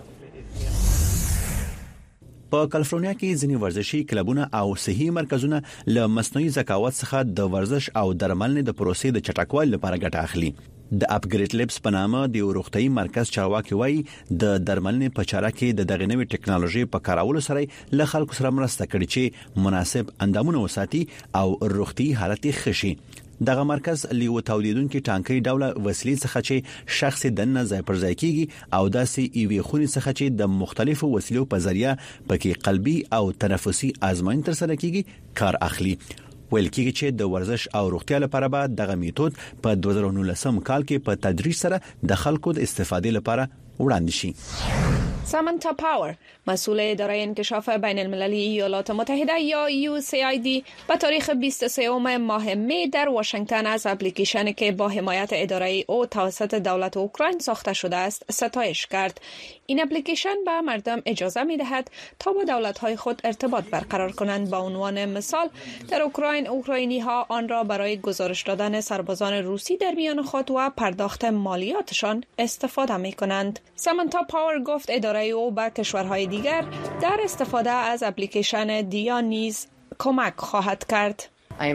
په کالیفورنیا کې ځینې ورزشي کلبونه او صحي مرکزونه له مصنوعي ذکاوت څخه د ورزش او درملنې د پروسې د چټکوالي لپاره ګټه اخلي. د اپګریډ لیبس په نامه د روغتيایي مرکز چارواکي وایي د درملنې په چاره کې د دغه نوې ټکنالوژي په کارولو سره له خلکو سره مرسته کوي چې مناسب اندامونه وساتي او روغتي حالت ښه شي. دغه مرکز لیو تولیدونکو ټانکي ډوله وسیلې څخه چې شخص دنه ځای پر ځای کیږي او داسې ایوي خونی څخه چې د مختلفو وسیلو په ذریعہ پکې قلبي او تنفسي آزموین تر سره کیږي کار اخلي. ویل کیږي چې د ورزش او روغتیا لپاره به دغه میتود په دوه زره نولسم کال کې په تدریج سره د خلکو د استفادې لپاره وړاندې شي. سامانتا پاور مسئول اداره انکشاف بین المللی ایالات متحده یا یو سی آی دی به تاریخ بیست و سوم ماه می در واشنگتن از اپلیکیشنی که با حمایت اداره او توسط دولت اوکراین ساخته شده است ستایش کرد. این اپلیکیشن به مردم اجازه می دهد تا با دولت‌های خود ارتباط برقرار کنند. به عنوان مثال در اوکراین اوکراینی ها آن را برای گزارش دادن سربازان روسی در میان خود و پرداخت مالیاتشان استفاده می کنند. سامانتا پاور گفت اداره او به کشورهای دیگر در استفاده از اپلیکیشن دیا نیز کمک خواهد کرد.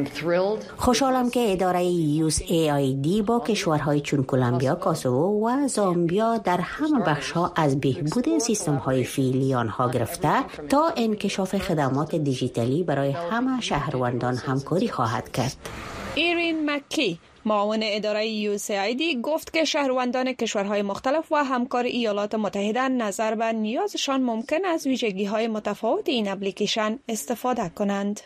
خوشحالم که اداره یو اس ای آی دی با کشورهای چون کلمبیا، کاسوو و زامبیا در همه بخش‌ها از بهبود سیستم‌های فعلی آنها گرفته تا انکشاف خدمات دیجیتالی برای همه شهروندان همکاری خواهد کرد. ایرین مکی معاون اداره یو اس ای آی دی گفت که شهروندان کشورهای مختلف و همکار ایالات متحده نظر به نیازشان ممکن از ویژگی‌های متفاوت این اپلیکیشن استفاده کنند.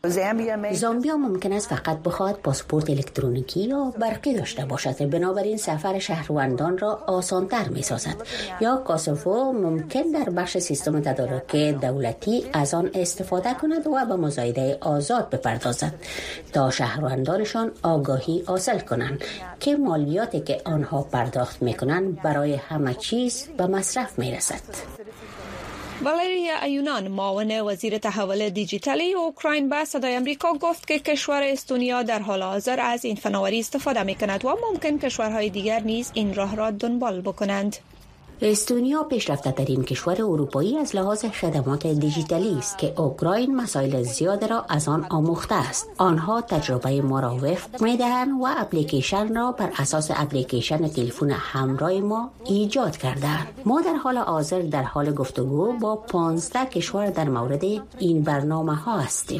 زامبیا ممکن است فقط بخواهد پاسپورت الکترونیکی یا برقی داشته باشد، بنابراین سفر شهروندان را آسان‌تر می‌سازد. یا کاسوو ممکن در بخش سیستم تدارک دولتی از آن استفاده کند و به مزایده آزاد بپردازد تا شهروندانشان آگاهی حاصل کنند که مالیاتی که آنها پرداخت می‌کنند برای همه چیز به مصرف می‌رسد. والریا ایونان معاون وزیر تحول دیجیتالی اوکراین به صدای آمریکا گفت که کشور استونیا در حال حاضر از این فناوری استفاده می‌کند و ممکن کشورهای دیگر نیز این راه را دنبال بکنند. استونیا پیشرفته ترین کشور اروپایی از لحاظ خدمات دیجیتالی است که اوکراین مسائل زیاد را از آن آموخته است. آنها تجربه ما را وفق می‌دهند و اپلیکیشن را بر اساس اپلیکیشن تلفن همراه ما ایجاد کردند. ما در حال حاضر در حال گفتگو با پانزده کشور در مورد این برنامه ها هستیم.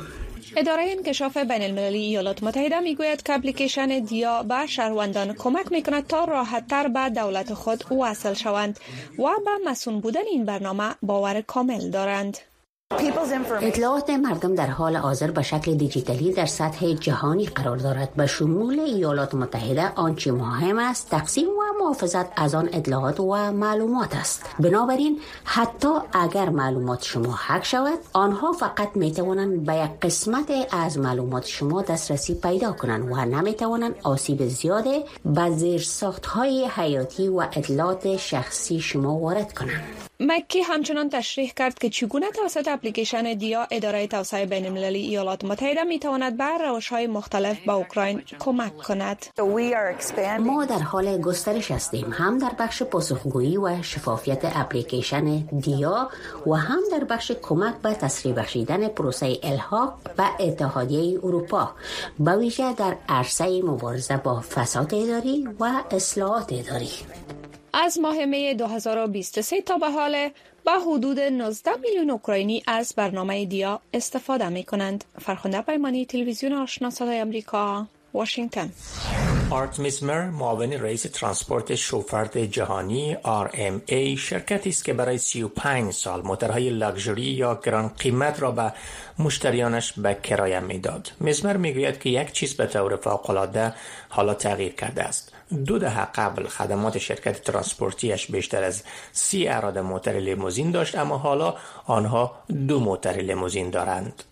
اداره انکشاف بین المللی ایالات متحده میگوید که اپلیکیشن دیا به شهروندان کمک میکند تا راحت‌تر به دولت خود وصل شوند و به مسئول بودن این برنامه باور کامل دارند. اطلاعات مردم در حال حاضر به شکل دیجیتالی در سطح جهانی قرار دارد. به شمول ایالات متحده آنچه مهم است تقسیم و محافظت از آن اطلاعات و معلومات است. بنابراین حتی اگر معلومات شما هک شود، آنها فقط می توانند به یک قسمت از معلومات شما دسترسی پیدا کنند و نمی توانند آسیب زیاد به زیرساخت‌های حیاتی و اطلاعات شخصی شما وارد کنند. مکی همچنان تشریح کرد که چگونه توسط اپلیکیشن دیا اداره توسعه بین المللی ایالات متحده می تواند به روش‌های مختلف به اوکراین کمک کند. ما در حال گسترش هستیم، هم در بخش پاسخگویی و شفافیت اپلیکیشن دیا و هم در بخش کمک به تسریع بخشیدن پروسه الحاق به اتحادیه اروپا، به ویژه در عرصه مبارزه با فساد اداری و اصلاحات اداری. از ماه می دو هزار و بیست و سه تا به حال به حدود نوزده میلیون اوکراینی از برنامه دیا استفاده می کنند. فرخنده پیمانی، تلویزیون آشنا صدای آمریکا، واشنگتن. آرت میزمر، معاون رئیس ترانسپورت شوفرد جهانی آر ام ای، شرکتی است که برای سی و پنج سال موتورهای لاکچری یا گران قیمت را به مشتریانش به کرایه میداد. میزمر میگوید که یک چیز به طور فوق‌العاده حالا تغییر کرده است. دو دهه قبل خدمات شرکت ترانسپورتیش بیشتر از سی اراده موتور لیموزین داشت، اما حالا آنها دو موتور لیموزین دارند.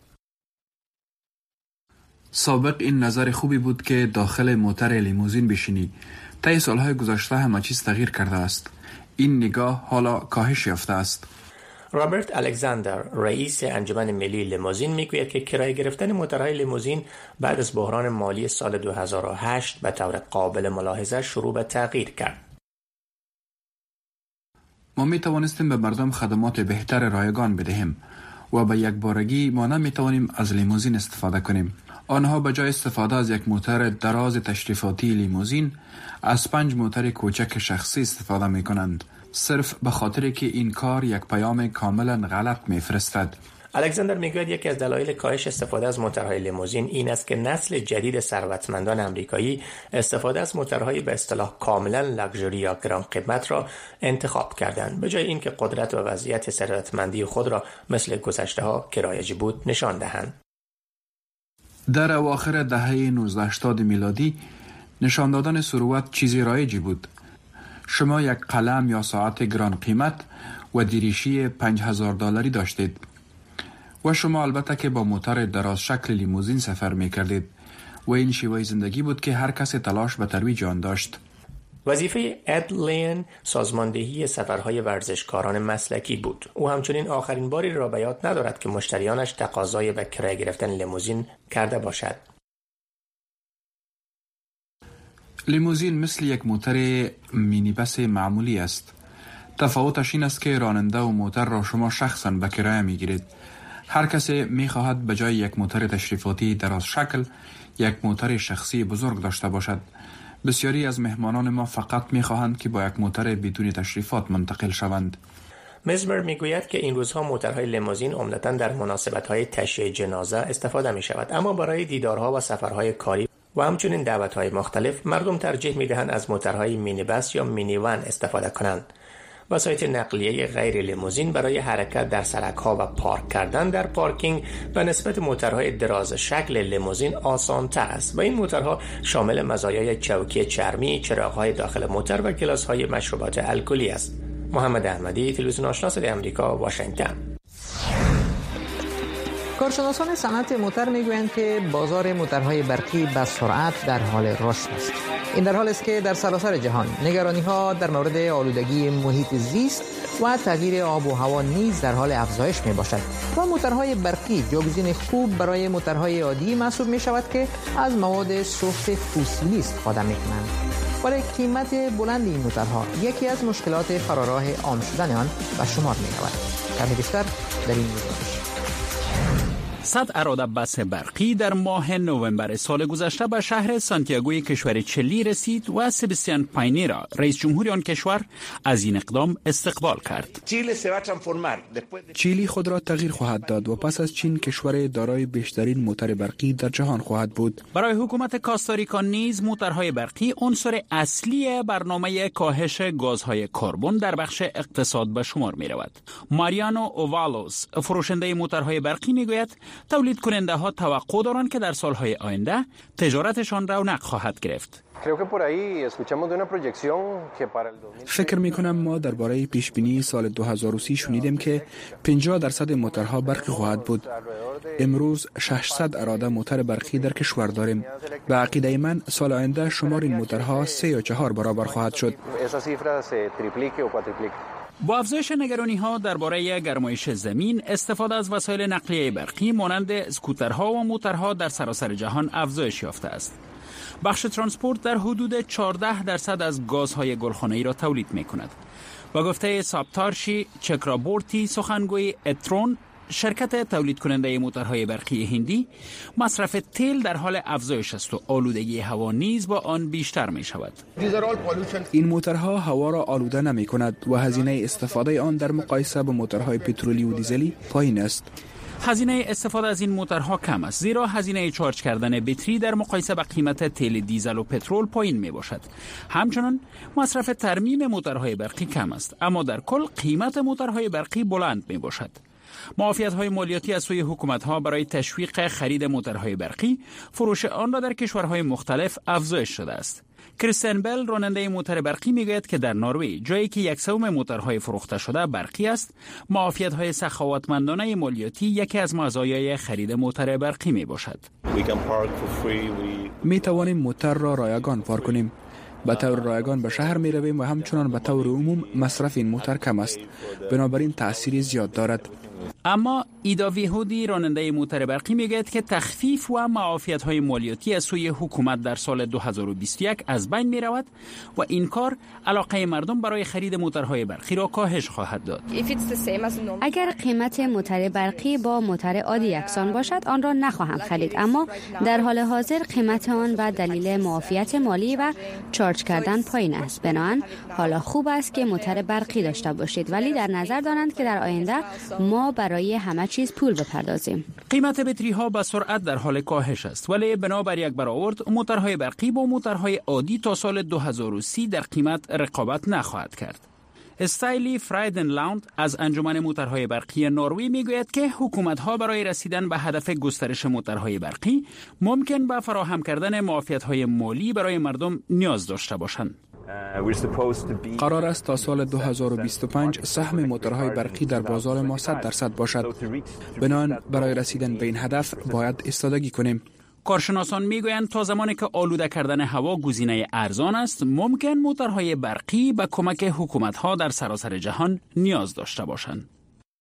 سابق این نظر خوبی بود که داخل موتر لیموزین بشینی. طی سالهای گذشته همه چیز تغییر کرده است. این نگاه حالا کاهش یافته است. رابرت الکساندر، رئیس انجمن ملی لیموزین، میگوید که کرایه گرفتن موتورهای لیموزین بعد از بحران مالی سال دو هزار و هشت به طور قابل ملاحظه شروع به تغییر کرد. ما می توانستیم به مردم خدمات بهتر رایگان بدهیم و به یک بارگی ما نمی توانیم از لیموزین استفاده کنیم. آنها به جای استفاده از یک موتر دراز تشریفاتی لیموزین از پنج موتر کوچک شخصی استفاده می کنند، صرف به خاطر که این کار یک پیام کاملا غلط می فرستد. الکساندر میگوید یکی از دلایل کاهش استفاده از موتورهای لیموزین این است که نسل جدید ثروتمندان آمریکایی استفاده از موتورهای به اصطلاح کاملا لاکچری یا گران قیمت را انتخاب کردند، به جای اینکه قدرت و وضعیت ثروتمندی خود را مثل گذشته‌ها که رایج بود نشان دهند. در اواخر دهه نوزده هشتاد میلادی نشان دادن ثروت چیزی رایجی بود. شما یک قلم یا ساعت گران قیمت و دیریشی پنج هزار دلاری داشتید و شما البته که با موتور دراز شکل لیموزین سفر می کردید و این شیوه زندگی بود که هر کس تلاش به ترویج آن داشت. وظیفه اد لین سازماندهی سفرهای ورزشکاران مسلکی بود. او همچنین آخرین باری را به یاد ندارد که مشتریانش تقاضای به کرایه گرفتن لیموزین کرده باشد. لیموزین مثل یک موتر مینی بس معمولی است. تفاوتش این است که راننده و موتر را شما شخصاً به کرایه میگیرید. هر کسی میخواهد به جای یک موتر تشریفاتی دراز شکل یک موتر شخصی بزرگ داشته باشد. بسیاری از مهمانان ما فقط میخواهند که با یک موتر بدون تشریفات منتقل شوند. میزمر میگوید که این روزها موتورهای لیموزین عمدتاً در مناسبت‌های تشییع جنازه استفاده می شود، اما برای دیدارها و سفرهای کاری و همچنین دعوت‌های مختلف مردم ترجیح می‌دهند از موتورهای مینی بس یا مینی ون استفاده کنند. وسایط نقلیه غیر لیموزین برای حرکت در سرک‌ها و پارک کردن در پارکینگ به نسبت موتورهای دراز شکل لیموزین آسان‌تر است و این موتورها شامل مزایای چوکی چرمی، چراغ‌های داخل موتور و گلاس‌های مشروبات الکلی است. محمد احمدی، تلویزیون آشنا صدای آمریکا، واشنگتن. کارشناسان صنعت موتر میگویند که بازار موترهای برقی به سرعت در حال رشد است. این در حالی است که در سراسر جهان نگرانی‌ها در مورد آلودگی محیط زیست و تغییر آب و هوا نیز در حال افزایش میباشد و موترهای برقی جایگزین خوب برای موترهای عادی محسوب می شود که از مواد سوخت فسیلی استفاده می‌کنند. برای قیمت بلند این موترها یکی از مشکلات فراراه عام شدن آن به شمار می‌رود. کمی بیشتر در این گزارش. صد اراده بس برقی در ماه نوامبر سال گذشته به شهر سانتیاگوی کشور چلی رسید و سباستیان پاینی را رئیس جمهور آن کشور از این اقدام استقبال کرد. چیلی خود را تغییر خواهد داد و پس از چین کشور دارای بیشترین موتر برقی در جهان خواهد بود. برای حکومت کاستاریکا نیز موترهای برقی عنصر اصلی برنامه کاهش گازهای کربن در بخش اقتصاد به شمار می رود. ماریانو اووالوس فروشنده موترهای برقی می گوید تولید کننده ها توقع دارند که در سالهای آینده تجارتشان رونق خواهد گرفت. فکر می کنم ما درباره پیش بینی سال دو هزار و سی شنیدیم که پنجاه درصد موترها برقی خواهد بود. امروز ششصد اراده موتر برقی در کشور داریم. به عقیده من سال آینده شمار این موترها سه یا چهار برابر خواهد شد. با افزایش نگرانی ها درباره گرمایش زمین، استفاده از وسایل نقلیه برقی مانند اسکوترها و موترها در سراسر جهان افزایش یافته است. بخش ترانسپورت در حدود چهارده درصد از گازهای گلخانه‌ای را تولید می کند. با گفته سابتارشی چکرابورتی سخنگوی اترون، شرکت تولید کننده موترهای برقی هندی، مصرف تیل در حال افزایش است و آلودگی هوا نیز با آن بیشتر می شود. این موترها هوا را آلوده نمی کند و هزینه استفاده آن در مقایسه با موترهای پترولی و دیزلی پایین است. هزینه استفاده از این موترها کم است، زیرا هزینه چارج کردن بطری در مقایسه با قیمت تیل دیزل و پترول پایین می باشد. همچنان مصرف ترمیم موترهای برقی کم است، اما در کل قیمت موترهای برقی بلند می باشد. معافیت‌های مالیاتی از سوی حکومت‌ها برای تشویق خرید موترهای برقی، فروش آن را در کشورهای مختلف افزایش شده است. کریستین بل راننده موتر برقی میگوید که در نروژ، جایی که یک سوم موترهای فروخته شده برقی است، معافیت‌های سخاوتمندانه مالیاتی یکی از مزایای خرید موتر برقی می باشد. می توانیم موتر را رایگان پارک کنیم. به طور رایگان به شهر می رویم و همچنان به طور عموم مصرف این موتر کم است. بنابراین تأثیری زیاد دارد. اما ایدا ویهودی راننده موتر برقی میگوید که تخفیف و معافیت‌های مالیاتی از سوی حکومت در سال دو هزار و بیست و یک از بین می رود و این کار علاقه مردم برای خرید موترهای برقی را کاهش خواهد داد. اگر قیمت موتر برقی با موتر عادی یکسان باشد آن را نخواهم خرید، اما در حال حاضر قیمت آن به دلیل معافیت مالی و چارج کردن پایین است. بنابراین حالا خوب است که موتر برقی داشته باشید، ولی در نظر دارند که در آینده ما برای همه چیز پول بپردازیم. قیمت بطری ها به سرعت در حال کاهش است، ولی بنابر یک برآورد موترهای برقی با موترهای عادی تا سال دو هزار و سی در قیمت رقابت نخواهد کرد. استایلی فرایدنلاند از انجمن موترهای برقی نروژ میگوید که حکومت‌ها برای رسیدن به هدف گسترش موترهای برقی ممکن به فراهم کردن معافیت‌های مالی برای مردم نیاز داشته باشند. قرار است تا سال دو هزار و بیست و پنج سهم موترهای برقی در بازار ما صد درصد باشد. بنابراین برای رسیدن به این هدف باید ایستادگی کنیم. کارشناسان میگویند تا زمانی که آلوده کردن هوا گزینه ارزان است، ممکن موترهای برقی به کمک حکومت‌ها در سراسر جهان نیاز داشته باشند.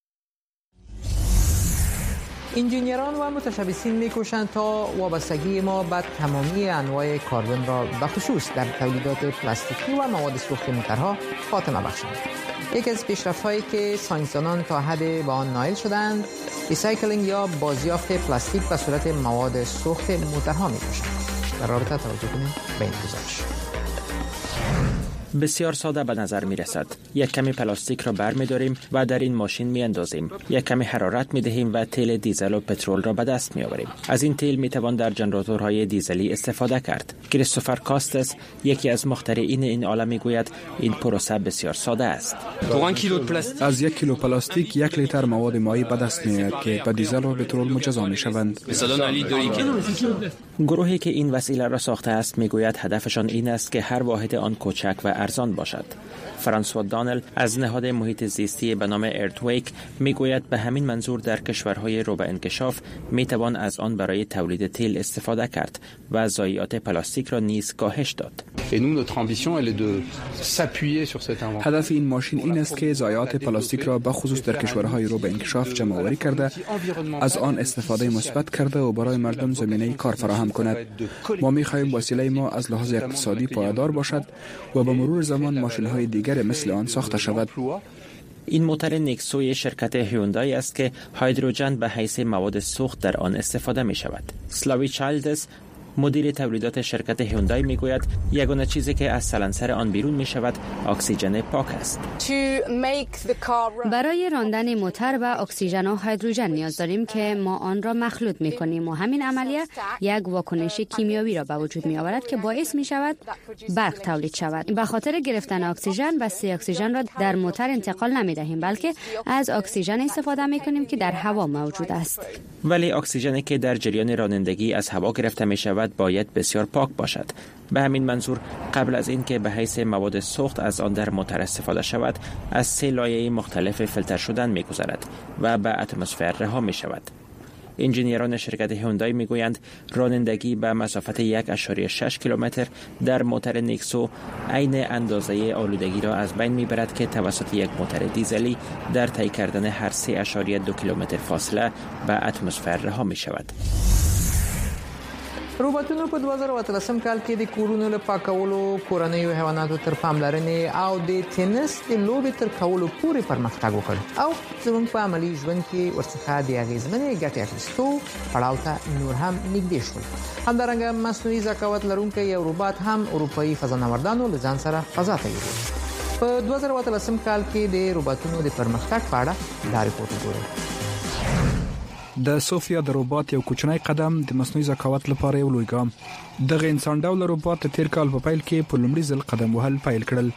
انجینیران و متشبثین می‌کوشند تا وابستگی ما به تمامی انواع کربن را به خصوص در تولیدات پلاستیکی و مواد سوخت موترها خاتمه بخشند. یکی از پیشرفت‌هایی که ساینسدانان تا حد به آن نائل شدند، ریسایکلینگ یا بازیافت پلاستیک به صورت مواد سوخت موترها می‌باشد. در رابطه توجه کنید به این گزارش. بسیار ساده به نظر می رسد. یک کمی پلاستیک را بر می داریم و در این ماشین می اندازیم. یک کمی حرارت می دهیم و تیل دیزل و پترول را به دست می آوریم. از این تیل می توان در جنراتورهای دیزلی استفاده کرد. کریستوفر کاستس، یکی از مخترعین این عالم، می گوید این پروسه بسیار ساده است. از یک کیلو پلاستیک یک لیتر مواد مایی به دست می آید که به دیزل و پترول مجزا می شوند. گروهی که این وسیله را ساخته است می گوید هدفشان این است که هر واحد آن کوچک و ارزان باشد. فرانسوا دانل از نهاد محیط زیستی به نام ارتویک میگوید به همین منظور در کشورهای رو به انکشاف میتوان از آن برای تولید تیل استفاده کرد و ضایعات پلاستیک را نیز کاهش داد. هدف این ماشین این است که ضایعات پلاستیک را به خصوص در کشورهای رو به انکشاف جمع آوری کرده، از آن استفاده مثبت کرده و برای مردم زمینه کار فراهم کند. ما می‌خواهیم وسیله ما از لحاظ اقتصادی پایدار باشد و به مرور زمان ماشین‌های دیگر مثل آن ساخته شود. این موتور نیکسوی شرکت هیوندای است که هیدروژن به حیث مواد سوخت در آن استفاده می شود. سلاوی چایلدز مدیر تولیدات شرکت هیوندای میگوید یگانه چیزی که از سلنسر آن بیرون می شود اکسیژن پاک است. برای راندن موتور و اکسیژن و هیدروژن نیاز داریم که ما آن را مخلوط می کنیم و همین عملیه یک واکنش کیمیایی را به وجود می آورد که باعث می شود برق تولید شود. به خاطر گرفتن اکسیژن و سی اکسیژن را در موتور انتقال نمی دهیم بلکه از اکسیژن استفاده می کنیم که در هوا موجود است. ولی اکسیژنی که در جریان رانندگی از هوا گرفته می شود باید بسیار پاک باشد. به همین منظور قبل از اینکه به حیث مواد سوخت از آن در موتور استفاده شود از سه لایه مختلف فیلتر شدن می‌گذرد و به اتمسفر رها می‌شود. انجینیران شرکت هیوندای میگویند رانندگی به مسافت یک و شش کیلومتر در موتور نیکسو عین اندازه آلودگی را از بین میبرد که توسط یک موتور دیزلی در طی کردن هر سه و دو کیلومتر فاصله به اتمسفر رها می‌شود. روبوټونو په دوه زره اتلسم کال کې د کورونو له پاکولو، کورنیو حیواناتو تر پاملرنې او د تنس د لوبې تر کولو پورې پرمختګ وکړ او زموږ په عملي ژوند کې ورڅخه د اغیزمنې ګټې اخیستو پړاو ته نور هم نږدې شول. همدارنګه مصنوعي ذکاوت لرونکی یو روبوټ هم اروپאי فضانوردانو له ځان سره فضا ته یووړ. په دوه زره اتلسم کال کې د روبوټونو د پرمختګ په اړه دا ریپورت وګورئ. د سوفیا د روبوت یو کوچنی قدم د مصنوعي ذکاوت لپاره یو لوی ګام. دغه انسان ډول روبوت د تیر کال په پیل کې په لومړي ځل قدم وهل پیل کړل.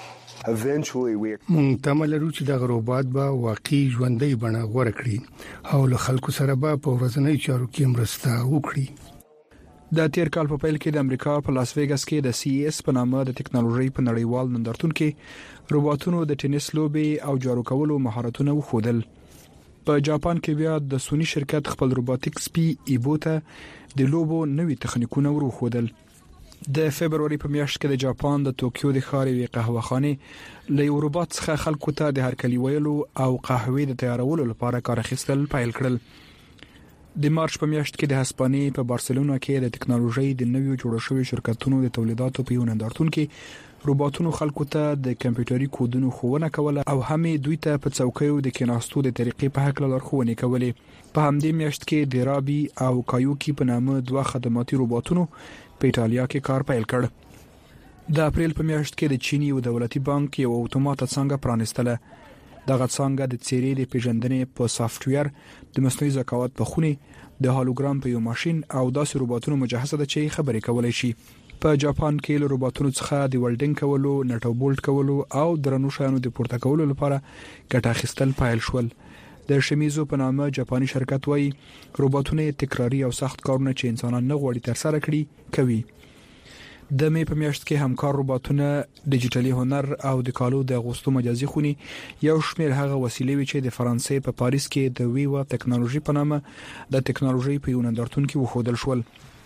مونږ تمه لرو چې دغه روبوت به واقعي ژوندۍ بڼه غوړه کړي او له خلکو سره به په ورځنیو چارو کې مرسته وکړي. د تیر کال په پیل کې د امریکا په لاس ویګاس کې د سی ای اس په نامه د ټکنالوژي په نړیوال نندارتون کې روبوټونو د ټینس لوبې او جارو کولو مهارتونه وښودل. په جاپان کې بیا د سونی شرکت خپل روبوټیک سپی ایبو ته د لوبو نوې تخنیکونه ورخودل. د فبرवरी په میاشت کې د جاپان د توکیو د ښار وی قهوهخانه له یو روبوټ څخه خلکو ته د هرکلی ویلو او قهوې د تیارولو لپاره کار اخیستل پیل کړل. د مارچ په میاشت کې د هسپانیې په بارسلونا کې د ټکنالوژي د نویو جوړ شویو شرکتونو د تولیداتو په یو نندارتون کې روبوټونو خلکو ته د کمپیوټري کودونو ښوونه کوله او هم دوی ته په څوکیو د کیناستو د طریقې په حق لارښوونې کولې. په همدې میاشت کې د رابي او کایوکی په نامه دوه خدماتي روبوټونو په ایتالیا کې کار پیل کړ. د اپریل په میاشت کې د چینی یو دولتي بانک یو اتومات څنګه پرانستله. دغه څنګه د څیرې د پیژندنې په سافټویر د مصنوعي ذکاوت په خوني د هالوګرام په یو ماشين او داسې روبوټونو مجهزه ده چې خبرې کولای شي. په جاپان کې له روبوټونو څخه د ولډینګ کولو، نټو بولټ کولو او درنو شیانو د پورته کولو لپاره ګټه اخیستل پیل شول. د شمیزو په نامه جاپاني شرکت وایي روبوټونه تکراری او سخت کارونه چې انسانان نه غواړي ترسره کړي کوي. د مې په میاشت کې همکار روبوټونه ډیجیټلي هنر او د کالو د غوستو مجازي خوني یو شمېر هغه وسیلې چې د فرانسې په پاریس کې د ویوا ټکنالوژي په نامه د ټکنالوژي په یو نندارتون کې وښودل شول.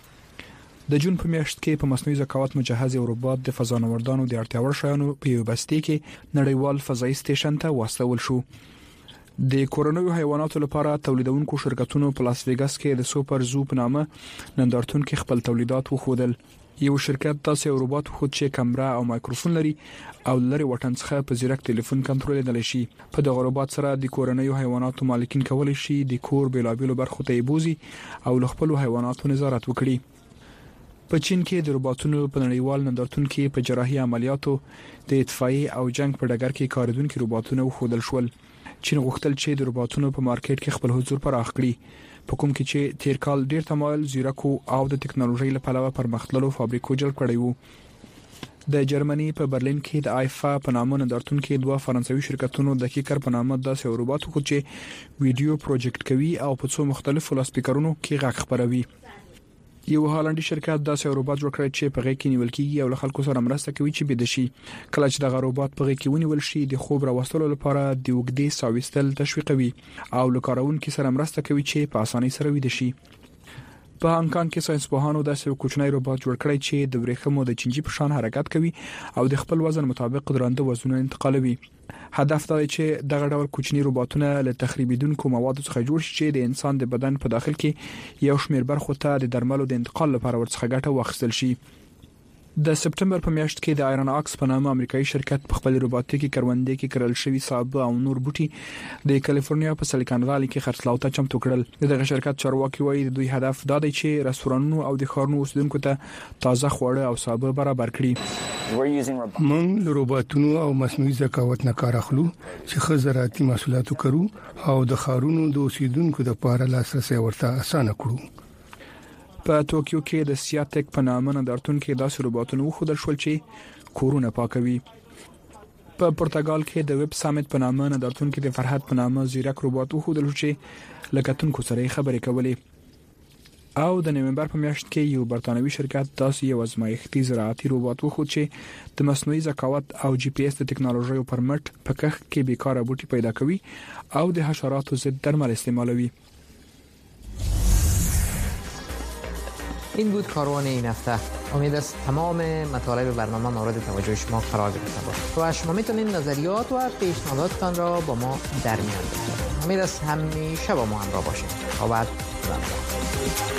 د جون په میاشت کې په مصنوعي ذکاوت مجهز یو روبوټ د فضانوردانو د اړتیا وړ شیانو په یو بستي کې نړیوال فضایي سټیشن ته واستول شو. د کورنیو حیواناتو لپاره تولیدونکو شرکتونو په لاس ویګاس کې د سوپر زو په نامه نندارتون کې خپل تولیدات وښودل. یو شرکت تاسو یو روبوټ خود چې کیمرا او مایکروفون لري او لري وټن څخه په زیرک ټلیفون کنټرولېدل شي. په دغه روبوټ سره د کورنیو حیواناتو مالکین کولای شي د کور بیلابیلو برخو ته بوزي او خپل حیواناتو نظارت وکړي. په چین کې د روبوټونو په نړیوال نندارتون کې په جراحي عملیاتو د اطفائیه او جنگ په ډګر کې کارګردونکو روبوټونه وښودل شول. چین غوښتل چې د روبوټونو په مارکیټ کې خپل حضور پراخ کړي. په کوم کې چې تیر کال ډیر تمایل زیرکو او د ټکنالوژي لپاره پرمختللو فابریکو جوړ کړی وو. د جرمني په برلین کې د آیفا په نامه نندارتون کې دوه فرانسوي شرکتونو د کیکر په نامه د سه روبوټ خو چې ویډیو پروجیکټ کوي او په څو مختلفو لاسپیکرونو کې غږ خپروي. یو هالندي شرکت د سه روبوټ جوړ کړی چې په غږ کې نیول کیږي او له خلکو سره مرسته کوي چې بده شي. کله چې د روبوټ په غږ کې ونیول شي د خوب راوستلو لپاره د وګړي ساويستل تشویقوي او له کارونکو سره مرسته کوي چې په اسانۍ سره ویده شي. په هانګ کانګ کې ساينسپوهانو د یو کوچنی روبوټ جوړ کړی چې د ورېښمو د چنجي په شان حرکت کوي او د خپل وزن مطابق درانده وزنونه انتقالوي. هدف دا دی چې دغه ډول کوچنی روبوټونه له تخریبیدونکو موادو څخه جوړ شي چې د انسان د بدن په داخل کې یو شمېر برخو ته د درملو د انتقال لپاره ورڅخه ګټه واخیستل شي. د سپتمبر په میاشت کې د آیرن اکس په نامه امریکایي شرکت په خپل روبوټیکي کروندې کې کرل شوی صابه او نور بوټي د کالیفورنیا په سیلیکان والی کې خرڅلاو ته چمتو کړل. دغه شرکت چارواکي وایي د دوی هدف دا دی چې رستورانونو او د ښارونو اوسیدونکو ته تازه خواړه او صابه برابر کړي. موږ له روبوټونو او مصنوعي ذکاوت نه کار اخلو چې خزراتي محصولات کرو او د ښارونو د اوسیدونکو لپاره لاسرسي ورته اسانه کړو. په ټوکیو کې د سیاتک په نامه نندارتون کې داسې روبوټونه وښودل شول چې کورونه پاکوي. په پرتګال کې د ویب سامټ په نامه نندارتون کې د فرحت په نامه زیرک روبوټ وښودل چې لکتونکو سره خبرې کولې. او د نومبر په میاشت کې یو برتانوي شرکت داسې یو ازمایښتي زراعتي روبوټ وښود چې د مصنوعي ذکاوت او جی پی ایس د ټکنالوژي پر مټ په کښت کې بیکاره بوټي پیدا کوي او د حشراتو ضد درمل استعمالوي. این بود کاروان این هفته. امید است تمام مطالب برنامه مورد توجه شما قرار گرفته باشد و شما میتونید نظریات و پیشنهاداتتان را با ما در میان بگذارید. امید است همیشه با ما همراه باشید. تا بعد.